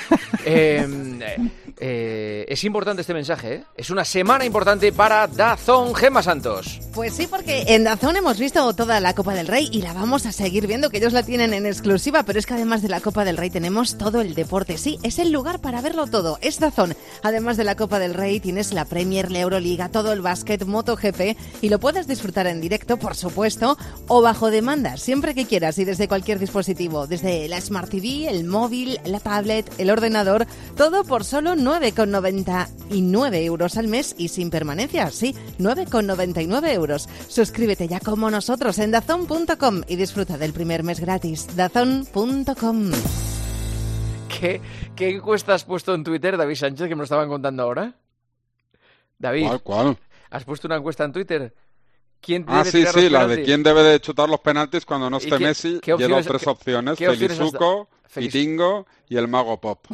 Speaker 4: Eh, eh, es importante este mensaje, ¿eh? Es una semana importante para DAZN. Gemma Santos.
Speaker 13: Pues sí, porque en DAZN hemos visto toda la Copa del Rey y la vamos a seguir viendo, que ellos la tienen en exclusiva, pero es que además de la Copa del Rey tenemos todo el deporte. Sí, es el lugar para verlo todo, es DAZN. Además de la Copa del Rey tienes la Premier, la Euroliga, todo el básquet, MotoGP, y lo puedes disfrutar en directo, por supuesto, o bajo demanda, siempre que quieras y desde cualquier dispositivo, desde la Smart T V, el móvil, la tablet, el ordenador, todo por solo nueve con noventa y nueve euros al mes y sin permanencia, sí, nueve con noventa y nueve euros. Suscríbete ya como nosotros en dazón punto com y disfruta del primer mes gratis. dazón punto com.
Speaker 4: ¿Qué, ¿Qué encuesta has puesto en Twitter, David Sánchez, que me lo estaban contando ahora? David,
Speaker 10: ¿Cuál, cuál?
Speaker 4: ¿has puesto una encuesta en Twitter? ¿Quién
Speaker 10: Ah,
Speaker 4: debe
Speaker 10: sí,
Speaker 4: tirar
Speaker 10: sí,
Speaker 4: los
Speaker 10: la de
Speaker 4: penaltis?
Speaker 10: quién debe de chutar los penaltis cuando no
Speaker 4: ¿Y
Speaker 10: esté
Speaker 4: qué-
Speaker 10: Messi.
Speaker 4: qué
Speaker 10: Y he dado
Speaker 4: opciones-
Speaker 10: tres
Speaker 4: qué-
Speaker 10: opciones,
Speaker 4: qué opciones has
Speaker 10: Felizuco,
Speaker 4: dado? Feliz-
Speaker 10: Fitingo y el Mago Pop.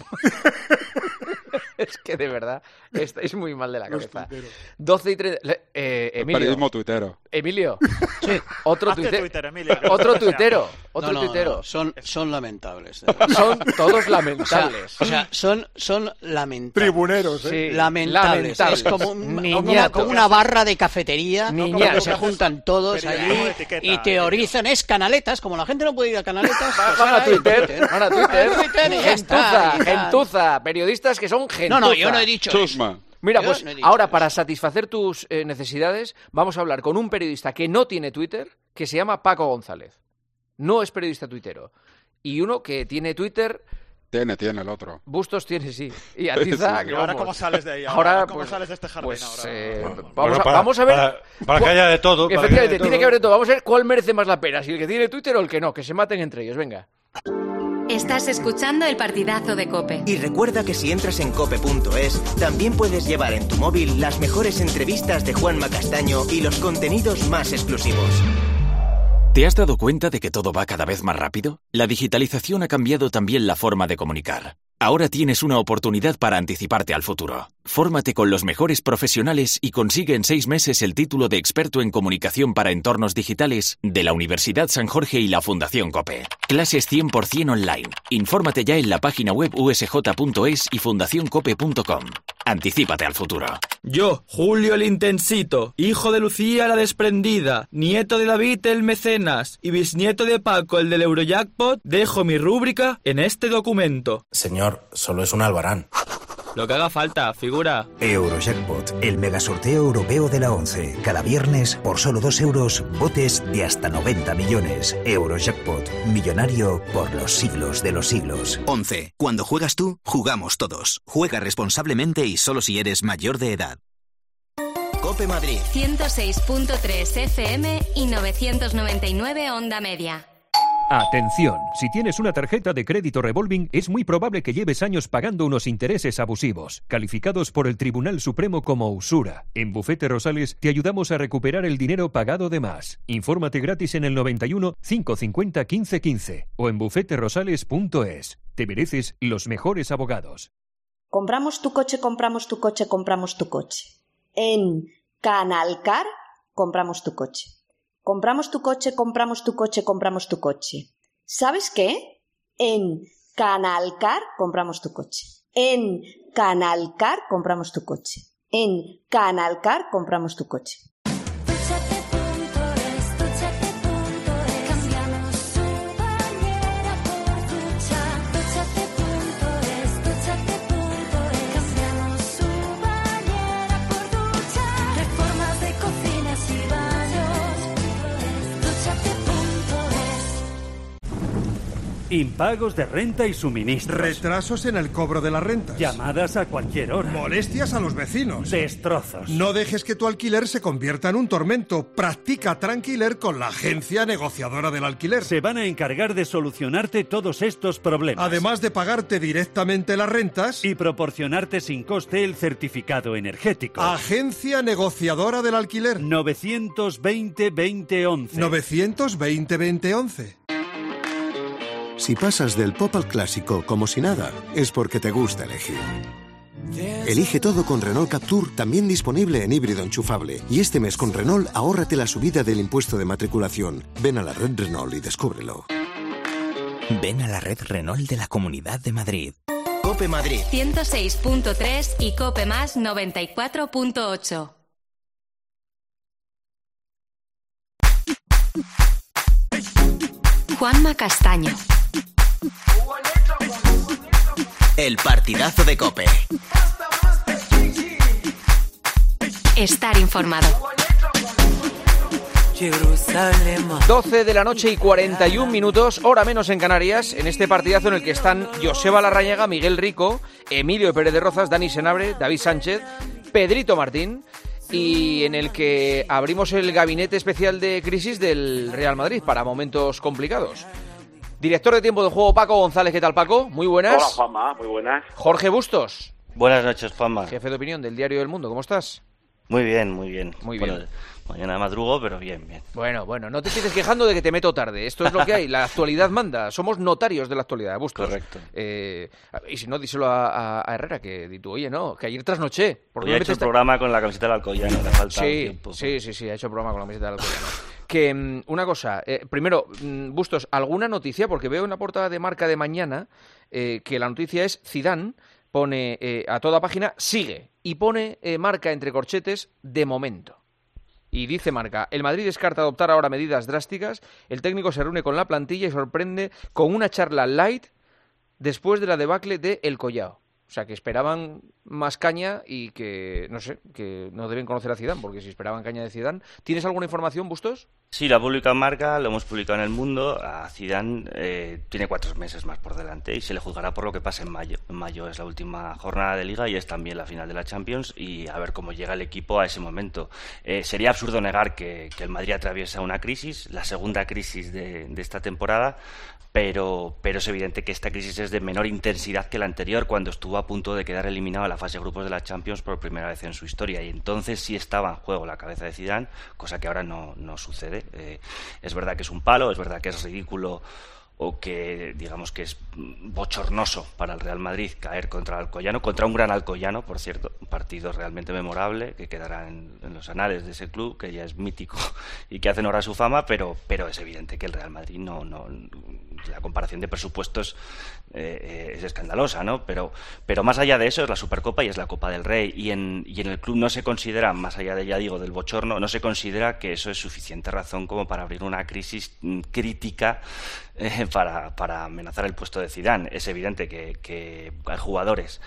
Speaker 4: Es que de verdad estáis muy mal de la cabeza. doce y treinta. Le- Eh,
Speaker 10: El
Speaker 4: Emilio.
Speaker 10: periodismo tuitero.
Speaker 4: Emilio. Sí. Otro
Speaker 18: Hazte
Speaker 4: tuite-
Speaker 18: Twitter, Emilio, que
Speaker 4: Otro
Speaker 18: no sea.
Speaker 4: tuitero. Otro
Speaker 5: No, no,
Speaker 4: tuitero.
Speaker 5: no, son, son lamentables.
Speaker 4: Son todos
Speaker 5: O sea,
Speaker 4: lamentables.
Speaker 5: o sea, son, son lamentables.
Speaker 7: Tribuneros, ¿eh?
Speaker 4: Sí,
Speaker 5: Lamentables.
Speaker 4: lamentables.
Speaker 5: Es como, un- como una,
Speaker 4: Niñatos.
Speaker 5: como una barra de cafetería
Speaker 4: Niñatos.
Speaker 5: donde se juntan todos
Speaker 18: Periodismo
Speaker 5: allí
Speaker 18: de etiqueta,
Speaker 5: y teorizan. Es canaletas. Como la gente no puede ir a canaletas, pues
Speaker 4: Van a
Speaker 5: ahora en
Speaker 4: Twitter, van a Twitter.
Speaker 5: Twitter y ya está,
Speaker 4: Gentuza,
Speaker 5: y tal.
Speaker 4: gentuza. Periodistas que son gentuza.
Speaker 5: No, no, yo no he dicho eso.
Speaker 10: Chusma.
Speaker 4: Mira,
Speaker 5: Yo
Speaker 4: pues
Speaker 5: no he dicho
Speaker 4: ahora
Speaker 5: eso.
Speaker 4: para satisfacer tus eh, necesidades vamos a hablar con un periodista que no tiene Twitter, que se llama Paco González. No es periodista tuitero. Y uno que tiene Twitter,
Speaker 10: Tiene, tiene el otro.
Speaker 4: Bustos tiene, sí. Y Atiza,
Speaker 10: Sí.
Speaker 4: que
Speaker 18: ¿Y ahora
Speaker 4: vamos.
Speaker 18: cómo sales de ahí?
Speaker 4: Ahora,
Speaker 18: Ahora, ¿cómo
Speaker 4: pues,
Speaker 18: sales de este jardín
Speaker 4: pues,
Speaker 18: ahora?
Speaker 4: eh, vamos,
Speaker 16: Bueno,
Speaker 4: a,
Speaker 16: para-
Speaker 4: vamos a ver...
Speaker 16: para- para que haya de todo, para que haya de
Speaker 4: Efectivamente,
Speaker 16: todo.
Speaker 4: tiene que haber de todo. Vamos a ver cuál merece más la pena, si el que tiene Twitter o el que no, que se maten entre ellos, venga.
Speaker 3: Estás escuchando el partidazo de COPE.
Speaker 14: Y recuerda que si entras en cope punto es, también puedes llevar en tu móvil las mejores entrevistas de Juanma Castaño y los contenidos más exclusivos.
Speaker 19: ¿Te has dado cuenta de que todo va cada vez más rápido? La digitalización ha cambiado también la forma de comunicar. Ahora tienes una oportunidad para anticiparte al futuro. Fórmate con los mejores profesionales y consigue en seis meses el título de experto en comunicación para entornos digitales de la Universidad San Jorge y la Fundación COPE. Clases cien por ciento online. Infórmate ya en la página web u s j punto es y fundación cope punto com. Anticípate al futuro.
Speaker 20: Yo, Julio el Intensito, hijo de Lucía la Desprendida, nieto de David el Mecenas y bisnieto de Paco el del Eurojackpot, dejo mi rúbrica en este documento.
Speaker 21: Señor, solo es un albarán.
Speaker 20: Lo que haga falta, figura.
Speaker 22: Eurojackpot, el megasorteo europeo de la once. Cada viernes, por solo dos euros, botes de hasta noventa millones. Eurojackpot, millonario por los siglos de los siglos.
Speaker 8: once. Cuando juegas tú, jugamos todos. Juega responsablemente y solo si eres mayor de edad.
Speaker 3: COPE Madrid. ciento seis punto tres F M y novecientos noventa y nueve Onda Media.
Speaker 23: Atención, si tienes una tarjeta de crédito revolving, es muy probable que lleves años pagando unos intereses abusivos, calificados por el Tribunal Supremo como usura. En Bufete Rosales te ayudamos a recuperar el dinero pagado de más. Infórmate gratis en el noventa y uno, cinco cincuenta, quince quince o en bufete rosales punto es. Te mereces los mejores abogados.
Speaker 1: Compramos tu coche, compramos tu coche, compramos tu coche. En Canalcar, compramos tu coche. Compramos tu coche, compramos tu coche, compramos tu coche. ¿Sabes qué? En Canalcar, compramos tu coche. En Canalcar, compramos tu coche. En Canalcar, compramos tu coche.
Speaker 6: Impagos de renta y suministros.
Speaker 15: Retrasos en el cobro de las rentas.
Speaker 6: Llamadas a cualquier hora.
Speaker 15: Molestias a los vecinos.
Speaker 6: Destrozos.
Speaker 15: No dejes que tu alquiler se convierta en un tormento. Practica Tranquiler con la agencia negociadora del alquiler.
Speaker 6: Se van a encargar de solucionarte todos estos problemas.
Speaker 15: Además de pagarte directamente las rentas
Speaker 6: y proporcionarte sin coste el certificado energético.
Speaker 15: Agencia negociadora del alquiler.
Speaker 6: novecientos veinte veinte once.
Speaker 15: novecientos veinte veinte once.
Speaker 24: Si pasas del pop al clásico como si nada, es porque te gusta elegir. Elige todo con Renault Captur, también disponible en híbrido enchufable. Y este mes con Renault, ahórrate la subida del impuesto de matriculación. Ven a la red Renault y descúbrelo.
Speaker 22: Ven a la red Renault de la Comunidad de Madrid.
Speaker 14: COPE Madrid
Speaker 3: ciento seis punto tres y COPE Más noventa y cuatro punto ocho. Juanma Castaño.
Speaker 14: El partidazo de COPE.
Speaker 3: Estar informado.
Speaker 4: doce de la noche y cuarenta y un minutos, hora menos en Canarias, en este partidazo en el que están Joseba Larrañaga, Miguel Rico, Emilio Pérez de Rozas, Dani Senabre, David Sánchez, Pedrito Martín, y en el que abrimos el gabinete especial de crisis del Real Madrid para momentos complicados. Director de Tiempo de Juego, Paco González. ¿Qué tal, Paco? Muy buenas.
Speaker 25: Hola, Juanma. Muy buenas.
Speaker 4: Jorge Bustos.
Speaker 26: Buenas noches, Juanma.
Speaker 4: Jefe de opinión del Diario del Mundo. ¿Cómo estás?
Speaker 26: Muy bien, muy bien.
Speaker 4: Muy
Speaker 26: bueno,
Speaker 4: bien.
Speaker 26: Mañana madrugo, pero bien, bien.
Speaker 4: Bueno, bueno, no te estés quejando de que te meto tarde. Esto es lo que hay. La actualidad manda. Somos notarios de la actualidad, Bustos.
Speaker 26: Correcto.
Speaker 4: Eh, y si no, díselo a, a, a Herrera, que di tú, oye, no, que ayer trasnoché.
Speaker 26: Hoy ha hecho el esta... programa con la camiseta del Alcoyano, le falta
Speaker 4: sí,
Speaker 26: tiempo.
Speaker 4: Sí, sí, sí, ha hecho el programa con la camiseta del Alcoyano. Que, um, una cosa, eh, primero, um, Bustos, ¿alguna noticia? Porque veo en la portada de Marca de mañana eh, que la noticia es Zidane pone eh, a toda página, sigue, y pone eh, Marca entre corchetes, de momento. Y dice Marca, el Madrid descarta adoptar ahora medidas drásticas, el técnico se reúne con la plantilla y sorprende con una charla light después de la debacle de El Collao. O sea, que esperaban más caña y que, no sé, que no deben conocer a Zidane, porque si esperaban caña de Zidane... ¿Tienes alguna información, Bustos?
Speaker 26: Sí, la publica en Marca, lo hemos publicado en El Mundo. A Zidane eh, tiene cuatro meses más por delante y se le juzgará por lo que pase en mayo. En mayo es la última jornada de Liga y es también la final de la Champions, y a ver cómo llega el equipo a ese momento. Eh, sería absurdo negar que, que el Madrid atraviesa una crisis, la segunda crisis de, de esta temporada, pero, pero es evidente que esta crisis es de menor intensidad que la anterior, cuando estuvo a punto de quedar eliminado a la fase de grupos de la Champions por primera vez en su historia, y entonces sí estaba en juego la cabeza de Zidane, cosa que ahora no, no sucede. Eh, es verdad que es un palo, es verdad que es ridículo o que digamos que es bochornoso para el Real Madrid caer contra el Alcoyano, contra un gran Alcoyano, por cierto, un partido realmente memorable que quedará en, en los anales de ese club, que ya es mítico y que hace honor a su fama, pero, pero es evidente que el Real Madrid no, no la comparación de presupuestos eh, es escandalosa, ¿no? Pero, pero más allá de eso es la Supercopa y es la Copa del Rey, y en, y en el club no se considera, más allá de, ya digo, del bochorno, no se considera que eso es suficiente razón como para abrir una crisis crítica eh, para, para amenazar el puesto de Zidane. Es evidente que, que hay jugadores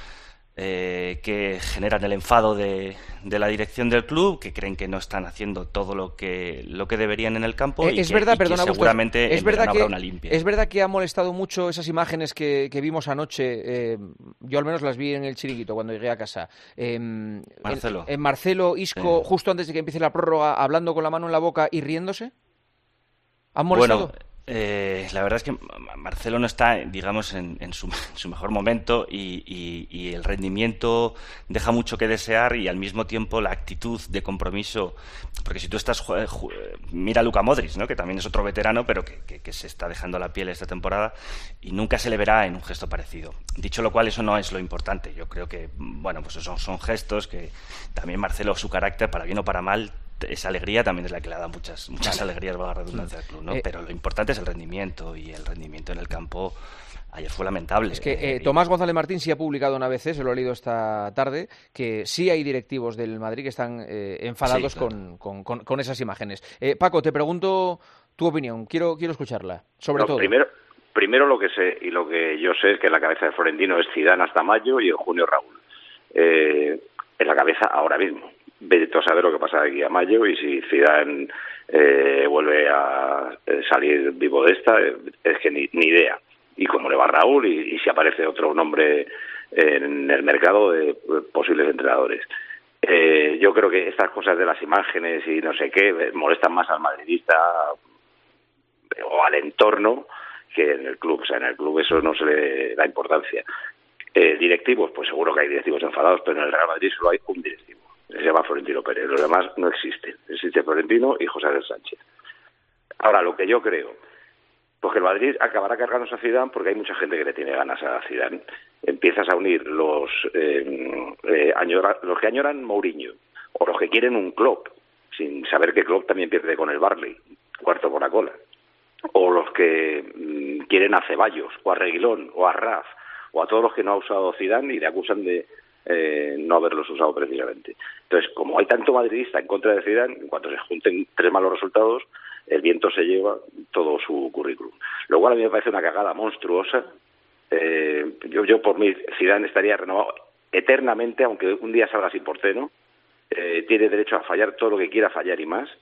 Speaker 26: Eh, que generan el enfado de, de la dirección del club, que creen que no están haciendo todo lo que lo que deberían en el campo,
Speaker 4: eh,
Speaker 26: y
Speaker 4: es
Speaker 26: que,
Speaker 4: verdad,
Speaker 26: y que
Speaker 4: perdona,
Speaker 26: seguramente
Speaker 4: Bustos, es
Speaker 26: en
Speaker 4: verdad
Speaker 26: verano
Speaker 4: que,
Speaker 26: habrá una limpia.
Speaker 4: Es verdad que ha molestado mucho esas imágenes que, que vimos anoche, eh, yo al menos las vi en el chiringuito cuando llegué a casa. Eh,
Speaker 26: Marcelo.
Speaker 4: En, en Marcelo Isco,
Speaker 26: sí.
Speaker 4: justo antes de que empiece la prórroga, hablando con la mano en la boca y riéndose. ¿Han molestado?
Speaker 26: Bueno, Eh, la verdad es que Marcelo no está, digamos, en, en, su, en su mejor momento y, y, y el rendimiento deja mucho que desear y al mismo tiempo la actitud de compromiso, porque si tú estás, mira a Luka Modric, ¿no? Que también es otro veterano, pero que, que, que se está dejando la piel esta temporada y nunca se le verá en un gesto parecido. Dicho lo cual, eso no es lo importante. Yo creo que, bueno, pues son, son gestos que también Marcelo, su carácter, para bien o para mal, esa alegría también es la que le da muchas muchas vale. alegrías, valga la redundancia, al club, ¿no? Eh, pero lo importante es el rendimiento, y el rendimiento en el campo ayer fue lamentable.
Speaker 4: Es que eh, Tomás González Martín sí ha publicado una vez, se lo he leído esta tarde, que sí hay directivos del Madrid que están eh, enfadados sí, claro. con, con, con, con esas imágenes. Eh, Paco, te pregunto tu opinión, quiero quiero escucharla, sobre no, todo.
Speaker 2: Primero, primero lo que sé, y lo que yo sé es que en la cabeza de Florentino es Zidane hasta mayo y en junio Raúl. Eh, en la cabeza ahora mismo. Vete a saber lo que pasa de aquí a mayo y si Zidane eh, vuelve a salir vivo de esta, es que ni, ni idea. Y cómo le va a Raúl y, y si aparece otro nombre en el mercado de posibles entrenadores. Eh, yo creo que estas cosas de las imágenes y no sé qué molestan más al madridista o al entorno que en el club. O sea, en el club eso no se le da importancia. Eh, directivos, pues seguro que hay directivos enfadados, pero en el Real Madrid solo hay un directivo. Se llama Florentino Pérez, los demás no existen. Existe Florentino y José Ángel Sánchez. Ahora, lo que yo creo, pues que el Madrid acabará cargándose a Zidane porque hay mucha gente que le tiene ganas a Zidane. Empiezas a unir los eh, eh, añora, los que añoran Mourinho o los que quieren un Klopp, sin saber que Klopp también pierde con el Barley, cuarto con la cola, o los que mmm, quieren a Ceballos o a Reguilón o a Raf o a todos los que no ha usado Zidane y le acusan de Eh, no haberlos usado precisamente. Entonces, como hay tanto madridista en contra de Zidane, en cuanto se junten tres malos resultados, el viento se lleva todo su currículum. Lo cual a mí me parece una cagada monstruosa. Eh, yo, yo por mí, Zidane estaría renovado eternamente, aunque un día salga sin portero. Eh, tiene derecho a fallar todo lo que quiera fallar y más.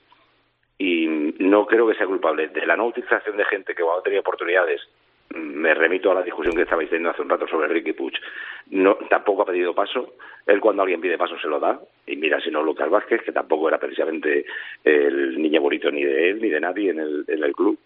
Speaker 2: Y no creo que sea culpable de la no utilización de gente que cuando ha tenido oportunidades. Me remito a la discusión que estabais teniendo hace un rato sobre Riqui Puig. No, tampoco ha pedido paso. Él cuando alguien pide paso se lo da. Y mira, si no Lucas Vázquez, que tampoco era precisamente el niño bonito ni de él ni de nadie en el, en el club.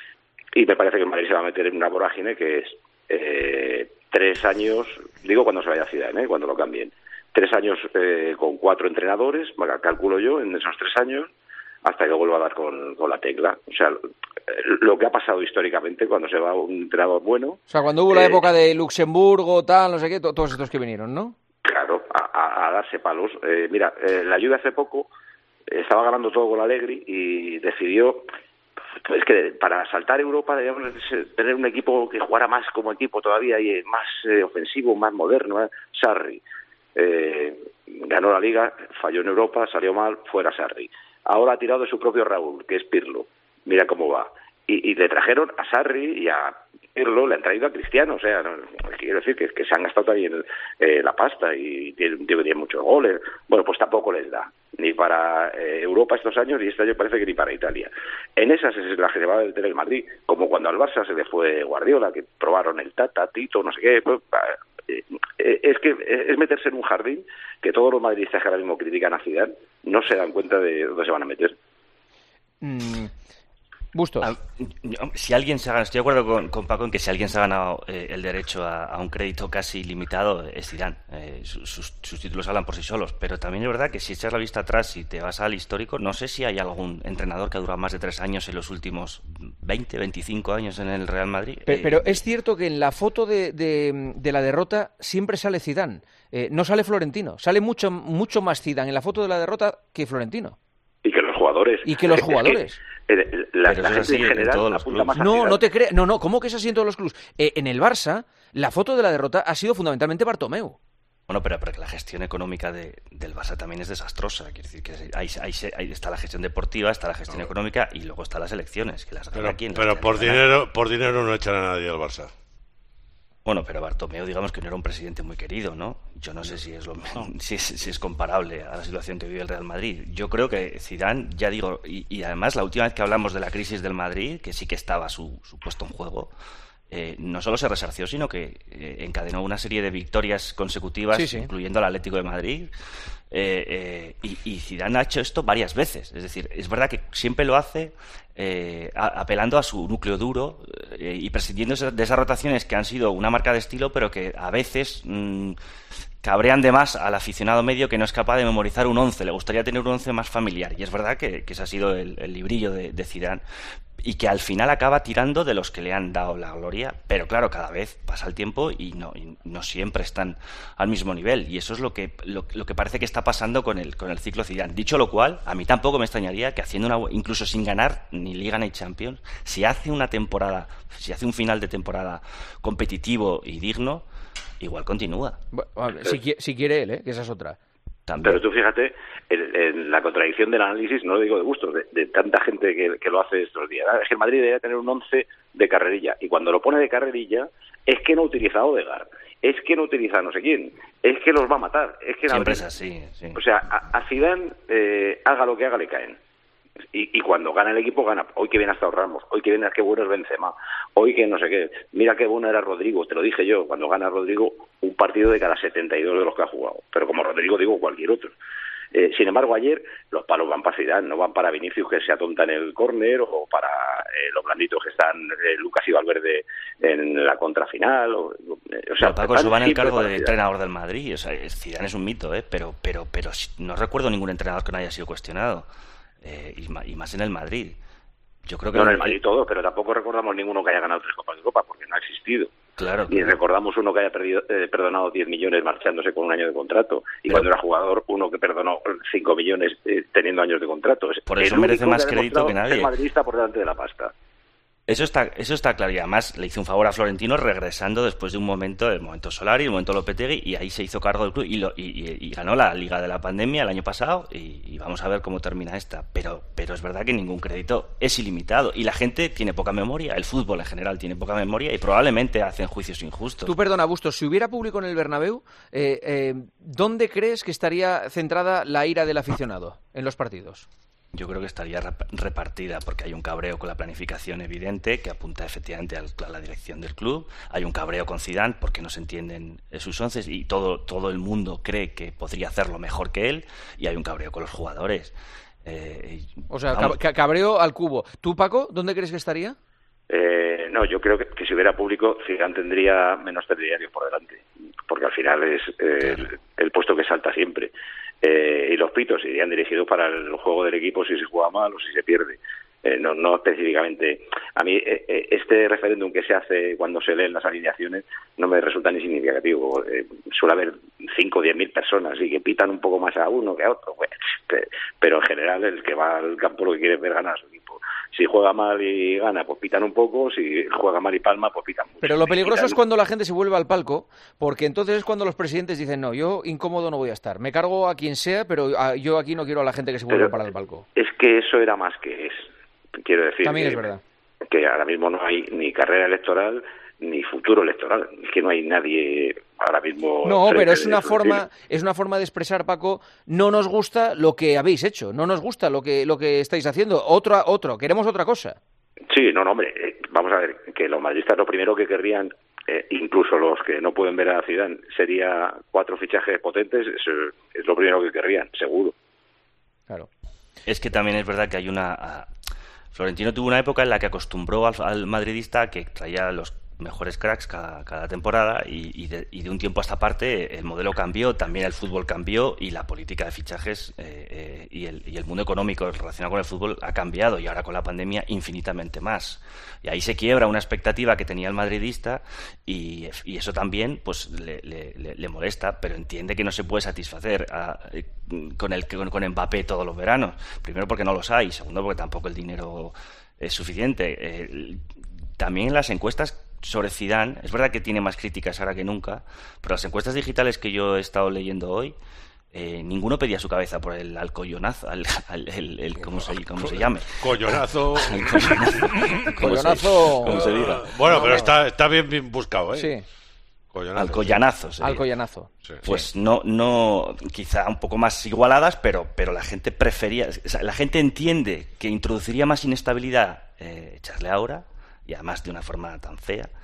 Speaker 2: Y me parece que el Madrid se va a meter en una vorágine que es eh, tres años, digo cuando se vaya a Zidane, ¿eh? Cuando lo cambien. Tres años eh, con cuatro entrenadores, calculo yo, en esos tres años, hasta que vuelva a dar con, con la tecla. O sea, lo que ha pasado históricamente cuando se va un entrenador bueno.
Speaker 4: O sea, cuando hubo eh, la época de Luxemburgo, tal, no sé qué, todos estos que vinieron, ¿no?
Speaker 2: Claro, a, a, a darse palos. Eh, mira, eh, la Juve hace poco eh, estaba ganando todo con Allegri y decidió, pues que para saltar Europa debíamos tener un equipo que jugara más como equipo todavía y más eh, ofensivo, más moderno. ¿eh? Sarri eh, ganó la Liga, falló en Europa, salió mal, fuera Sarri. Ahora ha tirado de su propio Raúl, que es Pirlo. Mira cómo va. Y, y le trajeron a Sarri y a Pirlo, le han traído a Cristiano. O sea, no, quiero decir que, que se han gastado también eh, la pasta y tienen, tienen muchos goles. Bueno, pues tampoco les da. Ni para eh, Europa estos años y este año parece que ni para Italia. En esas es la que se va a meter el Madrid. Como cuando al Barça se le fue Guardiola, que probaron el Tata, Tito, no sé qué. Pues, eh, eh, es que es meterse en un jardín que todos los madridistas que ahora mismo critican a Zidane no se dan cuenta de dónde se van a meter.
Speaker 4: Mm. Bustos.
Speaker 26: Ah, si alguien se ha ganado, estoy de acuerdo con, con Paco en que si alguien se ha ganado eh, el derecho a, a un crédito casi ilimitado es Zidane. Eh, sus, sus títulos hablan por sí solos, pero también es verdad que si echas la vista atrás y te vas al histórico, no sé si hay algún entrenador que ha durado más de tres años en los últimos veinte, veinticinco años en el Real Madrid.
Speaker 4: Pero, eh, pero es cierto que en la foto de, de, de la derrota siempre sale Zidane, eh, no sale Florentino, sale mucho, mucho más Zidane en la foto de la derrota que Florentino.
Speaker 2: Y que los jugadores.
Speaker 4: Y que los jugadores.
Speaker 2: Eh, la, la gente en general apunta más a
Speaker 4: No, no te creas. No, no, ¿cómo que es así en todos los clubes? Eh, en el Barça, la foto de la derrota ha sido fundamentalmente Bartomeu.
Speaker 26: Bueno, pero, pero que la gestión económica de, del Barça también es desastrosa. Quiere decir que ahí, ahí, ahí está la gestión deportiva, está la gestión no. económica y luego están las elecciones. Que las
Speaker 16: pero
Speaker 26: aquí en
Speaker 16: pero por dinero, por dinero no echan a nadie al Barça.
Speaker 26: Bueno, pero Bartomeu, digamos que no era un presidente muy querido, ¿no? Yo no sé si es lo no. si, es, si es comparable a la situación que vive el Real Madrid. Yo creo que Zidane, ya digo, y, y además la última vez que hablamos de la crisis del Madrid, que sí que estaba su, su puesto en juego, eh, no solo se resarció, sino que eh, encadenó una serie de victorias consecutivas, sí, sí. incluyendo al Atlético de Madrid. Eh, eh, y, y Zidane ha hecho esto varias veces. Es decir, es verdad que siempre lo hace eh, a, apelando a su núcleo duro eh, y prescindiendo de esas rotaciones que han sido una marca de estilo, pero que a veces mmm, cabrean de más al aficionado medio que no es capaz de memorizar un once. Le gustaría tener un once más familiar. Y es verdad que, que ese ha sido el, el librillo de, de Zidane. Y que al final acaba tirando de los que le han dado la gloria, pero claro, cada vez pasa el tiempo y no, y no siempre están al mismo nivel, y eso es lo que lo, lo que parece que está pasando con el con el ciclo Zidane. Dicho lo cual, a mí tampoco me extrañaría que haciendo una, incluso sin ganar ni Liga ni Champions, si hace una temporada, si hace un final de temporada competitivo y digno, igual continúa.
Speaker 4: Bueno, si, si quiere él, ¿eh? Que esa es otra.
Speaker 2: También. Pero tú fíjate en, en la contradicción del análisis, no lo digo de gusto, de, de tanta gente que, que lo hace estos días. Es que el Madrid debería tener un once de carrerilla, y cuando lo pone de carrerilla es que no utiliza a Odegaard, es que no utiliza a no sé quién, es que los va a matar. Es que
Speaker 26: siempre es así, sí.
Speaker 2: O sea, a, a Zidane, eh, haga lo que haga, le caen. Y, y cuando gana el equipo, gana. Hoy que viene hasta Ramos, hoy que viene, qué bueno es Benzema, hoy que no sé qué. Mira qué bueno era Rodrigo, te lo dije yo, cuando gana Rodrigo, un partido de cada setenta y dos de los que ha jugado. Pero como Rodrigo digo cualquier otro. Eh, sin embargo, ayer los palos van para Zidane, no van para Vinicius que se atonta en el córner, o para eh, los blanditos que están eh, Lucas y Valverde en la contrafinal. O, eh, o sea,
Speaker 26: pero Paco, eso va en el cargo de entrenador del Madrid. O sea, Zidane es un mito, ¿eh? pero, pero, pero no recuerdo ningún entrenador que no haya sido cuestionado. Eh, y, y más en el Madrid. Yo creo que
Speaker 2: no, en el Madrid todo, pero tampoco recordamos ninguno que haya ganado tres Copas de Europa, porque no ha existido.
Speaker 26: Claro.
Speaker 2: Ni claro. recordamos uno que haya perdido, eh, perdonado diez millones marchándose con un año de contrato. Y pero, cuando era jugador, uno que perdonó cinco millones eh, teniendo años de contrato.
Speaker 26: Por eso merece más que crédito que nadie.
Speaker 2: El madridista por delante de la pasta.
Speaker 26: Eso está, eso está claro, y además le hizo un favor a Florentino regresando después de un momento, el momento Solari, el momento Lopetegui, y ahí se hizo cargo del club y, lo, y, y, y ganó la Liga de la Pandemia el año pasado, y, y vamos a ver cómo termina esta. Pero, pero es verdad que ningún crédito es ilimitado, y la gente tiene poca memoria, el fútbol en general tiene poca memoria, y probablemente hacen juicios injustos.
Speaker 4: Tú, perdona, Bustos, si hubiera público en el Bernabéu, eh, eh, ¿dónde crees que estaría centrada la ira del aficionado en los partidos?
Speaker 26: Yo creo que estaría repartida, porque hay un cabreo con la planificación evidente que apunta efectivamente a la dirección del club. Hay un cabreo con Zidane porque no se entienden sus once y todo, todo el mundo cree que podría hacerlo mejor que él. Y hay un cabreo con los jugadores. Eh,
Speaker 4: o sea, vamos. cabreo al cubo. ¿Tú, Paco, dónde crees que estaría?
Speaker 2: Eh, no, yo creo que, que si hubiera público, Zidane tendría menos telediarios por delante, porque al final es eh, claro. el, el puesto que salta siempre. Eh, y los pitos irían dirigidos para el juego del equipo si se juega mal o si se pierde. Eh, no, no específicamente. A mí eh, este referéndum que se hace cuando se leen las alineaciones no me resulta ni significativo. Eh, suele haber cinco o diez mil personas y que pitan un poco más a uno que a otro. Pues, pero en general el que va al campo lo que quiere es ver ganar a su equipo. Si juega mal y gana, pues pitan un poco. Si juega mal y palma, pues pitan mucho.
Speaker 4: Pero lo peligroso es cuando la gente se vuelve al palco, porque entonces es cuando los presidentes dicen, no, yo incómodo no voy a estar. Me cargo a quien sea, pero yo aquí no quiero a la gente que se vuelva para el palco.
Speaker 2: Es que eso era más que es. Quiero decir
Speaker 4: También
Speaker 2: que,
Speaker 4: es verdad.
Speaker 2: que ahora mismo no hay ni carrera electoral ni futuro electoral. Es que no hay nadie ahora mismo.
Speaker 4: No, pero es una forma, es una forma de expresar, Paco, no nos gusta lo que habéis hecho, no nos gusta lo que lo que estáis haciendo, otra, otro, queremos otra cosa.
Speaker 2: Sí, no, no, hombre, eh, vamos a ver, que los madridistas lo primero que querrían, eh, incluso los que no pueden ver a Zidane, sería cuatro fichajes potentes, eso es lo primero que querrían, seguro.
Speaker 4: Claro.
Speaker 26: Es que también es verdad que hay una... Florentino tuvo una época en la que acostumbró al, al madridista a que traía los mejores cracks cada, cada temporada y, y, de, y de un tiempo a esta parte el modelo cambió, también el fútbol cambió y la política de fichajes eh, eh, y, el, y el mundo económico relacionado con el fútbol ha cambiado y ahora con la pandemia infinitamente más. Y ahí se quiebra una expectativa que tenía el madridista y, y eso también pues le, le, le molesta, pero entiende que no se puede satisfacer a, con, el, con, con Mbappé todos los veranos. Primero porque no los hay, segundo porque tampoco el dinero es suficiente. Eh, también las encuestas sobre Zidane, es verdad que tiene más críticas ahora que nunca, pero las encuestas digitales que yo he estado leyendo hoy, eh, ninguno pedía su cabeza por el alcollonazo, al, al, el, el, ¿cómo, se, ¿cómo se llame?
Speaker 16: Collonazo.
Speaker 26: El collonazo.
Speaker 4: Collonazo.
Speaker 16: Como se diga. Bueno, pero está, está bien, bien buscado, ¿eh?
Speaker 4: Sí.
Speaker 26: Collonazo, Alcoyanazo.
Speaker 4: Sí. Alcoyanazo.
Speaker 26: Sí. Pues sí. no, no, quizá un poco más igualadas, pero, pero la gente prefería, o sea, la gente entiende que introduciría más inestabilidad eh, echarle ahora, y además de una forma tan fea,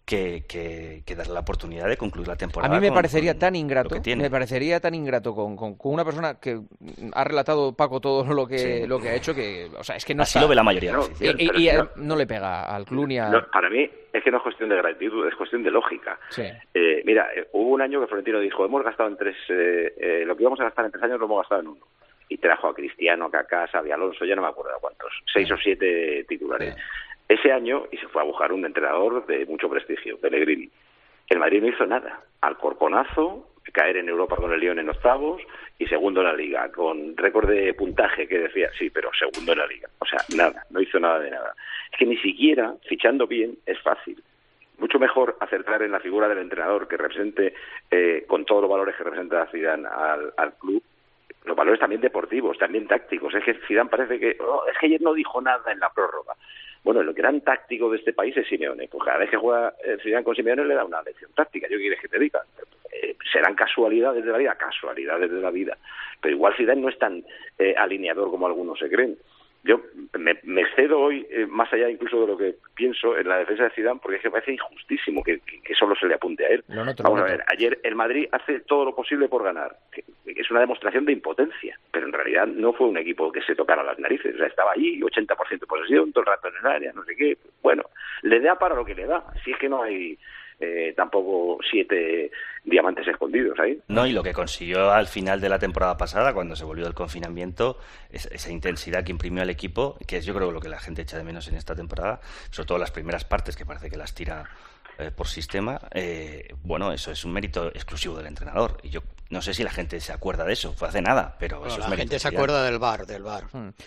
Speaker 26: que, que, que darle la oportunidad de concluir la temporada.
Speaker 4: A mí me
Speaker 26: con,
Speaker 4: parecería
Speaker 26: con
Speaker 4: tan ingrato,
Speaker 26: lo que tiene.
Speaker 4: me parecería tan ingrato con, con, con una persona que ha relatado Paco todo lo que
Speaker 26: Sí.
Speaker 4: lo que ha hecho, que, o sea, es que no
Speaker 26: Así
Speaker 4: está-
Speaker 26: lo ve la mayoría de la
Speaker 2: No,
Speaker 26: afición.
Speaker 4: Y, y-
Speaker 2: Pero
Speaker 4: y,
Speaker 2: es que
Speaker 4: eh, no le pega al club ni a...
Speaker 2: No, para mí es que no es cuestión de gratitud, es cuestión de lógica.
Speaker 4: Sí.
Speaker 2: Eh, mira, eh, hubo un año que Florentino dijo, hemos gastado en tres, eh, eh, lo que íbamos a gastar en tres años lo hemos gastado en uno. Y trajo a Cristiano, a Kaká, Xabi Alonso, ya no me acuerdo de cuántos, seis o siete titulares. Ese año, y se fue a buscar un entrenador de mucho prestigio, Pellegrini. El Madrid no hizo nada. Alcorconazo, caer en Europa con el Lyon en octavos y segundo en la Liga, con récord de puntaje que decía, sí, pero segundo en la Liga. O sea, nada, no hizo nada de nada. Es que ni siquiera, fichando bien, es fácil. Mucho mejor acertar en la figura del entrenador que represente, eh, con todos los valores que representa Zidane al, al club, los valores también deportivos, también tácticos. Es que Zidane parece que, oh, es que ayer no dijo nada en la prórroga. Bueno, lo gran táctico de este país es Simeone. Pues cada vez que juega eh, Zidane con Simeone le da una lección táctica. ¿Yo qué quieres que te diga? Eh, serán casualidades de la vida, casualidades de la vida. Pero igual Zidane no es tan eh, alineador como algunos se creen. Yo me, me excedo hoy, eh, más allá incluso de lo que pienso, en la defensa de Zidane, porque es que me parece injustísimo que, que, que solo se le apunte a él.
Speaker 4: Lo noto, lo
Speaker 2: Vamos a
Speaker 4: noto.
Speaker 2: ver, ayer el Madrid hace todo lo posible por ganar, que, que es una demostración de impotencia, pero en realidad no fue un equipo que se tocara las narices, o sea, estaba allí, ochenta por ciento de posesión, todo el rato en el área, no sé qué. Bueno, le da para lo que le da, si es que no hay eh, tampoco siete diamantes escondidos ahí.
Speaker 26: No, y lo que consiguió al final de la temporada pasada, cuando se volvió del confinamiento, es, esa intensidad que imprimió al equipo, que es yo creo lo que la gente echa de menos en esta temporada, sobre todo las primeras partes, que parece que las tira eh, por sistema, eh, bueno, eso es un mérito exclusivo del entrenador. Y yo no sé si la gente se acuerda de eso, fue hace nada, pero
Speaker 5: Bueno,
Speaker 26: eso
Speaker 5: la
Speaker 26: es mérito
Speaker 5: gente se
Speaker 26: de
Speaker 5: acuerda del bar, del bar.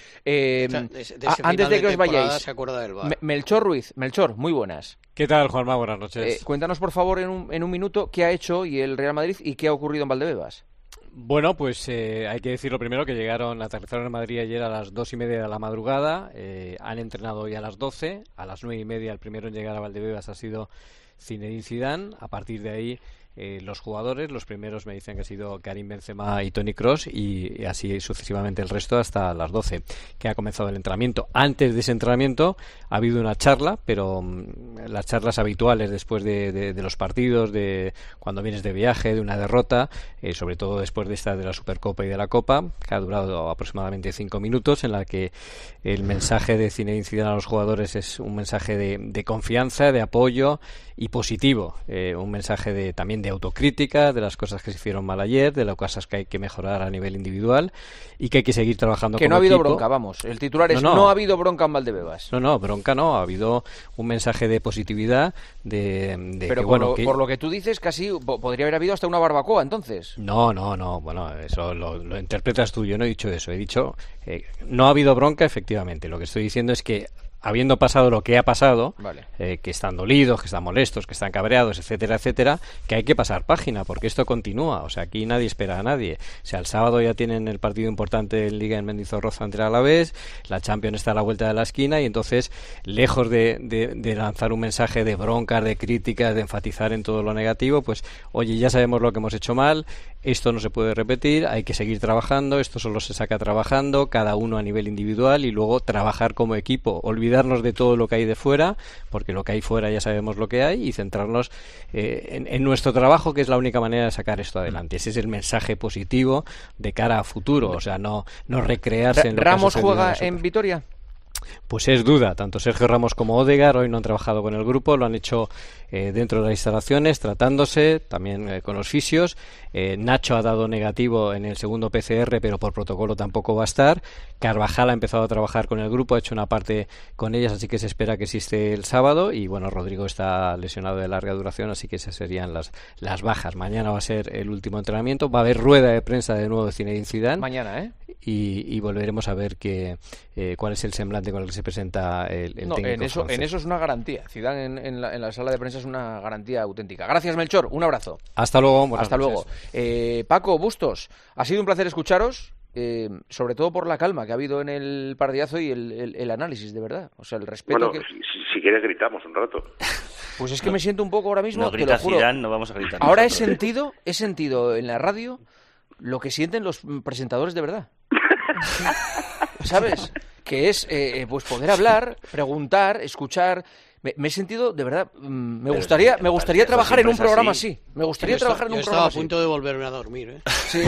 Speaker 4: Eh,
Speaker 5: O sea, de- de ese
Speaker 4: a-
Speaker 5: final
Speaker 4: antes de
Speaker 5: de
Speaker 4: que os
Speaker 5: temporada
Speaker 4: vayáis,
Speaker 5: se acuerda del V A R.
Speaker 4: Me- Melchor Ruiz, Melchor, muy buenas.
Speaker 9: ¿Qué tal, Juanma? Buenas noches.
Speaker 4: Eh, cuéntanos, por favor, en un, en un minuto, qué ha hecho y el Real Madrid y qué ha ocurrido en Valdebebas.
Speaker 9: Bueno, pues eh, hay que decirlo primero que llegaron, aterrizaron en Madrid ayer a las dos y media de la madrugada, eh, han entrenado hoy a las doce, a las nueve y media el primero en llegar a Valdebebas ha sido Zinedine Zidane, a partir de ahí eh, los jugadores, los primeros me dicen que ha sido Karim Benzema y Toni Kroos y, y así sucesivamente el resto hasta las doce que ha comenzado el entrenamiento. Antes de ese entrenamiento ha habido una charla, pero mm, las charlas habituales después de, de, de los partidos, de cuando vienes de viaje, de una derrota, eh, sobre todo después de esta de la Supercopa y de la Copa, que ha durado aproximadamente cinco minutos, en la que el mensaje de Zinedine Zidane a los jugadores es un mensaje de, de confianza, de apoyo y positivo, eh, un mensaje de también de autocrítica de las cosas que se hicieron mal ayer, de las cosas que hay que mejorar a nivel individual y que hay que seguir trabajando
Speaker 4: Que
Speaker 9: como
Speaker 4: no ha habido
Speaker 9: equipo.
Speaker 4: bronca, vamos. El titular es
Speaker 9: No,
Speaker 4: no,
Speaker 9: no.
Speaker 4: ha habido bronca en Valdebebas.
Speaker 9: No, no, bronca no, ha habido un mensaje de positividad, de, de
Speaker 4: Pero
Speaker 9: que,
Speaker 4: por,
Speaker 9: bueno,
Speaker 4: lo,
Speaker 9: que-
Speaker 4: por lo que tú dices, casi po- podría haber habido hasta una barbacoa, entonces.
Speaker 9: No, no, no, bueno, eso lo, lo interpretas tú, yo no he dicho eso, he dicho, eh, no ha habido bronca, efectivamente, lo que estoy diciendo es que habiendo pasado lo que ha pasado,
Speaker 4: Vale.
Speaker 9: eh, que están dolidos, que están molestos, que están cabreados, etcétera, etcétera, que hay que pasar página, porque esto continúa, o sea, aquí nadie espera a nadie. O sea, el sábado ya tienen el partido importante en Liga en Mendizorroza ante el Alavés, la Champions está a la vuelta de la esquina y entonces, lejos de, de, de lanzar un mensaje de broncas, de críticas, de enfatizar en todo lo negativo, pues, oye, ya sabemos lo que hemos hecho mal, esto no se puede repetir, hay que seguir trabajando, esto solo se saca trabajando, cada uno a nivel individual y luego trabajar como equipo, olvidarnos de todo lo que hay de fuera, porque lo que hay fuera ya sabemos lo que hay y centrarnos eh, en, en nuestro trabajo, que es la única manera de sacar esto adelante. Ese es el mensaje positivo de cara a futuro, o sea, no, no recrearse en lo que ha
Speaker 4: ¿Ramos
Speaker 9: sucedido
Speaker 4: juega
Speaker 9: nosotros.
Speaker 4: en Vitoria?
Speaker 9: Pues es duda, tanto Sergio Ramos como Odegaard hoy no han trabajado con el grupo, lo han hecho eh, dentro de las instalaciones, tratándose, también eh, con los fisios. Eh, Nacho ha dado negativo en el segundo P C R, pero por protocolo tampoco va a estar. Carvajal ha empezado a trabajar con el grupo, ha hecho una parte con ellas, así que se espera que existe el sábado. Y bueno, Rodrigo está lesionado de larga duración, así que esas serían las, las bajas. Mañana va a ser el último entrenamiento, va a haber rueda de prensa de nuevo de Zinedine Zidane.
Speaker 4: Mañana, ¿eh?
Speaker 9: Y, y volveremos a ver que, eh, cuál es el semblante con el que se presenta el, el
Speaker 4: No,
Speaker 9: técnico
Speaker 4: en eso,
Speaker 9: francés.
Speaker 4: en eso es una garantía. Zidane en, en, la, en la sala de prensa es una garantía auténtica. Gracias, Melchor. Un abrazo.
Speaker 9: Hasta luego. Buenas
Speaker 4: Hasta
Speaker 9: noches.
Speaker 4: luego. Eh, Paco, Bustos, ha sido un placer escucharos, eh, sobre todo por la calma que ha habido en el partidazo y el, el, el análisis, de verdad. O sea, el respeto
Speaker 2: Bueno,
Speaker 4: que...
Speaker 2: si, si quieres gritamos un rato.
Speaker 4: Pues es que me siento un poco ahora mismo,
Speaker 26: No
Speaker 4: te
Speaker 26: grita
Speaker 4: lo juro.
Speaker 26: Zidane, no vamos a gritar
Speaker 4: Ahora he
Speaker 26: nosotros.
Speaker 4: sentido, he sentido en la radio lo que sienten los presentadores de verdad. ¿Sabes? Que es eh, pues poder hablar, preguntar, escuchar, Me, me he sentido, de verdad, mm, me gustaría, me gustaría trabajar en un programa así. así. Me gustaría
Speaker 5: yo
Speaker 4: trabajar
Speaker 5: está,
Speaker 4: en un
Speaker 5: yo
Speaker 4: programa
Speaker 5: así. Estaba a punto
Speaker 4: así.
Speaker 5: de volverme a dormir, ¿eh?
Speaker 4: Sí.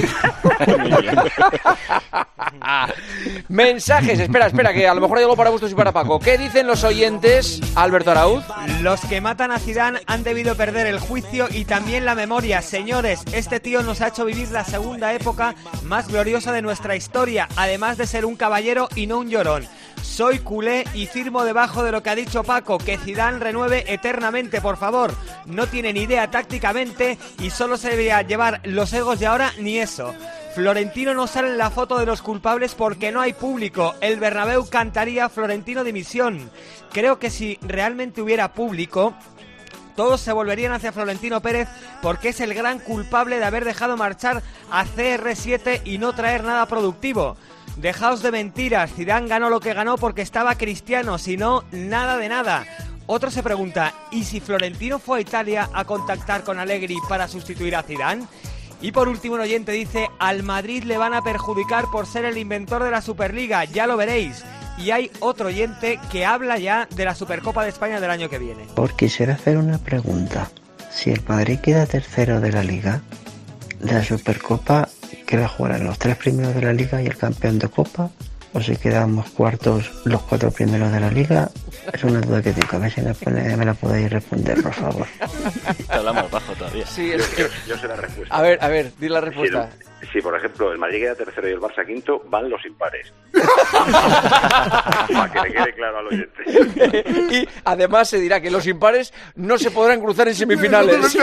Speaker 4: Mensajes, espera, espera, que a lo mejor hay algo para Bustos y para Paco. ¿Qué dicen los oyentes, Alberto Arauz?
Speaker 7: Los que matan a Zidane han debido perder el juicio y también la memoria. Señores, este tío nos ha hecho vivir la segunda época más gloriosa de nuestra historia, además de ser un caballero y no un llorón. Soy culé y firmo debajo de lo que ha dicho Paco, que Zidane renueve eternamente, por favor. No tiene ni idea tácticamente y solo se debería llevar los egos de ahora ni eso. Florentino no sale en la foto de los culpables porque no hay público. El Bernabéu cantaría Florentino dimisión. Creo que si realmente hubiera público, todos se volverían hacia Florentino Pérez porque es el gran culpable de haber dejado marchar a C R siete y no traer nada productivo. Dejaos de mentiras, Zidane ganó lo que ganó porque estaba Cristiano, si no, nada de nada. Otro se pregunta, ¿y si Florentino fue a Italia a contactar con Allegri para sustituir a Zidane? Y por último un oyente dice, al Madrid le van a perjudicar por ser el inventor de la Superliga, ya lo veréis. Y hay otro oyente que habla ya de la Supercopa de España del año que viene.
Speaker 11: Por quisiera hacer una pregunta. Si el Madrid queda tercero de la Liga, la Supercopa, ¿qué va a jugar en los tres primeros de la Liga y el campeón de Copa? ¿O si quedamos cuartos los cuatro primeros de la Liga? Es una duda que tengo. A ver si me, pone, me la podéis responder, por favor.
Speaker 26: Hablamos bajo todavía.
Speaker 4: Sí,
Speaker 2: yo,
Speaker 4: es que...
Speaker 2: yo, yo sé la respuesta.
Speaker 4: A ver, a ver, di la respuesta.
Speaker 2: Si, si, por ejemplo, el Madrid queda tercero y el Barça quinto, van los impares. Para que le quede claro al oyente.
Speaker 4: Y además se dirá que los impares no se podrán cruzar en semifinales.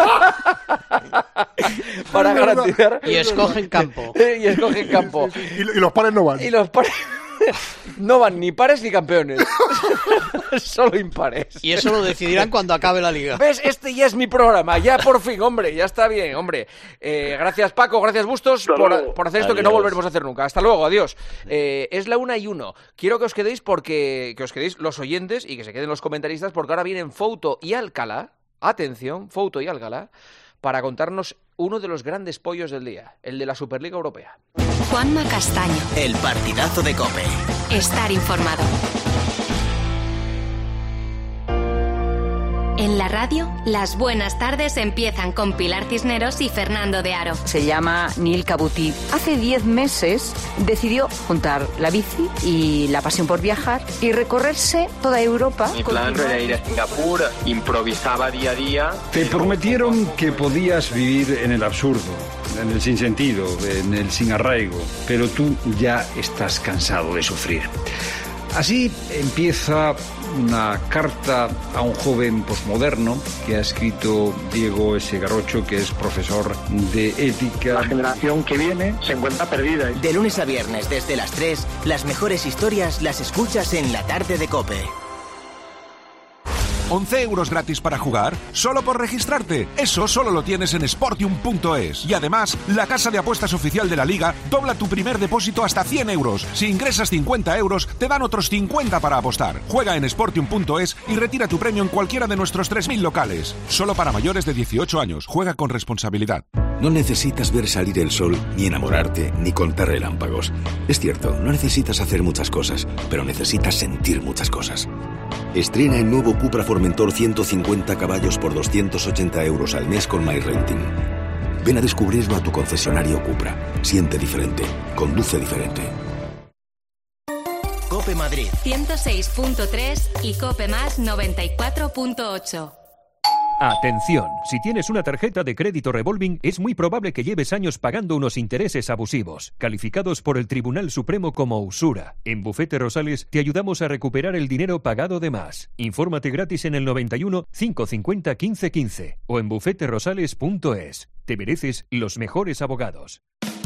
Speaker 4: Para garantizar...
Speaker 5: Y escogen campo.
Speaker 4: Y escogen campo.
Speaker 12: Y, y los pares no van.
Speaker 4: Y los pares... No van ni pares ni campeones. Solo impares.
Speaker 5: Y eso lo decidirán cuando acabe la liga.
Speaker 4: ¿Ves? Este ya es mi programa. Ya por fin, hombre. Ya está bien, hombre. Eh, gracias, Paco. Gracias, Bustos, por, por hacer esto. Adiós. Que no volveremos a hacer nunca. Hasta luego. Adiós. Eh, es la una y uno. Quiero que os quedéis porque... Que os quedéis los oyentes y que se queden los comentaristas porque ahora vienen Fouto y Alcalá. Atención, Fouto y Alcalá. Para contarnos uno de los grandes pollos del día. El de la Superliga Europea.
Speaker 3: Juanma Castaño.
Speaker 14: El partidazo de COPE.
Speaker 3: Estar informado. En la radio, las buenas tardes empiezan con Pilar Cisneros y Fernando de Aro.
Speaker 13: Se llama Neil Kabuti. Hace diez meses decidió juntar la bici y la pasión por viajar y recorrerse toda Europa.
Speaker 17: Mi plan era ir a Singapur, improvisaba día a día.
Speaker 25: Te prometieron que podías vivir en el absurdo, en el sinsentido, en el sin arraigo, pero tú ya estás cansado de sufrir. Así empieza una carta a un joven posmoderno que ha escrito Diego S. Garrocho, que es profesor de ética.
Speaker 17: La generación que viene se encuentra perdida.
Speaker 14: De lunes a viernes desde las tres, las mejores historias las escuchas en la tarde de COPE.
Speaker 27: once euros gratis para jugar, solo por registrarte. Eso solo lo tienes en Sportium punto es. Y además, la casa de apuestas oficial de la Liga dobla tu primer depósito hasta cien euros. Si ingresas cincuenta euros, te dan otros cincuenta para apostar. Juega en Sportium punto es y retira tu premio en cualquiera de nuestros tres mil locales. Solo para mayores de dieciocho años. Juega con responsabilidad.
Speaker 28: No necesitas ver salir el sol, ni enamorarte, ni contar relámpagos. Es cierto, no necesitas hacer muchas cosas, pero necesitas sentir muchas cosas. Estrena el nuevo Cupra Formentor ciento cincuenta caballos por doscientos ochenta euros al mes con MyRenting. Ven a descubrirlo a tu concesionario Cupra. Siente diferente. Conduce diferente.
Speaker 14: COPE Madrid
Speaker 3: ciento seis punto tres y COPE Más noventa y cuatro punto ocho.
Speaker 23: Atención, si tienes una tarjeta de crédito revolving, es muy probable que lleves años pagando unos intereses abusivos, calificados por el Tribunal Supremo como usura. En Bufete Rosales te ayudamos a recuperar el dinero pagado de más. Infórmate gratis en el noventa y uno, cinco cincuenta, quince quince o en bufete rosales punto es. Te mereces los mejores abogados.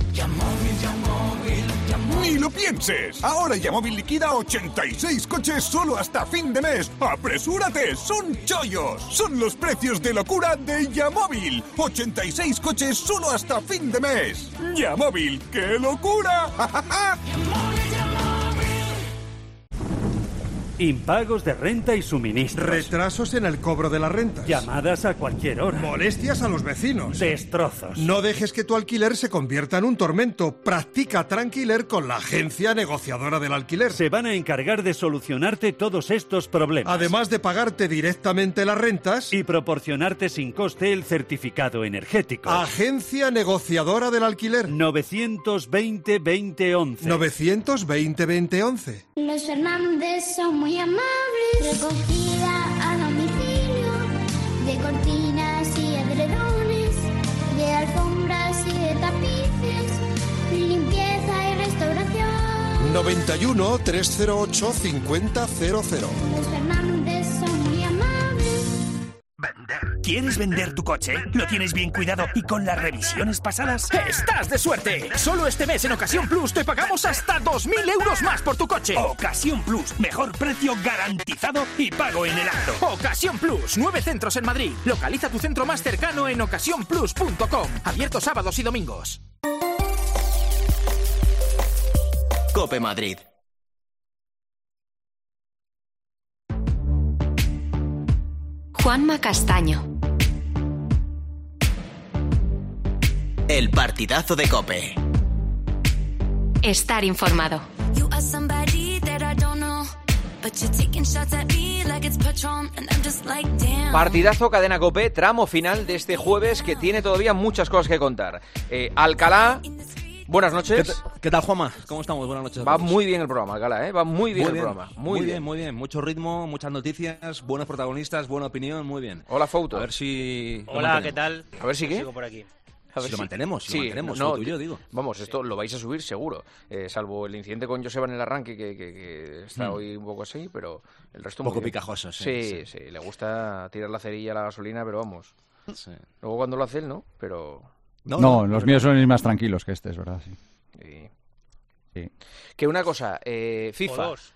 Speaker 29: ¡Ni lo pienses! Ahora Yamóvil liquida ochenta y seis coches solo hasta fin de mes. ¡Apresúrate! ¡Son chollos! Son los precios de locura de Yamóvil. ochenta y seis coches solo hasta fin de mes. ¡Yamóvil! ¡Qué locura!
Speaker 1: Impagos de renta y suministros.
Speaker 15: Retrasos en el cobro de la renta.
Speaker 1: Llamadas a cualquier hora.
Speaker 15: Molestias a los vecinos.
Speaker 1: Destrozos.
Speaker 15: No dejes que tu alquiler se convierta en un tormento. Practica Tranquiler con la agencia negociadora del alquiler.
Speaker 1: Se van a encargar de solucionarte todos estos problemas.
Speaker 15: Además de pagarte directamente las rentas
Speaker 1: y proporcionarte sin coste el certificado energético.
Speaker 15: Agencia negociadora del alquiler.
Speaker 1: novecientos veinte veinte once.
Speaker 15: novecientos veinte veinte once.
Speaker 6: Los Fernández son muy amables. Recogida a domicilio de cortinas y edredones, de alfombras y de tapices, limpieza y restauración.
Speaker 15: noventa y uno, trescientos ocho, cincuenta cero cero.
Speaker 6: Los Fernández son muy amables.
Speaker 8: Vender. ¿Quieres vender tu coche? ¿Lo tienes bien cuidado y con las revisiones pasadas?
Speaker 10: ¡Estás de suerte! Solo este mes en Ocasión Plus te pagamos hasta dos mil euros más por tu coche.
Speaker 8: Ocasión Plus. Mejor precio garantizado y pago en el acto.
Speaker 10: Ocasión Plus. Nueve centros en Madrid. Localiza tu centro más cercano en ocasión plus punto com. Abierto sábados y domingos.
Speaker 14: COPE Madrid.
Speaker 3: Juanma Castaño.
Speaker 14: El partidazo de COPE.
Speaker 3: Estar informado.
Speaker 4: Partidazo, Cadena COPE, tramo final de este jueves que tiene todavía muchas cosas que contar. Eh, Alcalá, buenas noches.
Speaker 12: ¿Qué, ¿Qué tal, Juanma? ¿Cómo estamos? Buenas noches.
Speaker 4: Va muy bien el programa, Alcalá, ¿eh? Va muy bien
Speaker 12: muy
Speaker 4: el
Speaker 12: bien,
Speaker 4: programa.
Speaker 12: Muy, muy bien, bien, muy bien. Mucho ritmo, muchas noticias, buenos protagonistas, buena opinión, muy bien.
Speaker 4: Hola, Fouto.
Speaker 12: A ver si...
Speaker 18: Hola, ¿qué tal?
Speaker 4: A ver si qué.
Speaker 18: Sigo por aquí.
Speaker 12: A ver si, si lo mantenemos, si sí, lo mantenemos,
Speaker 4: no,
Speaker 12: lo tuyo, digo.
Speaker 4: Vamos, esto lo vais a subir seguro, eh, salvo el incidente con Joseba en el arranque, que, que, que está mm. hoy un poco así, pero el resto...
Speaker 12: Un poco picajoso,
Speaker 4: sí, sí, sí. Sí, le gusta tirar la cerilla a la gasolina, pero vamos. Sí. Luego cuando lo hace él, ¿no? Pero...
Speaker 19: No, no, no los pero... míos son ir más tranquilos que este, es verdad, sí.
Speaker 4: Sí.
Speaker 19: sí.
Speaker 4: Que una cosa, eh, FIFA...
Speaker 18: O dos.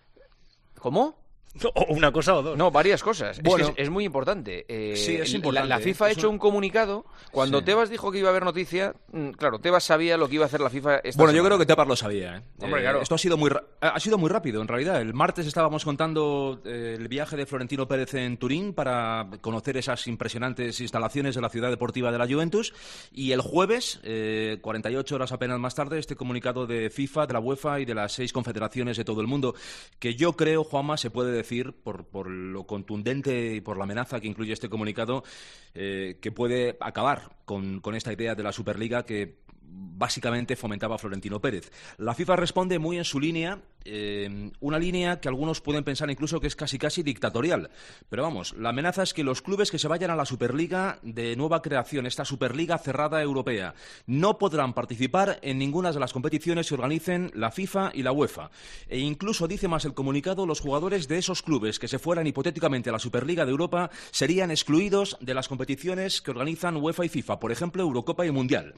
Speaker 4: ¿Cómo?
Speaker 18: O una cosa o dos.
Speaker 4: No, varias cosas.
Speaker 12: Bueno,
Speaker 4: es, que es, es muy importante. Eh,
Speaker 12: sí, es importante.
Speaker 4: La, la FIFA ha hecho un comunicado. Cuando sí. Tebas dijo que iba a haber noticia, claro, Tebas sabía lo que iba a hacer la FIFA esta
Speaker 12: Bueno,
Speaker 4: semana.
Speaker 12: Yo creo que Tebas lo sabía. ¿eh?
Speaker 4: Hombre,
Speaker 12: eh,
Speaker 4: claro.
Speaker 12: Esto ha sido, muy ha sido muy rápido, en realidad. El martes estábamos contando eh, el viaje de Florentino Pérez en Turín para conocer esas impresionantes instalaciones de la ciudad deportiva de la Juventus. Y el jueves, eh, cuarenta y ocho horas apenas más tarde, este comunicado de FIFA, de la UEFA y de las seis confederaciones de todo el mundo, que yo creo, Juanma, se puede decir, por, por lo contundente y por la amenaza que incluye este comunicado, eh, que puede acabar con, con esta idea de la Superliga que básicamente fomentaba Florentino Pérez. La FIFA responde muy en su línea, eh, una línea que algunos pueden pensar incluso que es casi casi dictatorial. Pero vamos, la amenaza es que los clubes que se vayan a la Superliga de nueva creación, esta Superliga cerrada europea, no podrán participar en ninguna de las competiciones que organicen la FIFA y la UEFA. E incluso, dice más el comunicado, los jugadores de esos clubes que se fueran hipotéticamente a la Superliga de Europa serían excluidos de las competiciones que organizan UEFA y FIFA, por ejemplo, Eurocopa y Mundial.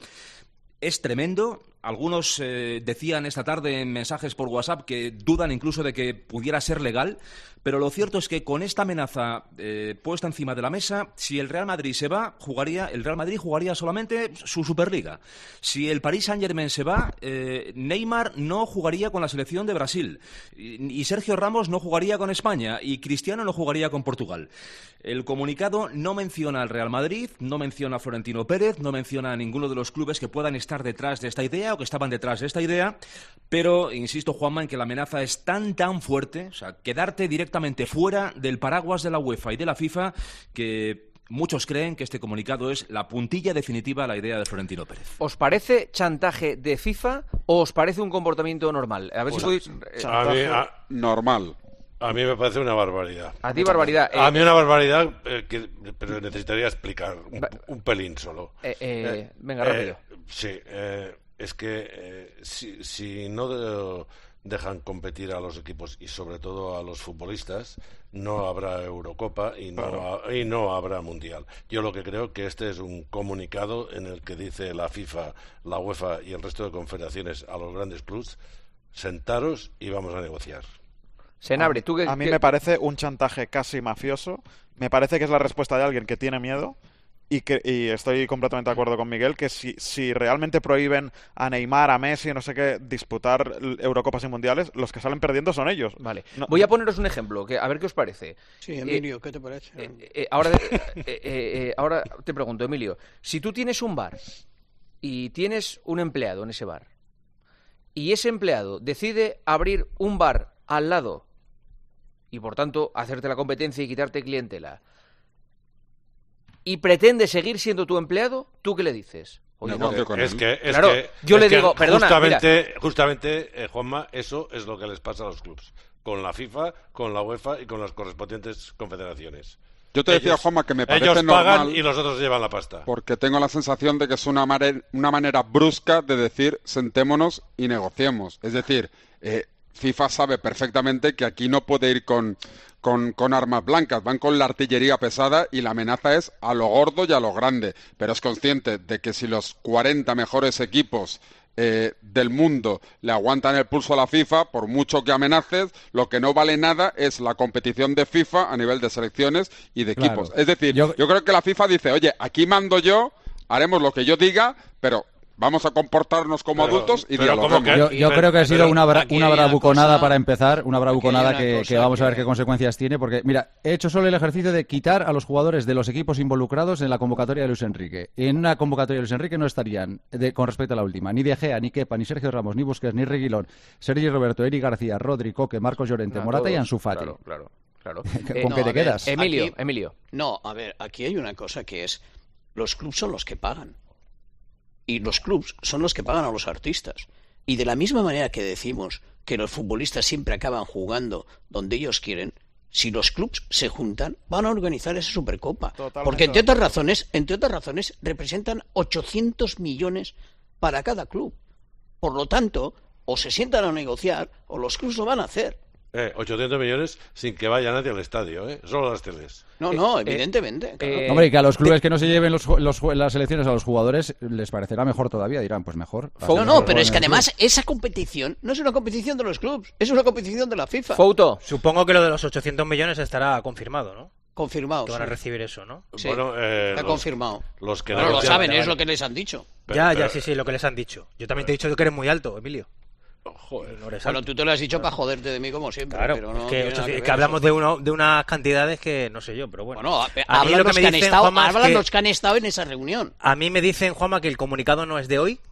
Speaker 12: Es tremendo. Algunos eh, decían esta tarde en mensajes por WhatsApp que dudan incluso de que pudiera ser legal, pero lo cierto es que con esta amenaza eh, puesta encima de la mesa, si el Real Madrid se va, jugaría el Real Madrid jugaría solamente su Superliga. Si el Paris Saint-Germain se va, eh, Neymar no jugaría con la selección de Brasil y, y Sergio Ramos no jugaría con España y Cristiano no jugaría con Portugal. El comunicado no menciona al Real Madrid, no menciona a Florentino Pérez, no menciona a ninguno de los clubes que puedan estar detrás de esta idea o que estaban detrás de esta idea, pero insisto, Juanma, en que la amenaza es tan tan fuerte, o sea, quedarte directamente fuera del paraguas de la UEFA y de la FIFA, que muchos creen que este comunicado es la puntilla definitiva a la idea de Florentino Pérez.
Speaker 4: ¿Os parece chantaje de FIFA o os parece un comportamiento normal? A ver
Speaker 16: pues
Speaker 4: si podéis...
Speaker 16: Eh, a mí, a, normal. A mí me parece una barbaridad.
Speaker 4: A ti barbaridad.
Speaker 16: Eh, a mí una barbaridad, eh, que, pero necesitaría explicar un, un pelín solo.
Speaker 4: Eh, eh, eh, venga, rápido.
Speaker 16: Eh, sí, eh, es que eh, si, si no de, dejan competir a los equipos y sobre todo a los futbolistas, no habrá Eurocopa y no, claro. y no habrá Mundial. Yo lo que creo que este es un comunicado en el que dice la FIFA, la UEFA y el resto de confederaciones a los grandes clubs, sentaros y vamos a negociar.
Speaker 4: Senabre, ¿tú qué,
Speaker 19: a mí
Speaker 4: qué...
Speaker 19: me parece un chantaje casi mafioso. Me parece que es la respuesta de alguien que tiene miedo
Speaker 2: Y, que, y estoy completamente de acuerdo con Miguel que si, si realmente prohíben a Neymar, a Messi, no sé qué, disputar Eurocopas y Mundiales, los que salen perdiendo son ellos.
Speaker 4: Vale.
Speaker 2: No,
Speaker 4: Voy a poneros un ejemplo, que a ver qué os parece.
Speaker 5: Sí, Emilio, eh, ¿qué te parece?
Speaker 4: Eh, eh, ahora, eh, eh, eh, ahora te pregunto, Emilio, si tú tienes un bar y tienes un empleado en ese bar y ese empleado decide abrir un bar al lado y por tanto hacerte la competencia y quitarte clientela, y pretende seguir siendo tu empleado, ¿tú qué le dices? Oye,
Speaker 16: no,
Speaker 4: no,
Speaker 16: es que, es
Speaker 4: claro,
Speaker 16: que,
Speaker 4: yo
Speaker 16: es
Speaker 4: le
Speaker 16: que
Speaker 4: digo, perdona,
Speaker 16: justamente,
Speaker 4: mira.
Speaker 16: justamente eh, Juanma, eso es lo que les pasa a los clubes, con la FIFA, con la UEFA y con las correspondientes confederaciones.
Speaker 7: Yo te decía,
Speaker 16: ellos,
Speaker 7: Juanma, que me parece
Speaker 16: ellos pagan
Speaker 7: normal,
Speaker 16: y los otros llevan la pasta.
Speaker 7: Porque tengo la sensación de que es una, mare- una manera brusca de decir sentémonos y negociemos. Es decir, eh, FIFA sabe perfectamente que aquí no puede ir con, con, con armas blancas, van con la artillería pesada y la amenaza es a lo gordo y a lo grande. Pero es consciente de que si los cuarenta mejores equipos Eh, del mundo le aguantan el pulso a la FIFA, por mucho que amenaces, lo que no vale nada es la competición de FIFA a nivel de selecciones y de
Speaker 19: Claro.
Speaker 7: equipos. Es decir,
Speaker 19: Yo-
Speaker 7: yo creo que la FIFA dice, oye, aquí mando yo, haremos lo que yo diga, pero vamos a comportarnos como
Speaker 16: Pero-
Speaker 7: adultos y
Speaker 16: pero
Speaker 7: dialoguemos.
Speaker 16: ¿cómo que?
Speaker 19: Yo, yo
Speaker 16: Pero-
Speaker 19: creo que ha sido
Speaker 16: pero
Speaker 19: una, bra-
Speaker 5: aquí
Speaker 19: una
Speaker 5: hay una
Speaker 19: bravuconada
Speaker 5: cosa-
Speaker 19: para empezar, una bravuconada
Speaker 5: aquí hay
Speaker 19: que,
Speaker 5: una
Speaker 19: que
Speaker 5: cosa
Speaker 19: vamos a ver
Speaker 5: que-
Speaker 19: qué consecuencias tiene, porque mira, he hecho solo el ejercicio de quitar a los jugadores de los equipos involucrados en la convocatoria de Luis Enrique. En una convocatoria de Luis Enrique no estarían, de- con respecto a la última, ni De Gea, ni Kepa, ni Sergio Ramos, ni Busquets, ni Reguilón, Sergi Roberto, Eric García, Rodri, Coque, Marcos Llorente,
Speaker 4: No,
Speaker 19: Morata y
Speaker 4: todos,
Speaker 19: Ansu Fati.
Speaker 4: Claro, claro, claro.
Speaker 19: ¿Con
Speaker 4: Eh,
Speaker 19: qué
Speaker 5: no,
Speaker 19: te
Speaker 5: a ver,
Speaker 19: quedas?
Speaker 4: Emilio,
Speaker 5: Aquí-
Speaker 4: Emilio.
Speaker 5: No, a ver, aquí hay una cosa que es, los clubs son los que pagan. Y los clubs son los que pagan a los artistas. Y de la misma manera que decimos que los futbolistas siempre acaban jugando donde ellos quieren, si los clubs se juntan, van a organizar esa Supercopa.
Speaker 2: Totalmente
Speaker 5: Porque entre
Speaker 2: de
Speaker 5: otras razones, entre otras razones, representan ochocientos millones para cada club. Por lo tanto, o se sientan a negociar, o los clubs lo van a hacer.
Speaker 16: Eh, ochocientos millones sin que vaya nadie al estadio, ¿eh? Solo las teles.
Speaker 5: No,
Speaker 4: Eh,
Speaker 5: no,
Speaker 4: eh,
Speaker 5: evidentemente. claro.
Speaker 4: eh,
Speaker 19: Hombre, y que a los clubes que no se lleven los, los- las elecciones a los jugadores les parecerá mejor todavía, dirán, pues mejor.
Speaker 5: No, no, pero es que además esa competición no es una competición de los clubs, es una competición de la FIFA.
Speaker 4: Fouto.
Speaker 18: Supongo que lo de los ochocientos millones estará confirmado, ¿no?
Speaker 5: Confirmado.
Speaker 18: Que van a
Speaker 5: sí.
Speaker 18: recibir eso, ¿no?
Speaker 5: Sí,
Speaker 16: Bueno, eh,
Speaker 5: está
Speaker 16: los-
Speaker 5: confirmado.
Speaker 16: Los que
Speaker 5: Pero lo
Speaker 16: negocian-
Speaker 5: saben,
Speaker 18: vale,
Speaker 5: es lo
Speaker 18: vale.
Speaker 5: que les han dicho.
Speaker 16: Pero-
Speaker 18: ya,
Speaker 16: pero-
Speaker 18: ya, sí, sí, lo que les han dicho. Yo también te he dicho que eres muy alto, Emilio.
Speaker 16: Joder.
Speaker 18: No eres
Speaker 5: Bueno,
Speaker 18: alto.
Speaker 5: tú te lo has dicho para joderte de mí como siempre.
Speaker 18: Claro,
Speaker 5: pero no
Speaker 18: es que,
Speaker 5: tiene
Speaker 18: ocho-
Speaker 5: nada que
Speaker 18: es
Speaker 5: ver
Speaker 18: que hablamos
Speaker 5: eso.
Speaker 18: de, uno, de unas cantidades que no sé yo, pero bueno.
Speaker 5: Bueno, a-
Speaker 18: A mí
Speaker 5: hablan
Speaker 18: lo
Speaker 5: los
Speaker 18: que
Speaker 5: que
Speaker 18: me
Speaker 5: han
Speaker 18: dicen,
Speaker 5: estado,
Speaker 18: Juanma, es
Speaker 5: hablan
Speaker 18: que-
Speaker 5: los que han estado en esa reunión.
Speaker 18: A mí me dicen, Juanma, que el comunicado no es de hoy.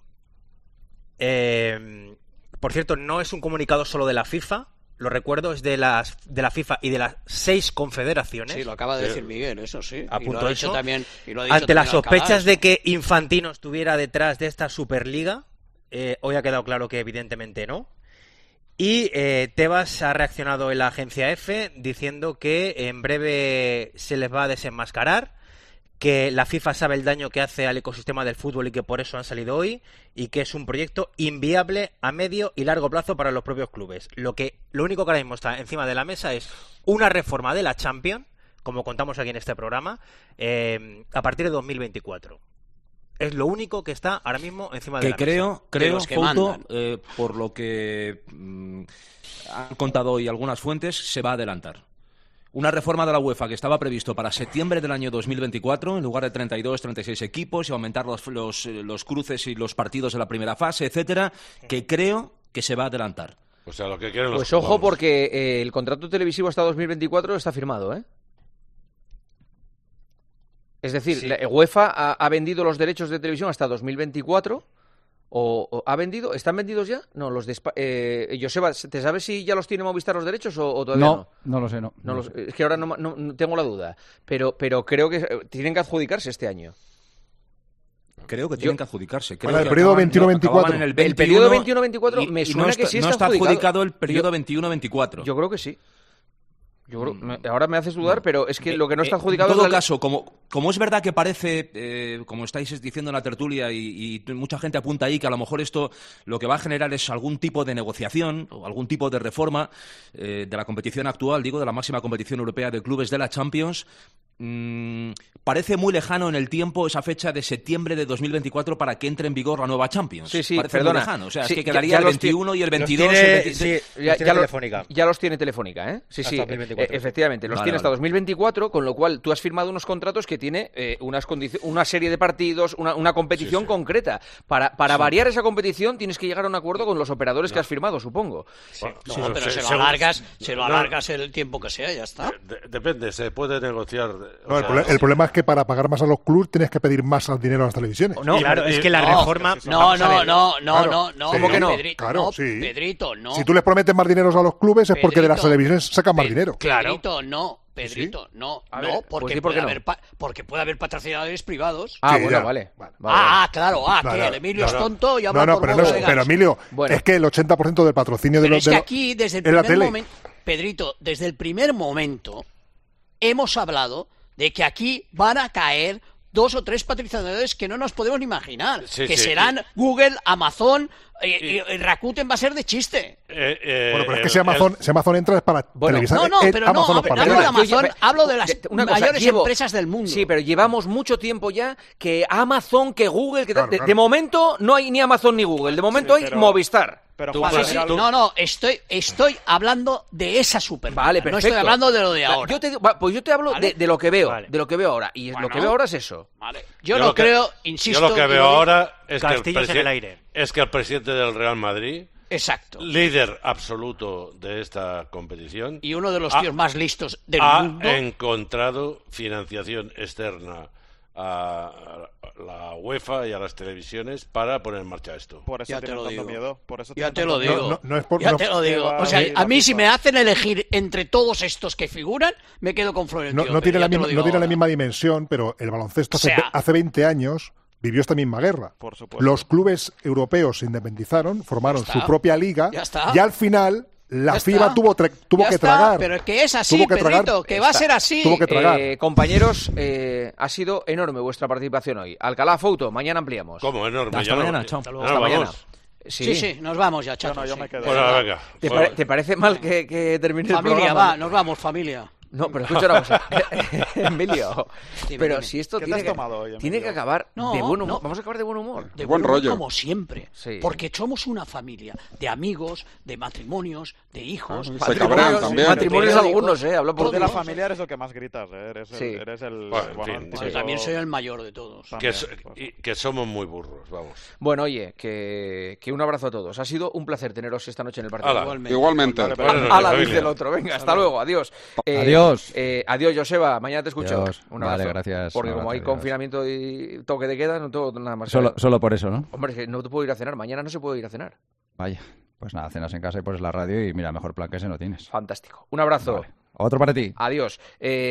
Speaker 18: Eh, por cierto, no es un comunicado solo de la FIFA, lo recuerdo, es de, las, de la FIFA y de las seis confederaciones.
Speaker 5: Sí, lo acaba de decir Miguel, eso sí.
Speaker 18: Apunto
Speaker 5: y lo ha dicho
Speaker 18: eso.
Speaker 5: también, y lo ha dicho
Speaker 18: Ante las
Speaker 5: también Alcalá,
Speaker 18: sospechas
Speaker 5: eso.
Speaker 18: de que Infantino estuviera detrás de esta Superliga, eh, hoy ha quedado claro que evidentemente no. Y eh, Tebas ha reaccionado en la agencia F diciendo que en breve se les va a desenmascarar, que la FIFA sabe el daño que hace al ecosistema del fútbol y que por eso han salido hoy, y que es un proyecto inviable a medio y largo plazo para los propios clubes. Lo que lo único que ahora mismo está encima de la mesa es una reforma de la Champions, como contamos aquí en este programa, eh, a partir de dos mil veinticuatro. Es lo único que está ahora mismo encima de
Speaker 12: Que
Speaker 18: la
Speaker 12: creo,
Speaker 18: mesa.
Speaker 12: creo,
Speaker 5: los que
Speaker 12: Fouto,
Speaker 5: mandan.
Speaker 12: eh, por lo que mm, han contado hoy algunas fuentes, se va a adelantar. Una reforma de la UEFA que estaba previsto para septiembre del año dos mil veinticuatro, en lugar de treinta y dos, treinta y seis equipos, y aumentar los, los, eh, los cruces y los partidos de la primera fase, etcétera, que creo que se va a adelantar.
Speaker 16: O sea, lo que quieren los
Speaker 4: Pues ojo,
Speaker 16: vamos.
Speaker 4: porque eh, el contrato televisivo hasta dos mil veinticuatro está firmado, ¿eh? Es decir,
Speaker 18: Sí.
Speaker 4: la UEFA ha, ha vendido los derechos de televisión hasta dos mil veinticuatro. O, o ha vendido, ¿están vendidos ya? No, los de Espa- eh, Joseba, ¿te sabes si ya los tiene Movistar los derechos o, o todavía no?
Speaker 19: No, no lo sé, no.
Speaker 4: No
Speaker 19: no
Speaker 4: los-
Speaker 19: lo sé.
Speaker 4: es que ahora no, no- no tengo la duda. Pero, pero creo que eh, tienen que adjudicarse este año.
Speaker 12: Creo que tienen que adjudicarse. Creo
Speaker 15: Bueno, el
Speaker 12: que
Speaker 15: periodo
Speaker 12: acaban-
Speaker 15: veintiuno veinticuatro.
Speaker 12: acababan en el
Speaker 4: El periodo
Speaker 12: veintiuno
Speaker 4: veintiuno veinticuatro
Speaker 12: y-
Speaker 4: me
Speaker 12: y
Speaker 4: suena
Speaker 12: no
Speaker 4: que
Speaker 12: está,
Speaker 4: sí
Speaker 12: no
Speaker 4: está
Speaker 12: está
Speaker 4: adjudicado.
Speaker 12: adjudicado el periodo
Speaker 4: Yo-
Speaker 12: veintiuno veinticuatro.
Speaker 4: Yo creo que sí. Yo creo- me- ahora me haces dudar, pero es que lo que no está
Speaker 12: Eh,
Speaker 4: adjudicado
Speaker 12: En todo
Speaker 4: es la-
Speaker 12: caso, como, como es verdad que parece, eh, como estáis diciendo en la tertulia, y, y mucha gente apunta ahí que a lo mejor esto lo que va a generar es algún tipo de negociación o algún tipo de reforma eh, de la competición actual, digo, de la máxima competición europea de clubes de la Champions. Mm, parece muy lejano en el tiempo esa fecha de septiembre de dos mil veinticuatro para que entre en vigor la nueva Champions.
Speaker 4: Sí, sí,
Speaker 12: parece
Speaker 4: perdona.
Speaker 12: muy lejano. O sea,
Speaker 4: Sí,
Speaker 12: es que
Speaker 4: ya-
Speaker 12: quedaría
Speaker 4: ya
Speaker 12: el
Speaker 4: los ti-
Speaker 12: veintiuno y el
Speaker 18: los
Speaker 12: veintidós.
Speaker 18: tiene-
Speaker 12: el veintitrés.
Speaker 18: sí,
Speaker 4: ya,
Speaker 18: los tiene
Speaker 4: ya lo-
Speaker 18: Telefónica.
Speaker 4: ya los tiene Telefónica, ¿eh? Sí,
Speaker 18: Hasta
Speaker 4: sí.
Speaker 18: dos mil veinticuatro.
Speaker 4: E- efectivamente, los
Speaker 12: Vale,
Speaker 4: tiene hasta
Speaker 12: vale.
Speaker 4: dos mil veinticuatro, con lo cual tú has firmado unos contratos que que tiene eh, unas condici- una serie de partidos, una, una competición
Speaker 16: Sí, sí.
Speaker 4: concreta. Para, para
Speaker 16: Sí.
Speaker 4: variar esa competición tienes que llegar a un acuerdo con los operadores que has firmado, supongo.
Speaker 16: Bueno,
Speaker 5: No,
Speaker 16: sí,
Speaker 5: pero
Speaker 16: se-
Speaker 5: se lo
Speaker 16: según-
Speaker 5: alargas, se lo
Speaker 16: no,
Speaker 5: alargas el tiempo que sea, ya está.
Speaker 16: de- depende, se puede negociar. o
Speaker 9: No, el,
Speaker 16: sea,
Speaker 9: prole- el problema es que para pagar más a los clubes tienes que pedir más al dinero a las televisiones.
Speaker 18: No, claro, es que la
Speaker 5: No,
Speaker 18: reforma...
Speaker 5: No,
Speaker 18: vamos a
Speaker 5: no,
Speaker 18: ver.
Speaker 5: no, no,
Speaker 9: Claro.
Speaker 5: no, no.
Speaker 9: ¿Cómo que no?
Speaker 5: Pedrito,
Speaker 9: Claro,
Speaker 5: no,
Speaker 9: sí.
Speaker 5: Pedrito, no.
Speaker 9: Si tú les prometes más dinero a los clubes es porque de las
Speaker 5: Pedrito,
Speaker 9: televisiones sacan más dinero.
Speaker 5: Pedrito, no. Pedrito, no,
Speaker 4: A
Speaker 5: no,
Speaker 4: ver,
Speaker 5: porque,
Speaker 4: pues di por
Speaker 5: puede
Speaker 4: qué no.
Speaker 5: haber pa- porque puede haber patrocinadores privados.
Speaker 4: Ah,
Speaker 9: Sí,
Speaker 4: bueno,
Speaker 9: ya.
Speaker 4: vale. vale,
Speaker 5: ah,
Speaker 4: vale.
Speaker 5: ah, claro, ah,
Speaker 9: No,
Speaker 5: que
Speaker 9: no,
Speaker 5: el Emilio
Speaker 9: no,
Speaker 5: es
Speaker 9: no.
Speaker 5: tonto y
Speaker 9: No,
Speaker 5: habla
Speaker 9: no,
Speaker 5: por
Speaker 9: pero, no
Speaker 5: modo
Speaker 9: es-
Speaker 5: de
Speaker 9: pero
Speaker 5: gas.
Speaker 9: Emilio,
Speaker 4: Bueno.
Speaker 9: es que el ochenta por ciento del patrocinio de
Speaker 5: Pero
Speaker 9: los
Speaker 5: es
Speaker 9: de
Speaker 5: que
Speaker 9: los-
Speaker 5: aquí, desde el
Speaker 9: en la
Speaker 5: primer
Speaker 9: tele.
Speaker 5: momento, Pedrito, desde el primer momento, hemos hablado de que aquí van a caer dos o tres patrocinadores que no nos podemos ni imaginar.
Speaker 16: Sí,
Speaker 5: que
Speaker 16: sí,
Speaker 5: serán Google, Amazon, y, y- y Rakuten va a ser de chiste.
Speaker 16: eh, eh,
Speaker 9: Bueno, pero es que
Speaker 16: el-
Speaker 9: si Amazon, si Amazon entra es para
Speaker 4: Bueno,
Speaker 9: televisar.
Speaker 5: no, no,
Speaker 9: eh,
Speaker 5: pero no,
Speaker 9: Amazon los
Speaker 5: hablo, no
Speaker 9: partidos.
Speaker 5: hablo de
Speaker 4: Yo-
Speaker 5: Amazon,
Speaker 4: yo-
Speaker 5: hablo de las
Speaker 4: Una cosa,
Speaker 5: mayores
Speaker 4: llevo-
Speaker 5: empresas del mundo.
Speaker 4: Sí, pero llevamos mucho tiempo ya que Amazon, que Google, que
Speaker 9: Claro,
Speaker 4: de,
Speaker 9: claro.
Speaker 4: de momento no hay ni Amazon ni Google, de momento
Speaker 2: Sí,
Speaker 4: hay
Speaker 2: pero-
Speaker 4: Movistar.
Speaker 2: Pero
Speaker 16: Tú,
Speaker 2: Juan,
Speaker 16: sí,
Speaker 2: al
Speaker 16: sí,
Speaker 2: final-
Speaker 16: tú-
Speaker 5: No, no, estoy, estoy hablando de esa super.
Speaker 4: Vale,
Speaker 5: No
Speaker 4: perfecto.
Speaker 5: estoy hablando de lo de
Speaker 4: Va,
Speaker 5: ahora.
Speaker 4: Yo te, digo- va, pues yo te hablo
Speaker 5: ¿Vale?
Speaker 4: de, de lo que veo,
Speaker 18: Vale.
Speaker 4: de lo que veo ahora. Y
Speaker 5: Bueno.
Speaker 4: lo que veo ahora es eso.
Speaker 5: Vale. Yo,
Speaker 16: Yo
Speaker 5: no
Speaker 16: lo que-
Speaker 5: creo, insisto.
Speaker 16: Yo lo que
Speaker 5: y
Speaker 16: veo
Speaker 5: digo-
Speaker 16: ahora es que, el
Speaker 18: Castillos en
Speaker 16: presi-
Speaker 18: el aire.
Speaker 16: es que el presidente del Real Madrid,
Speaker 5: Exacto.
Speaker 16: líder absoluto de esta competición,
Speaker 5: Y uno de los
Speaker 16: ha-
Speaker 5: tíos más listos del
Speaker 16: ha
Speaker 5: mundo.
Speaker 16: encontrado financiación externa a la UEFA y a las televisiones para poner en marcha esto.
Speaker 2: Por eso
Speaker 5: Ya te
Speaker 2: tienen
Speaker 5: lo
Speaker 2: tanto
Speaker 5: digo.
Speaker 2: miedo. Por eso
Speaker 5: Ya
Speaker 2: tienen
Speaker 5: te lo
Speaker 2: tanto
Speaker 5: digo.
Speaker 2: miedo.
Speaker 9: No, no es por-
Speaker 5: Ya
Speaker 9: no-
Speaker 5: te lo digo.
Speaker 2: va
Speaker 5: O sea,
Speaker 2: ahí
Speaker 5: a
Speaker 2: la
Speaker 5: mí si
Speaker 2: FIFA.
Speaker 5: me hacen elegir entre todos estos que figuran, me quedo con Florentino.
Speaker 9: No, no tiene,
Speaker 5: Pérez,
Speaker 9: la
Speaker 5: ya te lo
Speaker 9: misma,
Speaker 5: digo
Speaker 9: no tiene la
Speaker 5: ahora.
Speaker 9: misma dimensión, pero el baloncesto hace,
Speaker 5: O sea-
Speaker 9: hace veinte años vivió esta misma guerra.
Speaker 2: Por supuesto.
Speaker 9: Los clubes europeos se independizaron, formaron
Speaker 5: Ya
Speaker 9: su
Speaker 5: está.
Speaker 9: propia liga
Speaker 5: Ya está.
Speaker 9: y al final la
Speaker 5: Ya
Speaker 9: FIBA
Speaker 5: está.
Speaker 9: tuvo, tra- tuvo
Speaker 5: Ya
Speaker 9: que
Speaker 5: está,
Speaker 9: tragar.
Speaker 5: pero es que es así,
Speaker 9: Tuvo que tragar.
Speaker 5: Pedrito, que va a
Speaker 4: Está.
Speaker 5: ser así.
Speaker 9: Tuvo que tragar.
Speaker 4: Eh, compañeros, eh, ha sido enorme vuestra participación hoy. Alcalá Fouto, mañana ampliamos.
Speaker 16: ¿Cómo? Enorme.
Speaker 12: Hasta
Speaker 16: ya no-
Speaker 12: mañana, chao.
Speaker 16: ya
Speaker 12: Hasta
Speaker 16: no
Speaker 4: Hasta mañana.
Speaker 16: vamos.
Speaker 5: Sí, sí, nos vamos ya,
Speaker 2: Yo
Speaker 5: chato.
Speaker 2: no, yo
Speaker 5: sí.
Speaker 2: me quedo.
Speaker 16: Bueno, venga.
Speaker 4: ¿Te,
Speaker 16: fuera.
Speaker 4: pare- te parece mal que, que termine el
Speaker 5: Familia,
Speaker 4: programa?
Speaker 5: va, nos vamos, familia.
Speaker 4: No, pero escucha una cosa. Emilio,
Speaker 5: Dime,
Speaker 4: pero
Speaker 5: dime.
Speaker 4: si esto
Speaker 2: ¿Qué te
Speaker 4: tiene
Speaker 2: has
Speaker 4: que,
Speaker 2: tomado hoy,
Speaker 4: tiene
Speaker 2: Emilio?
Speaker 4: que acabar
Speaker 5: No,
Speaker 4: de buen humor.
Speaker 5: no.
Speaker 4: Vamos a acabar de buen humor.
Speaker 5: De
Speaker 7: Buen
Speaker 5: buen humor
Speaker 7: rollo.
Speaker 5: como siempre.
Speaker 4: Sí.
Speaker 5: Porque somos una familia de amigos, de matrimonios, de hijos.
Speaker 7: Se
Speaker 4: Matrimonios-
Speaker 7: cabrean también.
Speaker 4: Matrimonios
Speaker 5: Sí.
Speaker 4: algunos, eh. Habla por
Speaker 2: Tú de
Speaker 4: ti.
Speaker 2: la familia eres el que más gritas, ¿eh? Eres el,
Speaker 4: Sí.
Speaker 2: eres el
Speaker 16: Bueno, en
Speaker 2: bueno,
Speaker 16: fin,
Speaker 2: el
Speaker 5: Pues
Speaker 2: típico-
Speaker 5: también soy el mayor de todos.
Speaker 16: Que,
Speaker 2: También,
Speaker 16: so-
Speaker 2: pues.
Speaker 16: y- que somos muy burros, vamos.
Speaker 4: Bueno, oye, que, que un abrazo a todos. Ha sido un placer teneros esta noche en el partido.
Speaker 16: Hala.
Speaker 5: Igualmente.
Speaker 7: Igualmente.
Speaker 2: Vale,
Speaker 16: Buenas noches,
Speaker 4: Ala,
Speaker 16: familia.
Speaker 4: dice el otro. Venga, hasta luego. Adiós. Eh,
Speaker 19: Adiós.
Speaker 4: eh, adiós, Joseba. Mañana te escucho.
Speaker 19: Adiós.
Speaker 4: Un
Speaker 19: Vale,
Speaker 4: abrazo.
Speaker 19: gracias.
Speaker 4: Porque
Speaker 19: Un
Speaker 4: como hay
Speaker 19: abrazo, adiós.
Speaker 4: confinamiento y toque de queda, no tengo nada más que
Speaker 19: Solo,
Speaker 4: hacer.
Speaker 19: solo por eso, ¿no?
Speaker 4: Hombre, es que no te puedo ir a cenar. Mañana no se puede ir a cenar.
Speaker 19: Vaya. Pues nada, cenas en casa y pones la radio y mira, mejor plan que ese no tienes.
Speaker 4: Fantástico. Un abrazo.
Speaker 19: Vale. Otro para ti.
Speaker 4: Adiós.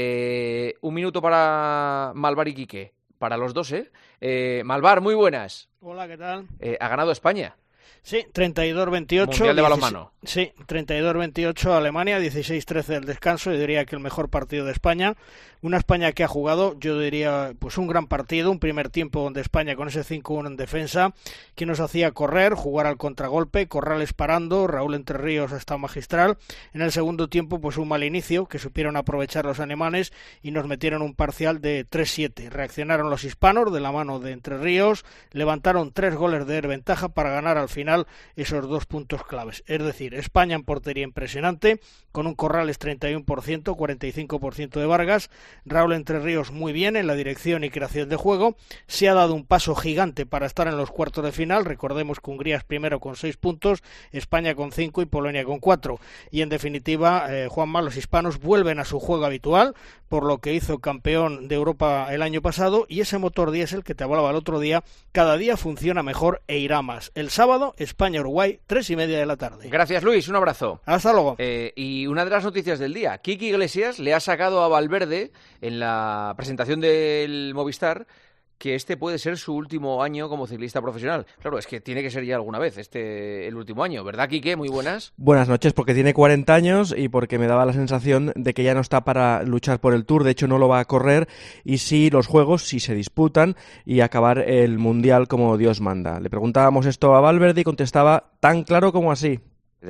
Speaker 4: Eh, un minuto para Malvar y Quique. Para los dos, ¿eh? eh Malvar, muy buenas.
Speaker 11: Hola, ¿qué tal?
Speaker 4: Eh, ha ganado España.
Speaker 11: Sí, treinta y dos veintiocho.
Speaker 4: Mundial de
Speaker 11: dieciséis
Speaker 4: balonmano.
Speaker 11: Sí, treinta y dos veintiocho Alemania, dieciséis trece el descanso. Yo diría que el mejor partido de España. Una España que ha jugado, yo diría, pues un gran partido. Un primer tiempo donde España con ese cinco uno en defensa, que nos hacía correr, jugar al contragolpe, Corrales parando, Raúl Entre Ríos ha estado magistral. En el segundo tiempo, pues un mal inicio, que supieron aprovechar los alemanes y nos metieron un parcial de tres siete. Reaccionaron los hispanos de la mano de Entre Ríos, levantaron tres goles de ventaja para ganar al final esos dos puntos claves. Es decir, España en portería impresionante, con un Corrales treinta y uno por ciento, cuarenta y cinco por ciento de Vargas, Raúl Entre Ríos muy bien en la dirección y creación de juego. Se ha dado un paso gigante para estar en los cuartos de final. Recordemos que Hungría es primero con seis puntos, España con cinco y Polonia con cuatro. Y en definitiva, eh, Juanma, los hispanos vuelven a su juego habitual, por lo que hizo campeón de Europa el año pasado, y ese motor diésel que te hablaba el otro día, cada día funciona mejor e irá más. El sábado, España-Uruguay, tres y media de la tarde.
Speaker 4: Gracias, Luis. Un abrazo.
Speaker 11: Hasta luego.
Speaker 4: Eh, y una de las noticias del día. Kiki Iglesias le ha sacado a Valverde en la presentación del Movistar que este puede ser su último año como ciclista profesional. Claro, es que tiene que ser ya alguna vez este el último año, ¿verdad, Quique? Muy buenas.
Speaker 13: Buenas noches, porque tiene cuarenta años y porque me daba la sensación de que ya no está para luchar por el Tour, de hecho no lo va a correr, y sí los Juegos, si se disputan, y acabar el Mundial como Dios manda. Le preguntábamos esto a Valverde y contestaba tan claro como así.
Speaker 20: De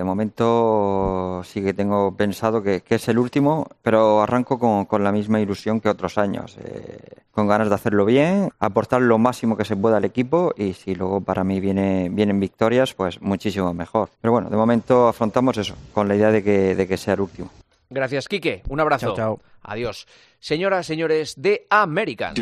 Speaker 20: momento sí que tengo pensado que, que es el último, pero arranco con, con la misma ilusión que otros años, eh, con ganas de hacerlo bien, aportar lo máximo que se pueda al equipo y si luego para mí viene, vienen victorias, pues muchísimo mejor. Pero bueno, de momento afrontamos eso, con la idea de que, de que sea el último.
Speaker 4: Gracias, Quique. Un abrazo.
Speaker 13: Chao, chao.
Speaker 4: Adiós. Señoras, señores, The Americans.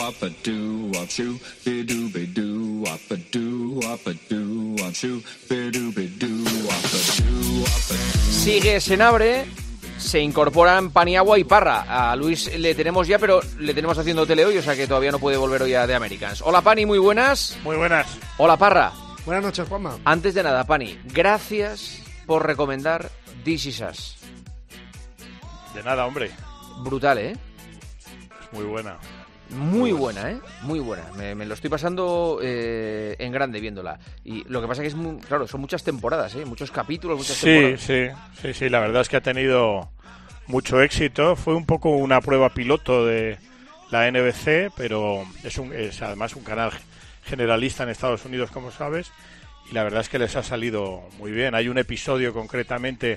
Speaker 4: Sigue Senabre. Se incorporan Paniagua y Parra. A Luis le tenemos ya, pero le tenemos haciendo tele hoy, o sea que todavía no puede volver hoy a The Americans. Hola, Pani, muy buenas.
Speaker 17: Muy buenas.
Speaker 4: Hola, Parra.
Speaker 17: Buenas noches, Juanma.
Speaker 4: Antes de nada, Pani, gracias por recomendar This Is Us.
Speaker 17: De nada, hombre.
Speaker 4: Brutal, ¿eh?
Speaker 17: Es muy buena.
Speaker 4: Muy buena, ¿eh? Muy buena. Me, me lo estoy pasando eh, en grande viéndola. Y lo que pasa que es muy... Claro, son muchas temporadas, ¿eh? Muchos capítulos, muchas
Speaker 17: sí,
Speaker 4: temporadas.
Speaker 17: Sí, sí, sí. La verdad es que ha tenido mucho éxito. Fue un poco una prueba piloto de la N B C, pero es, un, es además un canal generalista en Estados Unidos, como sabes. Y la verdad es que les ha salido muy bien. Hay un episodio concretamente...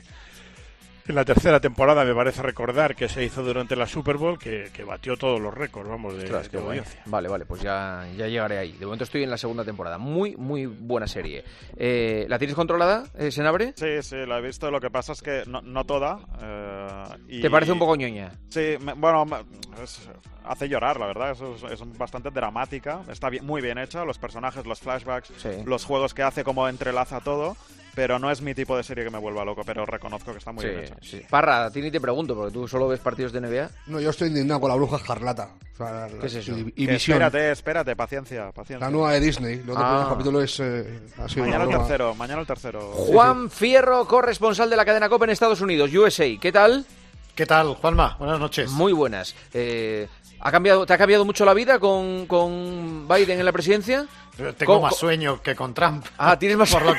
Speaker 17: En la tercera temporada, me parece recordar, que se hizo durante la Super Bowl, que, que batió todos los récords, vamos, de,
Speaker 4: Ostras,
Speaker 17: de audiencia.
Speaker 4: Vale, vale, pues ya, ya llegaré ahí. De momento estoy en la segunda temporada. Muy, muy buena serie. Eh, ¿La tienes controlada, eh, Senabre?
Speaker 2: Sí, sí, la he visto. Lo que pasa es que no, no toda. Eh, y,
Speaker 4: ¿Te parece un poco ñoña?
Speaker 2: Sí, me, bueno, me, es, hace llorar, la verdad. Es, es bastante dramática. Está bien, muy bien hecha. Los personajes, los flashbacks,
Speaker 4: sí.
Speaker 2: Los juegos que hace, cómo entrelaza todo. Pero no es mi tipo de serie que me vuelva loco, pero reconozco que está muy
Speaker 4: sí,
Speaker 2: bien hecha.
Speaker 4: Sí. Parra, a ti ni te pregunto, porque tú solo ves partidos de N B A.
Speaker 21: No, yo estoy indignado con la Bruja Escarlata. O sea,
Speaker 4: ¿qué es eso?
Speaker 21: Y, y Visión.
Speaker 2: Espérate, espérate, paciencia, paciencia.
Speaker 21: La nueva de Disney. Los
Speaker 4: ah.
Speaker 21: dos capítulos es... Eh, ha sido
Speaker 2: mañana el
Speaker 21: broma.
Speaker 2: tercero, mañana el tercero.
Speaker 4: Juan Fierro, corresponsal de la cadena COPE en Estados Unidos, U S A. ¿Qué tal?
Speaker 22: ¿Qué tal, Juanma? Buenas noches.
Speaker 4: Muy buenas. Eh, ¿ha cambiado, ¿Te ha cambiado mucho la vida con, con Biden en la presidencia?
Speaker 22: Tengo más sueño que con Trump.
Speaker 4: Ah, tienes más
Speaker 22: por lo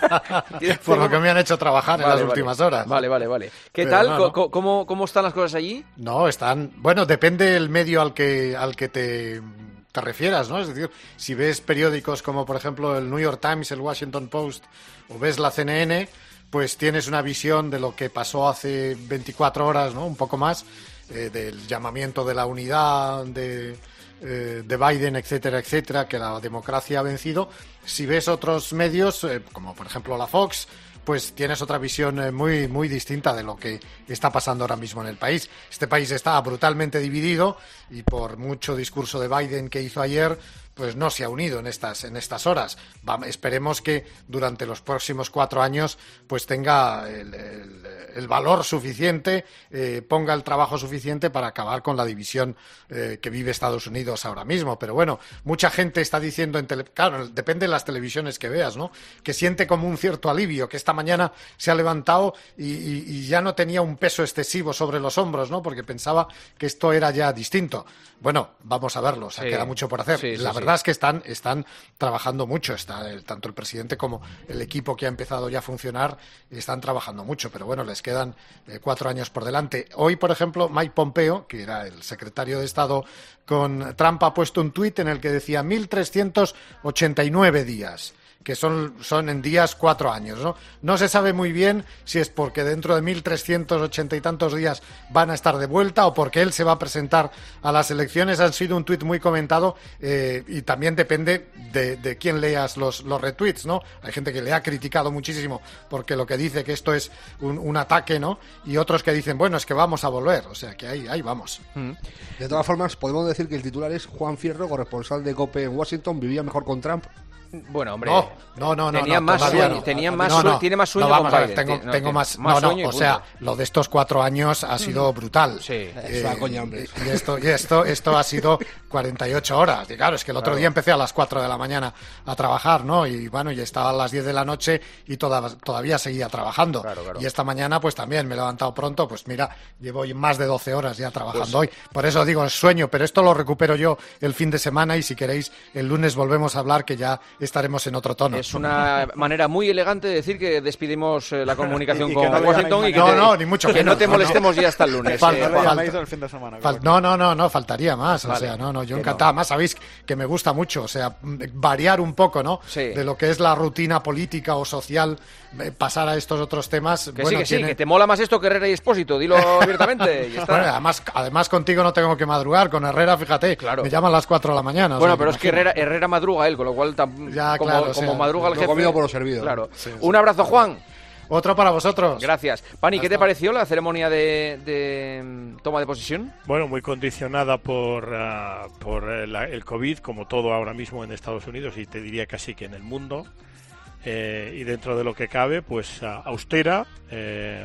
Speaker 22: que, por lo que me han hecho trabajar vale, en las
Speaker 4: vale.
Speaker 22: últimas horas.
Speaker 4: Vale, vale, vale. ¿Qué
Speaker 22: Pero
Speaker 4: tal?
Speaker 22: no, no.
Speaker 4: ¿Cómo, cómo, ¿Cómo están las cosas allí?
Speaker 22: No, están... Bueno, depende el medio al que, al que te, te refieras, ¿no? Es decir, si ves periódicos como, por ejemplo, el New York Times, el Washington Post, o ves la C N N, pues tienes una visión de lo que pasó hace veinticuatro horas, ¿no? Un poco más, eh, del llamamiento de la unidad, de... de Biden, etcétera, etcétera, que la democracia ha vencido. Si ves otros medios, eh, como por ejemplo la Fox, pues tienes otra visión eh, muy, muy distinta de lo que está pasando ahora mismo en el país. Este país está brutalmente dividido y por mucho discurso de Biden que hizo ayer, pues no se ha unido en estas, en estas horas. Va, esperemos que durante los próximos cuatro años pues tenga el, el, el valor suficiente, eh, ponga el trabajo suficiente para acabar con la división eh, que vive Estados Unidos ahora mismo. Pero bueno, mucha gente está diciendo, en tele, claro, depende de las televisiones que veas, ¿no? Que siente como un cierto alivio, que esta mañana se ha levantado y, y, y ya no tenía un peso excesivo sobre los hombros, ¿no? Porque pensaba que esto era ya distinto. Bueno, vamos a verlo, o sea, sí. Queda mucho por hacer.
Speaker 4: Sí, sí,
Speaker 22: la
Speaker 4: sí.
Speaker 22: verdad es que están, están trabajando mucho, está el, tanto el presidente como el equipo que ha empezado ya a funcionar, están trabajando mucho, pero bueno, les quedan eh, cuatro años por delante. Hoy, por ejemplo, Mike Pompeo, que era el secretario de Estado con Trump, ha puesto un tuit en el que decía mil trescientos ochenta y nueve días. Que son, son en días cuatro años, ¿no? No se sabe muy bien si es porque dentro de mil trescientos ochenta y tantos días van a estar de vuelta o porque él se va a presentar a las elecciones. Han sido un tuit muy comentado eh, y también depende de, de quién leas los, los retweets, ¿no? Hay gente que le ha criticado muchísimo porque lo que dice que esto es un, un ataque, ¿no? Y otros que dicen, bueno, es que vamos a volver. O sea, que ahí, ahí vamos.
Speaker 21: Mm. De todas formas, podemos decir que el titular es Juan Fierro, corresponsal de COPE en Washington, vivía mejor con Trump.
Speaker 4: Bueno, hombre,
Speaker 22: no, no, no, no,
Speaker 4: tenía
Speaker 22: no,
Speaker 4: más sueño,
Speaker 22: no.
Speaker 4: tenía más
Speaker 22: no, no,
Speaker 4: sueño, tiene más sueño
Speaker 22: no, vamos
Speaker 4: con
Speaker 22: a ver,
Speaker 4: Biden.
Speaker 22: tengo,
Speaker 4: no,
Speaker 22: tengo más,
Speaker 4: más
Speaker 22: no,
Speaker 4: sueño
Speaker 22: no, o sea, lo de estos cuatro años ha sido brutal.
Speaker 4: Sí,
Speaker 22: eh,
Speaker 21: es una coña, hombre.
Speaker 22: Y esto, y esto, esto ha sido cuarenta y ocho horas. Y claro, es que el otro
Speaker 4: claro.
Speaker 22: día empecé a las cuatro de la mañana a trabajar, ¿no? Y bueno, y estaba a las diez de la noche y toda, todavía seguía trabajando.
Speaker 4: Claro, claro.
Speaker 22: Y esta mañana, pues también me he levantado pronto, pues mira, llevo más de doce horas ya trabajando
Speaker 4: Pues-
Speaker 22: hoy. Por eso digo, es sueño, pero esto lo recupero yo el fin de semana y si queréis, el lunes volvemos a hablar que ya estaremos en otro tono.
Speaker 4: Es una manera muy elegante de decir que despedimos eh, la comunicación
Speaker 22: Y- y
Speaker 4: con
Speaker 22: que no le
Speaker 4: Washington
Speaker 22: llaméis
Speaker 4: y que,
Speaker 22: mañana.
Speaker 4: te,
Speaker 22: No, no, ni mucho
Speaker 4: que
Speaker 22: menos,
Speaker 4: no te
Speaker 22: no,
Speaker 4: molestemos
Speaker 22: no.
Speaker 4: ya hasta el lunes.
Speaker 22: Falta-
Speaker 4: eh,
Speaker 22: no le
Speaker 4: Juan.
Speaker 22: llaméis
Speaker 2: el fin de semana.
Speaker 22: Fal- no, no, no, no, faltaría más.
Speaker 4: Vale.
Speaker 22: O sea, no, no, yo
Speaker 4: Que
Speaker 22: encantado. Más sabéis que me gusta mucho, o sea, variar un poco, ¿no?
Speaker 4: Sí.
Speaker 22: De lo que es la rutina política o social, eh, pasar a estos otros temas.
Speaker 4: Que
Speaker 22: bueno,
Speaker 4: sí, que sí,
Speaker 22: tiene-
Speaker 4: que te mola más esto que Herrera y Expósito, dilo abiertamente. Y ya está.
Speaker 22: Bueno, además, además contigo no tengo que madrugar, con Herrera, fíjate,
Speaker 4: Claro.
Speaker 22: me llaman a las cuatro de la mañana. o
Speaker 4: Bueno,
Speaker 22: sea,
Speaker 4: pero es que
Speaker 22: imagina.
Speaker 4: Herrera, Herrera madruga él, con lo cual tam-
Speaker 22: Ya,
Speaker 4: como,
Speaker 22: claro, o
Speaker 4: como
Speaker 22: sea,
Speaker 4: madruga el
Speaker 22: lo
Speaker 4: jefe.
Speaker 22: comido por lo servido.
Speaker 4: Claro.
Speaker 22: Sí, sí.
Speaker 4: Un abrazo, Juan.
Speaker 22: Otro para vosotros.
Speaker 4: Gracias. Pani, ¿qué
Speaker 22: Hasta.
Speaker 4: te pareció la ceremonia de, de mm, toma de posesión?
Speaker 17: Bueno, muy condicionada por, uh, por el, el COVID, como todo ahora mismo en Estados Unidos y te diría casi que en el mundo. Eh, y dentro de lo que cabe, pues uh, austera. Eh,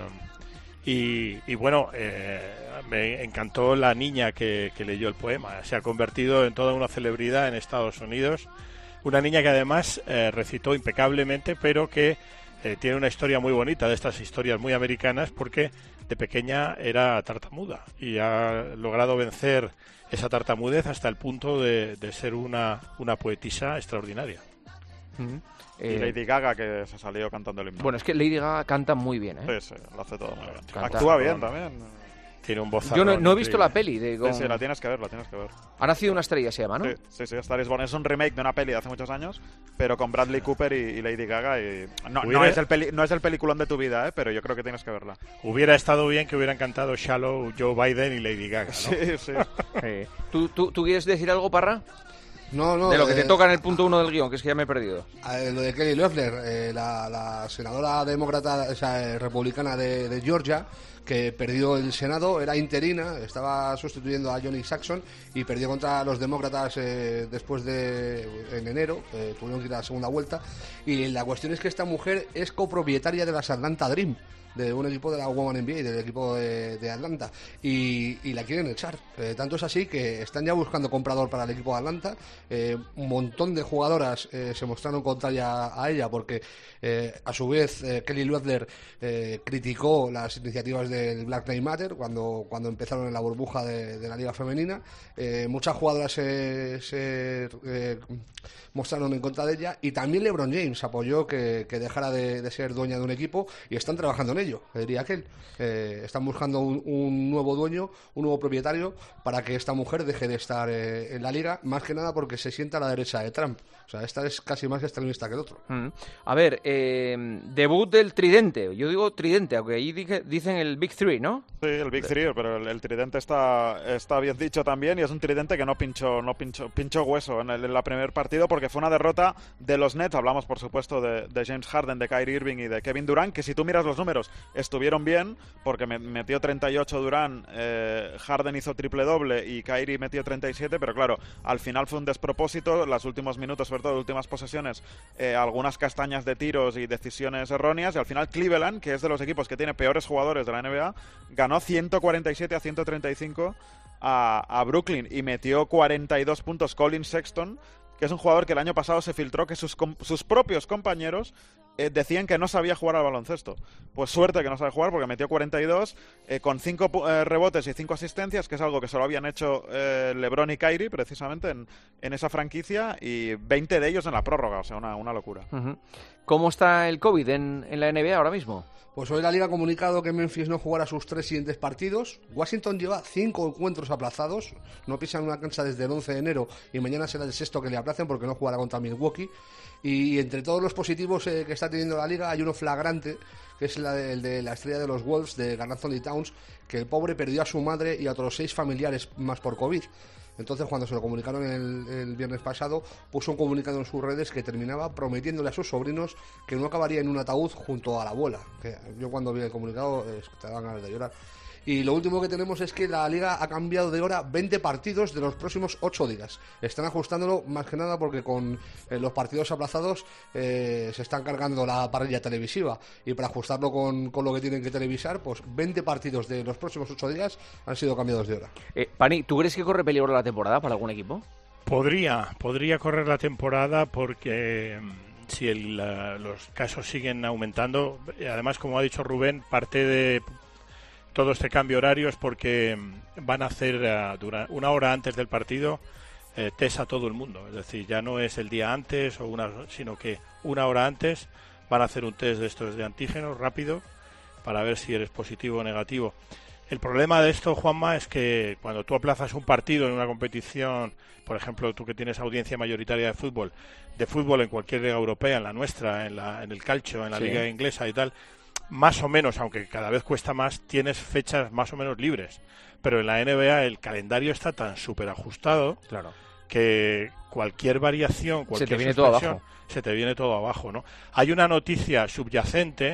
Speaker 17: y, y bueno, eh, me encantó la niña que, que leyó el poema. Se ha convertido en toda una celebridad en Estados Unidos. Una niña que además eh, recitó impecablemente, pero que eh, tiene una historia muy bonita, de estas historias muy americanas, porque de pequeña era tartamuda y ha logrado vencer esa tartamudez hasta el punto de, de ser una, una poetisa extraordinaria.
Speaker 4: Uh-huh.
Speaker 2: Y
Speaker 4: Eh,
Speaker 2: Lady Gaga, que se salió cantando el himno.
Speaker 4: Bueno, es que Lady Gaga canta muy bien, ¿eh?
Speaker 2: Sí, sí, lo hace todo muy bien.
Speaker 4: Canta.
Speaker 2: Actúa bien también.
Speaker 17: Tiene un voz.
Speaker 4: Yo no, no he visto la peli. De, con...
Speaker 2: Sí, sí, la tienes que ver, la tienes que ver.
Speaker 4: Ha nacido una estrella, se llama, ¿no?
Speaker 2: Sí, sí, sí, Star is Born. Es un remake de una peli de hace muchos años, pero con Bradley Cooper y, y Lady Gaga. Y... No, no,
Speaker 17: Hubiera-
Speaker 2: es el peli- no es el peliculón de tu vida, ¿eh? Pero yo creo que tienes que verla.
Speaker 17: Hubiera estado bien que hubieran cantado Shallow, Joe Biden y Lady Gaga, ¿no?
Speaker 2: Sí, sí.
Speaker 4: Sí. ¿Tú, tú, ¿Tú quieres decir algo, Parra?
Speaker 21: No, no.
Speaker 4: De lo que te
Speaker 21: eh,
Speaker 4: toca en el punto uno del guión, que es que ya me he perdido.
Speaker 21: Eh, lo de Kelly Loeffler, eh, la, la senadora demócrata, o sea, eh, republicana de, de Georgia, que perdió el Senado, era interina, estaba sustituyendo a Johnny Saxon y perdió contra los demócratas eh, después de en enero, eh, tuvieron que ir a la segunda vuelta. Y la cuestión es que esta mujer es copropietaria de las Atlanta Dream, de un equipo de la Women N B A, del equipo de, de Atlanta, y, y la quieren echar. Eh, tanto es así que están ya buscando comprador para el equipo de Atlanta. Eh, un montón de jugadoras eh, se mostraron contrarias a ella porque eh, a su vez eh, Kelly Loeffler eh, criticó las iniciativas del Black Lives Matter cuando, cuando empezaron en la burbuja de, de la liga femenina. Eh, muchas jugadoras se, se eh, mostraron en contra de ella, y también LeBron James apoyó que, que dejara de, de ser dueña de un equipo, y están trabajando en ello, diría aquel. Eh, están buscando un, un nuevo dueño, un nuevo propietario, para que esta mujer deje de estar eh, en la liga, más que nada porque se sienta a la derecha de Trump. O sea, esta es casi más extremista que el otro.
Speaker 4: Mm. A ver, eh, debut del tridente. Yo digo tridente, aunque ahí dije- dicen el Big Three, ¿no?
Speaker 2: Sí, el Big Three, pero el, el tridente está, está bien dicho también, y es un tridente que no pinchó, no pinchó, pinchó hueso en el, en la primer partido, porque fue una derrota de los Nets. Hablamos, por supuesto, de, de James Harden, de Kyrie Irving y de Kevin Durant, que si tú miras los números estuvieron bien, porque me, metió treinta y ocho Durant, eh, Harden hizo triple doble y Kyrie metió treinta y siete, pero claro, al final fue un despropósito. Los últimos minutos, sobre todo las últimas posesiones, eh, algunas castañas de tiros y decisiones erróneas, y al final Cleveland, que es de los equipos que tiene peores jugadores de la N B A, ganó ciento cuarenta y siete a ciento treinta y cinco a, a Brooklyn, y metió cuarenta y dos puntos Colin Sexton, que es un jugador que el año pasado se filtró que sus, com- sus propios compañeros eh, decían que no sabía jugar al baloncesto. Pues suerte que no sabe jugar, porque metió cuarenta y dos eh, con cinco eh, rebotes y cinco asistencias, que es algo que solo habían hecho eh, LeBron y Kyrie precisamente en, en esa franquicia, y veinte de ellos en la prórroga, o sea, una, una locura.
Speaker 4: Ujú. ¿Cómo está el COVID en, en la N B A ahora mismo?
Speaker 21: Pues hoy la Liga ha comunicado que Memphis no jugará sus tres siguientes partidos. Washington lleva cinco encuentros aplazados. No pisan una cancha desde el once de enero, y mañana será el sexto que le aplacen porque no jugará contra Milwaukee. Y entre todos los positivos eh, que está teniendo la Liga hay uno flagrante, que es la de, el de la estrella de los Wolves, de Karl Anthony Towns, que el pobre perdió a su madre y a otros seis familiares más por COVID. Entonces, cuando se lo comunicaron el, el viernes pasado, puso un comunicado en sus redes que terminaba prometiéndole a sus sobrinos que no acabaría en un ataúd junto a la abuela. Que yo cuando vi el comunicado eh, te dan ganas de llorar. Y lo último que tenemos es que la Liga ha cambiado de hora veinte partidos de los próximos ocho días. Están ajustándolo más que nada porque con eh, los partidos aplazados eh, se están cargando la parrilla televisiva. Y para ajustarlo con, con lo que tienen que televisar, pues veinte partidos de los próximos ocho días han sido cambiados de hora.
Speaker 4: Eh, Pani, ¿tú crees que corre peligro la temporada para algún equipo?
Speaker 17: Podría, podría correr la temporada porque mm, si el, la- los casos siguen aumentando, y además, como ha dicho Rubén, parte de todo este cambio horario es porque mm, van a hacer uh, dura- una hora antes del partido eh, test a todo el mundo. Es decir, ya no es el día antes, o una, sino que una hora antes van a hacer un test de estos de antígenos rápido para ver si eres positivo o negativo. El problema de esto, Juanma, es que cuando tú aplazas un partido en una competición, por ejemplo, tú que tienes audiencia mayoritaria de fútbol, de fútbol en cualquier liga europea, en la nuestra, en, la, en el calcio, en la
Speaker 4: Sí.
Speaker 17: liga inglesa y tal, más o menos, aunque cada vez cuesta más, tienes fechas más o menos libres. Pero en la N B A el calendario está tan súper ajustado
Speaker 4: Claro.
Speaker 17: que cualquier variación,
Speaker 4: Se
Speaker 17: cualquier
Speaker 4: te viene todo
Speaker 17: suspensión,
Speaker 4: abajo.
Speaker 17: se te viene todo abajo, ¿no? Hay una noticia subyacente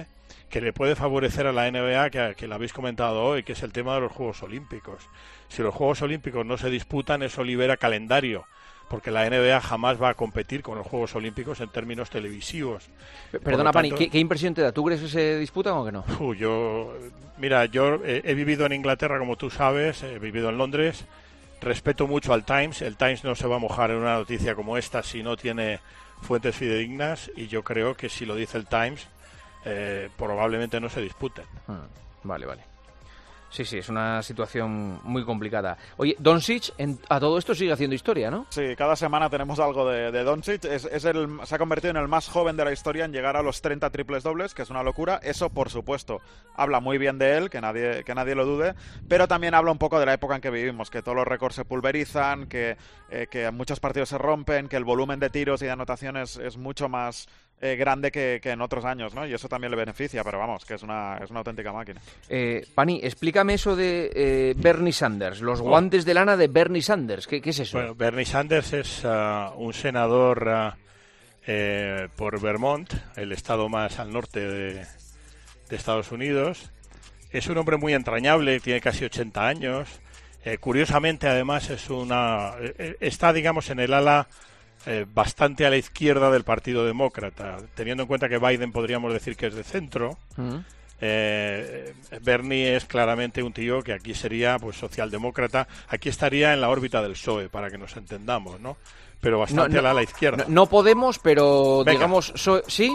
Speaker 17: que le puede favorecer a la N B A, que, que lo habéis comentado hoy, que es el tema de los Juegos Olímpicos. Si los Juegos Olímpicos no se disputan, eso libera calendario, porque la N B A jamás va a competir con los Juegos Olímpicos en términos televisivos.
Speaker 4: Perdona,
Speaker 17: tanto,
Speaker 4: Pani, ¿qué, ¿qué impresión te da? ¿Tú crees que se disputan o que no?
Speaker 17: Uh, yo, mira, yo he, he vivido en Inglaterra, como tú sabes, he vivido en Londres, respeto mucho al Times, el Times no se va a mojar en una noticia como esta si no tiene fuentes fidedignas, y yo creo que si lo dice el Times, eh, probablemente no se disputen.
Speaker 4: Hmm, vale, vale. Sí, sí, es una situación muy complicada. Oye, Doncic en, a todo esto sigue haciendo historia, ¿no?
Speaker 2: Sí, cada semana tenemos algo de, de Doncic. Es, es el, se ha convertido en el más joven de la historia en llegar a los treinta triples dobles, que es una locura. Eso, por supuesto, habla muy bien de él, que nadie, que nadie lo dude, pero también habla un poco de la época en que vivimos, que todos los récords se pulverizan, que, eh, que muchos partidos se rompen, que el volumen de tiros y de anotaciones es mucho más eh, grande que, que en otros años, ¿no? Y eso también le beneficia, pero vamos, que es una, es una auténtica máquina.
Speaker 4: Eh, Pani, explícame eso de eh, Bernie Sanders, los guantes de lana de Bernie Sanders. ¿Qué, qué es eso?
Speaker 17: Bueno, Bernie Sanders es uh, un senador uh, eh, por Vermont, el estado más al norte de, de Estados Unidos. Es un hombre muy entrañable, tiene casi ochenta años. Eh, curiosamente, además, es una eh, está, digamos, en el ala eh, bastante a la izquierda del Partido Demócrata, teniendo en cuenta que Biden podríamos decir que es de centro. Uh-huh. Eh, Bernie es claramente un tío que aquí sería pues socialdemócrata, aquí estaría en la órbita del P S O E, para que nos entendamos, ¿no? Pero bastante
Speaker 4: no, no,
Speaker 17: a la izquierda.
Speaker 4: No, no Podemos, pero
Speaker 17: Venga.
Speaker 4: digamos, so, ¿sí?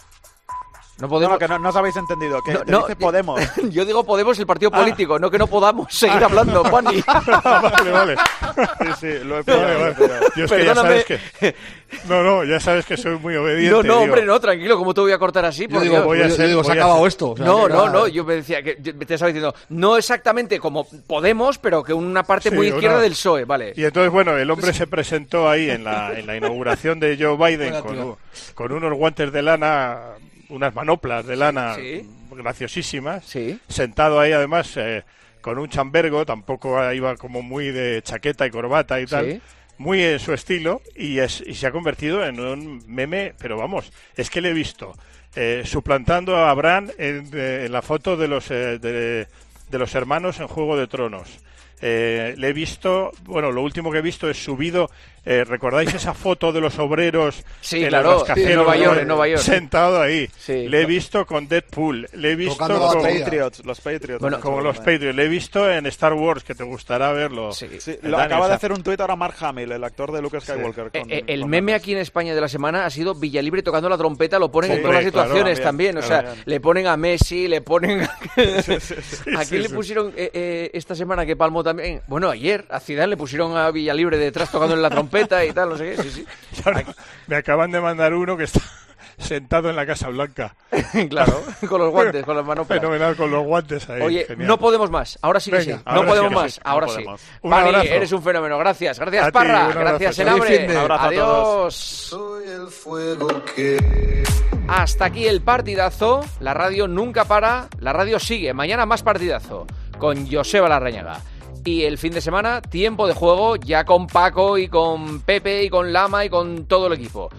Speaker 4: No podemos.
Speaker 2: No, que no, no os habéis entendido. Que
Speaker 4: no,
Speaker 2: te
Speaker 4: no,
Speaker 2: dice Podemos.
Speaker 4: Yo digo Podemos, el partido político, ah. no que no podamos seguir ah. hablando, Pani.
Speaker 17: Vale, vale.
Speaker 2: Sí, sí, lo he pillado.
Speaker 17: Vale, vale. Yo es que ya sabes que... No, no, ya sabes que soy muy obediente.
Speaker 4: No, no,
Speaker 17: digo.
Speaker 4: hombre, no, tranquilo, ¿cómo te voy a cortar así?
Speaker 21: Yo digo, voy a ser, yo digo, se ha acabado esto. O sea,
Speaker 4: no, no,
Speaker 21: era...
Speaker 4: no, yo me decía que te estaba diciendo, no exactamente como Podemos, pero que una parte
Speaker 17: sí,
Speaker 4: muy izquierda
Speaker 17: una...
Speaker 4: del P S O E, vale.
Speaker 17: Y entonces, bueno, el hombre se presentó ahí en la, en la inauguración de Joe Biden con, con unos guantes de lana, unas manoplas de lana sí. graciosísimas,
Speaker 4: sí.
Speaker 17: sentado ahí además eh, con un chambergo, tampoco iba como muy de chaqueta y corbata y tal,
Speaker 4: sí.
Speaker 17: muy en su estilo, y, es, y se ha convertido en un meme, pero vamos, es que le he visto eh, suplantando a Bran en, eh, en la foto de los, eh, de, de los hermanos en Juego de Tronos. Eh, le he visto, bueno, lo último que he visto es subido, eh, ¿recordáis esa foto de los obreros
Speaker 4: sí,
Speaker 17: en
Speaker 4: claro,
Speaker 17: los rascacielos,
Speaker 4: sí, en Nueva York, en Nueva York,
Speaker 17: sentado ahí?
Speaker 4: Sí.
Speaker 17: Le he visto con Deadpool, le he visto
Speaker 2: con
Speaker 17: los
Speaker 2: Patriots, los Patriots,
Speaker 17: bueno, como los Patriots, le he visto en Star Wars, que te gustará verlo.
Speaker 2: Sí, sí. Lo Dani, acaba o sea, de hacer un tuit ahora Mark Hamill, el actor de Luke Skywalker.
Speaker 4: Sí.
Speaker 2: Con,
Speaker 4: eh, el
Speaker 2: con
Speaker 4: meme
Speaker 2: manos.
Speaker 4: Aquí en España de la semana ha sido Villalibre tocando la trompeta, lo ponen
Speaker 17: sí,
Speaker 4: en todas las situaciones
Speaker 17: claro,
Speaker 4: también,
Speaker 17: bien,
Speaker 4: o sea,
Speaker 17: bien.
Speaker 4: le ponen a Messi, le ponen a...
Speaker 17: sí, sí, sí,
Speaker 4: ¿A quién
Speaker 17: sí,
Speaker 4: le
Speaker 17: sí.
Speaker 4: pusieron eh, eh, esta semana que palmó también? Bueno, ayer a Zidane le pusieron a Villalibre detrás tocando en la trompeta y tal, no sé qué, sí, sí.
Speaker 17: Ahora, me acaban de mandar uno que está sentado en la Casa Blanca.
Speaker 4: Claro, con los guantes, con las manoplas.
Speaker 17: Fenomenal, con los guantes ahí.
Speaker 4: Oye,
Speaker 17: genial.
Speaker 4: no podemos más, ahora sí que
Speaker 17: Venga,
Speaker 4: sí. No podemos
Speaker 17: sí
Speaker 4: más,
Speaker 17: sí,
Speaker 4: ahora
Speaker 17: no
Speaker 4: sí.
Speaker 17: podemos. Un
Speaker 4: Pani,
Speaker 17: abrazo.
Speaker 4: eres un fenómeno, gracias. Gracias,
Speaker 17: A
Speaker 4: Parra.
Speaker 17: ti, un
Speaker 4: gracias,
Speaker 17: abrazo.
Speaker 4: Enabre.
Speaker 2: Un abrazo a
Speaker 4: Adiós.
Speaker 2: Soy
Speaker 1: el fuego que...
Speaker 4: Hasta aquí el partidazo. La radio nunca para, la radio sigue. Mañana más partidazo con Joseba Larrañaga. Y el fin de semana, tiempo de juego, ya con Paco y con Pepe y con Lama y con todo el equipo.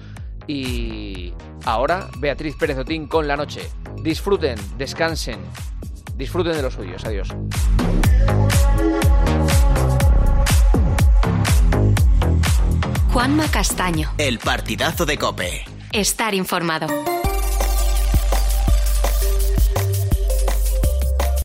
Speaker 4: Y ahora, Beatriz Pérez Otín con La Noche. Disfruten, descansen, disfruten de los suyos. Adiós.
Speaker 3: Juanma Castaño.
Speaker 14: El partidazo de COPE.
Speaker 3: Estar informado.